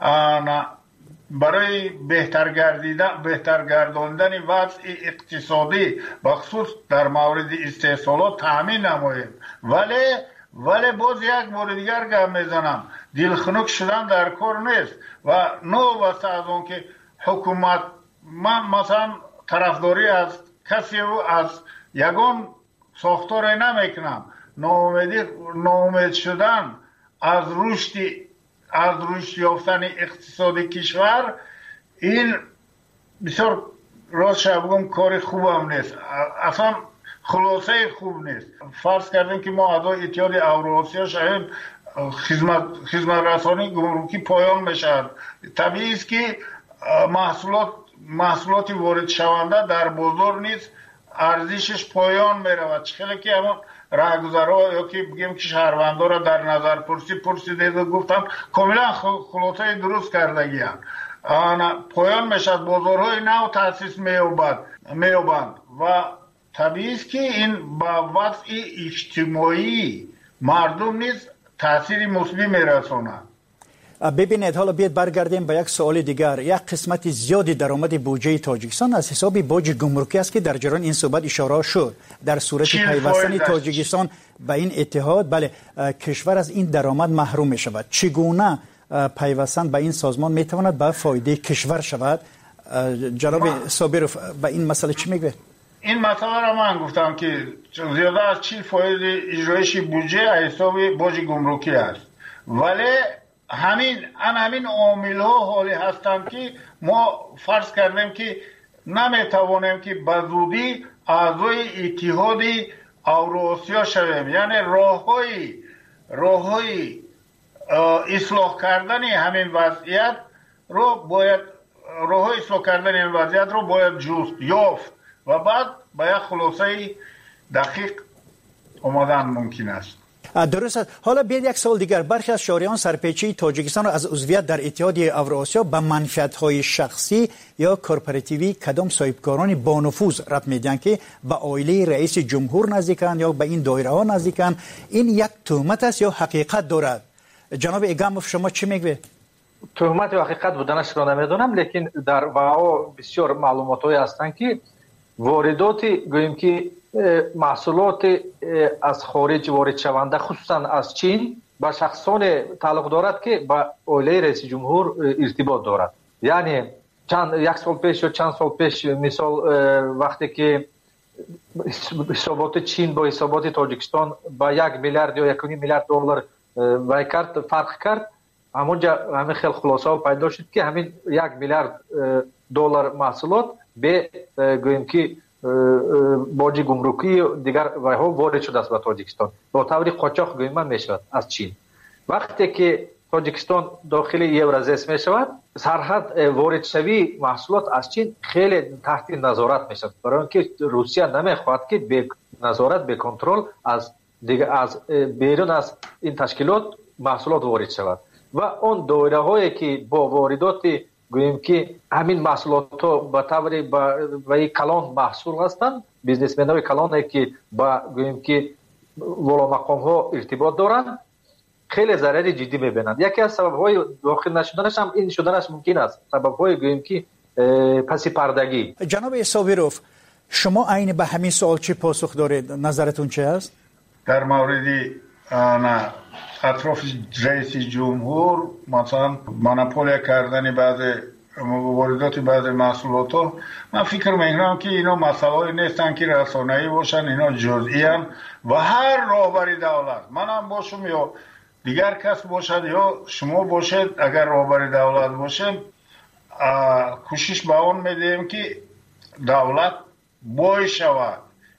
برای بهتر گردیدن بهتر گرداندن وضع اقتصادی بخصوص در مورد استحصالات تامین نماییم. ولی ولی باز یک بار دیگر گپ میزنم، دلخنک شدن در کار نیست و نو واسه از اون که حکومت، من مثلا طرفداری از کسی و از یگان ساختار نمیکنم. ناامیدی ناامید شدن از رشد از رشد یافتن اقتصاد کشور، این بسیار راست بگم کار خوبم نیست، اصلا خلاصه خوب نیست. فرض کردیم که ما اعضای اتحاد اوراسیا شاید خدمت خدمت رسانی گمرکی پایان بشد، طبیعی است که محصولات محصولات وارد شونده در بازار نیست ارزشش پایان میرود. چخیلی که اما راهگذرها یا که بگیم که شهروندان را در نظر پرسی پرسیدید و گفتم کاملا خلاصه درست کردگی هم. پایان میشد، بازارهای نو تاسیس میوبد میوبند و طبیعی است که این با وضع اجتماعی مردم نیز تاثیر مثبت میرساند. ببینید حالا بیاید برگردیم به یک سوال دیگر. یک قسمت زیادی درآمد بودجه تاجیکستان از حساب باج گمرکی است که در جریان این صحبت اشاره شد. در صورت پیوستن تاجیکستان به این اتحاد، بله، کشور از این درآمد محروم می شود. چگونه پیوستن به این سازمان می تواند به فایده کشور شود؟ جناب صابروف به این مسئله چی میگه؟ این مسئله را من گفتم که زیاده از چی فایده اجرایش بودجه از حساب باج گمرکی است، ولی همین ان همین عامل ها حالی هستند که ما فرض کردیم که نمیتوانیم که به زودی اعضای اتحاد اوراسیا شویم. یعنی راههای راههای اصلاح کردن همین وضعیت رو باید راههای اصلاح کردن این وضعیت رو باید جست یافت و بعد به یک خلاصه دقیق آمدن ممکن است. درست است. حالا بیاید یک سوال دیگر. برخی از شهریان سرپیچی تاجیکستان را از عضویت در اتحاد اوراسیا به منفعت‌های شخصی یا کورپوراتیوی کدام صاحبکاران با نفوذ رد میدن که به عائله رئیس جمهور نزدیکند یا به این دایره ها نزدیکند. این یک تهمت است یا حقیقت دارد؟ جناب ایگاموف شما چی میگوید؟ تهمت و حقیقت بودنش را نمیدونم، لیکن در واقع بسیار معلوماتی هستند که واردات گوییم که محصولات از خارج وارد شونده خصوصا از چین با شخصان تعلق دارد که با عائله رئیس جمهور ارتباط دارد. یعنی چند یک سال پیش یا چند سال پیش مثال وقتی که حسابات چین با حسابات تاجیکستان با یک میلیارد یا یک و نیم میلیارد دلار وای کرد، فرق کرد، همونجا همین خیلی خلاصه پیدا شد که همین یک میلیارد دلار محصولات به گوییم که باج گمرکی دیگر وایها وارد شده است به تاجیکستان با طور قاچاق گوییم میشود از چین. وقتی که тоҷикистон дохили евразес мешавад, сарҳад воридшавии маҳсулот аз чин хеле таҳти назорат мешавад, барои он ки русия намехоҳад ки бе назорат, бе контрол аз аз берун аз ин ташкилот маҳсулот ворид шавад ва он доираҳое ки бо воридоти гӯем ки ҳамин маҳсулотҳо ба таври ба и калон маҳсул ҳастанд, бизнесменҳои калоне ки ба гӯем ки воломақомҳо иртибот доранд, хеле зарари ҷиддӣ мебинанд. яке аз сабабҳои дохил нашуданаш ҳам ин шуданаш мумкин аст, сабабҳои гӯем ки паси пардагӣ. ҷаноби Собиров, шумо айни ба ҳамин суол чӣ посух доред? Назаратун чӣ аст? дар мавриди атрофи раиси ҷумҳур масалан монополия кардани баъзе воридоти баъзе маҳсулотҳо, ман фикр мекунам ки ино масъалаҳое нестанд ки расонаӣ бошанд, ино ҷузъиянд ва ҳар роҳбари давлат, манам бошам ё дигар кас бошад ё шумо бошед, агар роҳбари давлат бошед, кӯшиш ба он медиҳем ки давлат бой шавад,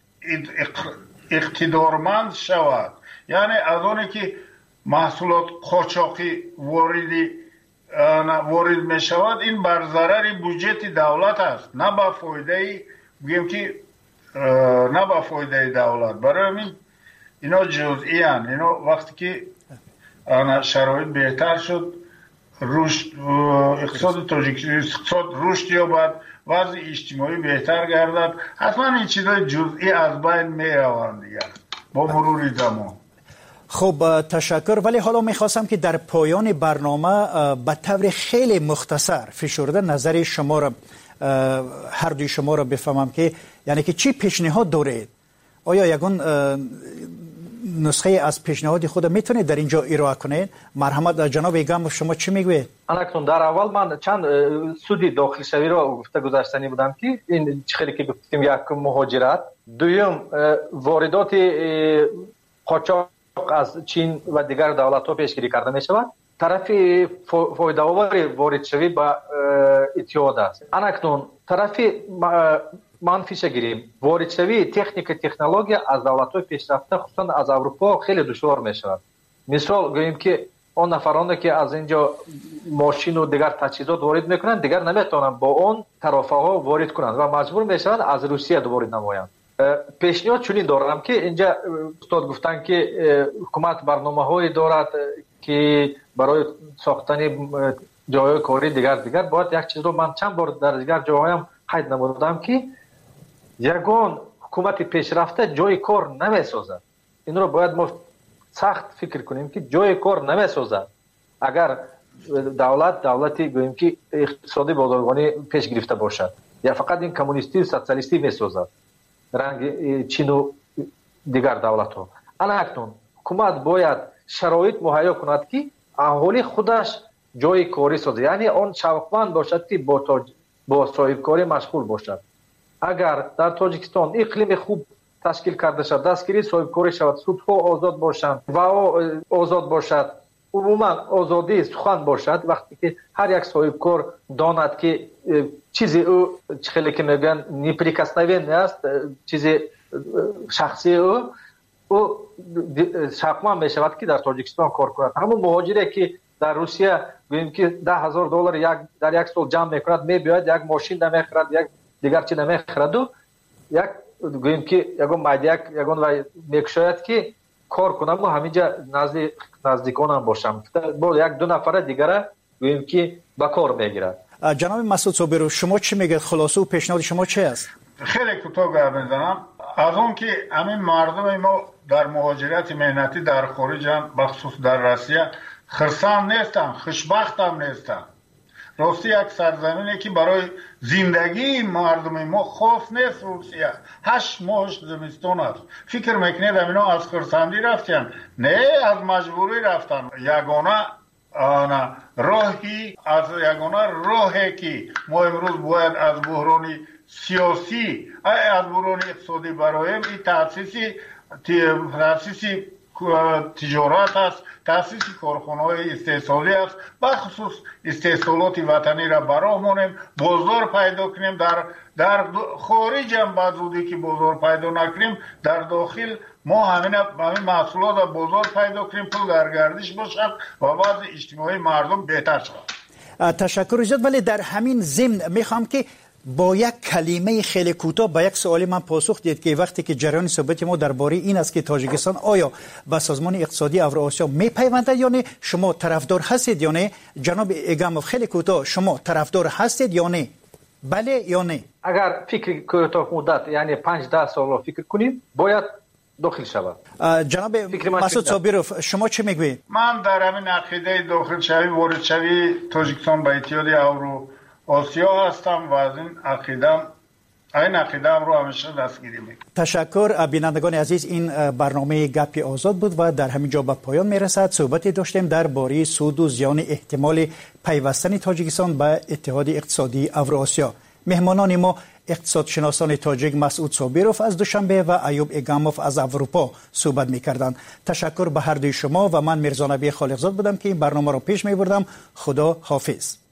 иқтидорманд шавад. яъне аз оне ки маҳсулот қочоқӣ вориди ворид мешавад, ин бар зарари буҷети давлат аст, на ба фоидаи бигем ки на ба фоидаи давлат. барои ҳамин ино ҷузъиян, ино вақте ки шароит беҳтар шуд, рушд иқтисоди тоҷикистон иқтисод рушд ёбад, вазъи иҷтимоӣ беҳтар гардад, ҳатман ин чизои ҷузъӣ аз байн мераванд дигар бо мурури замон. خب تشکر. ولی حالا میخواستم که در پایان برنامه به طور خیلی مختصر فشرده نظر شما را هر دوی شما را بفهمم که یعنی که چی پیشنهاد دارید؟ آیا یگان نسخه از پیشنهاد خود میتونید در اینجا ارائه کنید؟ مرحمت جناب گم شما چی میگوید؟ اکنون در اول من چند سودی داخل شوی را گفته گذاشتنی بودم که این خیلی که گفتیم یک مهاجرت، دوم واردات قاچاق از چین و دیگر دولت‌ها پیشگیری کرده می شود. طرف فایده آور وارد شوی با اتحاد است. اکنون طرف منفیش گیریم، وارد شوی تکنیک تکنولوژی از دولت‌های پیشرفته خصوصا از اروپا خیلی دشوار می شود. مثال گوییم که اون نفرانی که از اینجا ماشین و دیگر تجهیزات وارد میکنند دیگر نمیتونن با اون طرفه ها وارد کنند و مجبور میشوند از روسیه وارد نمایند. پیشنهاد چنین دارم که اینجا استاد گفتن که حکومت برنامه‌هایی دارد که برای ساختن جای کاری دیگر دیگر باید یک چیز رو من چند بار در دیگر جاهایم قید نمودم که یگان حکومت پیشرفته جای کار نمیسازد. این رو باید ما سخت فکر کنیم که جای کار نمیسازد. اگر دولت دولتی گوییم که اقتصادی بازرگانی پیش گرفته باشد یا فقط این کمونیستی سوسیالیستی میسازد رنگ چین و دیگر دولت ها. اکنون حکومت باید شرایط مهیا کند که اهالی خودش جای کاری سازد، یعنی آن شوقمند باشد که با با صاحب کاری مشغول باشد. اگر در تاجیکستان اقلیم خوب تشکیل کرده شد، دستگیری صاحب کاری شود، سودها آزاد باشند و آزاد باشد، عموما آزادی سخن باشد، وقتی که هر یک صاحب کار داند که چیزی او خیلی که میگن نیپریکسنوین است، چیزی شخصی او او شاقمان میشود که در تاجیکستان کار کند. همون مهاجری که در روسیه گوییم که ده هزار دلار یک در یک سال جمع میکند، میباید یک ماشین نمیخرد، یک دیگر چی نمیخرد و یک گوییم که یگان مایدیک یگان و میکشاید که کار کنم و همینجا نزدیک نزدیکانم باشم با یک دو نفر دیگر گوییم که با کار میگیرد. جناب مسعود صابرو شما چی میگید؟ خلاصه و پیشنهاد شما چی است؟ خیلی کوتاه گپ میزنم. از اون که همین مردم ما در مهاجرت مهنتی در خارجن بخصوص در روسیه خرسند نیستن، خوشبخت هم نیستن. راستی یک سرزمینی که برای زندگی مردم ما خاص نیست روسیه. هشت ماهش زمستان است. فکر میکنید اینا از خرسندی رفتن؟ نه، از مجبوری رفتن. یگانه آنا راهی از یگانه راهی که ما امروز باید از بحران سیاسی از بحران اقتصادی برایم این تأسیسی تأسیسی تجارت است، تاسیس کارخانه‌های استحصالی است، بخصوص استحصالات وطنی را براه مانیم، بازار پیدا کنیم. در در خارج هم بعد زودی که بازار پیدا نکنیم، در داخل ما همین همین محصولات را بازار پیدا کنیم، پول در گردش باشد و وضع اجتماعی مردم بهتر شود. تشکر زیاد. ولی در همین ضمن میخوام که با یک کلمه خیلی کوتاه با یک سوال من پاسخ دید که وقتی که جریان صحبت ما درباره این است که تاجیکستان آیا به سازمان اقتصادی اوراسیا میپیونده یا نه، شما طرفدار هستید یا نه؟ جناب ایگاموف خیلی کوتاه شما طرفدار هستید یا نه؟ بله یا نه؟ اگر فکر کوتاه مدت یعنی پنج ده سال فکر کنیم باید داخل شود. جناب مسعود صابروف شما چه میگویید؟ من در همین عقیده داخل شوی وارد شوی تاجیکستان به اتحادیه اورو آسیا هستم و از این عقیدم این عقیدم رو همیشه دستگیری میکنم. تشکر. بینندگان عزیز، این برنامه گپ آزاد بود و در همین جا به پایان میرسد. صحبتی داشتیم درباره سود و زیان احتمال پیوستن تاجیکستان به اتحاد اقتصادی اوراسیا. مهمانان ما اقتصادشناسان تاجیک مسعود صابروف از دوشنبه و ایوب ایگاموف از اروپا صحبت می‌کردند. تشکر به هر دوی شما و من میرزا نبی خالقزاد بودم که این برنامه را پیش می‌بردم. خدا حافظ.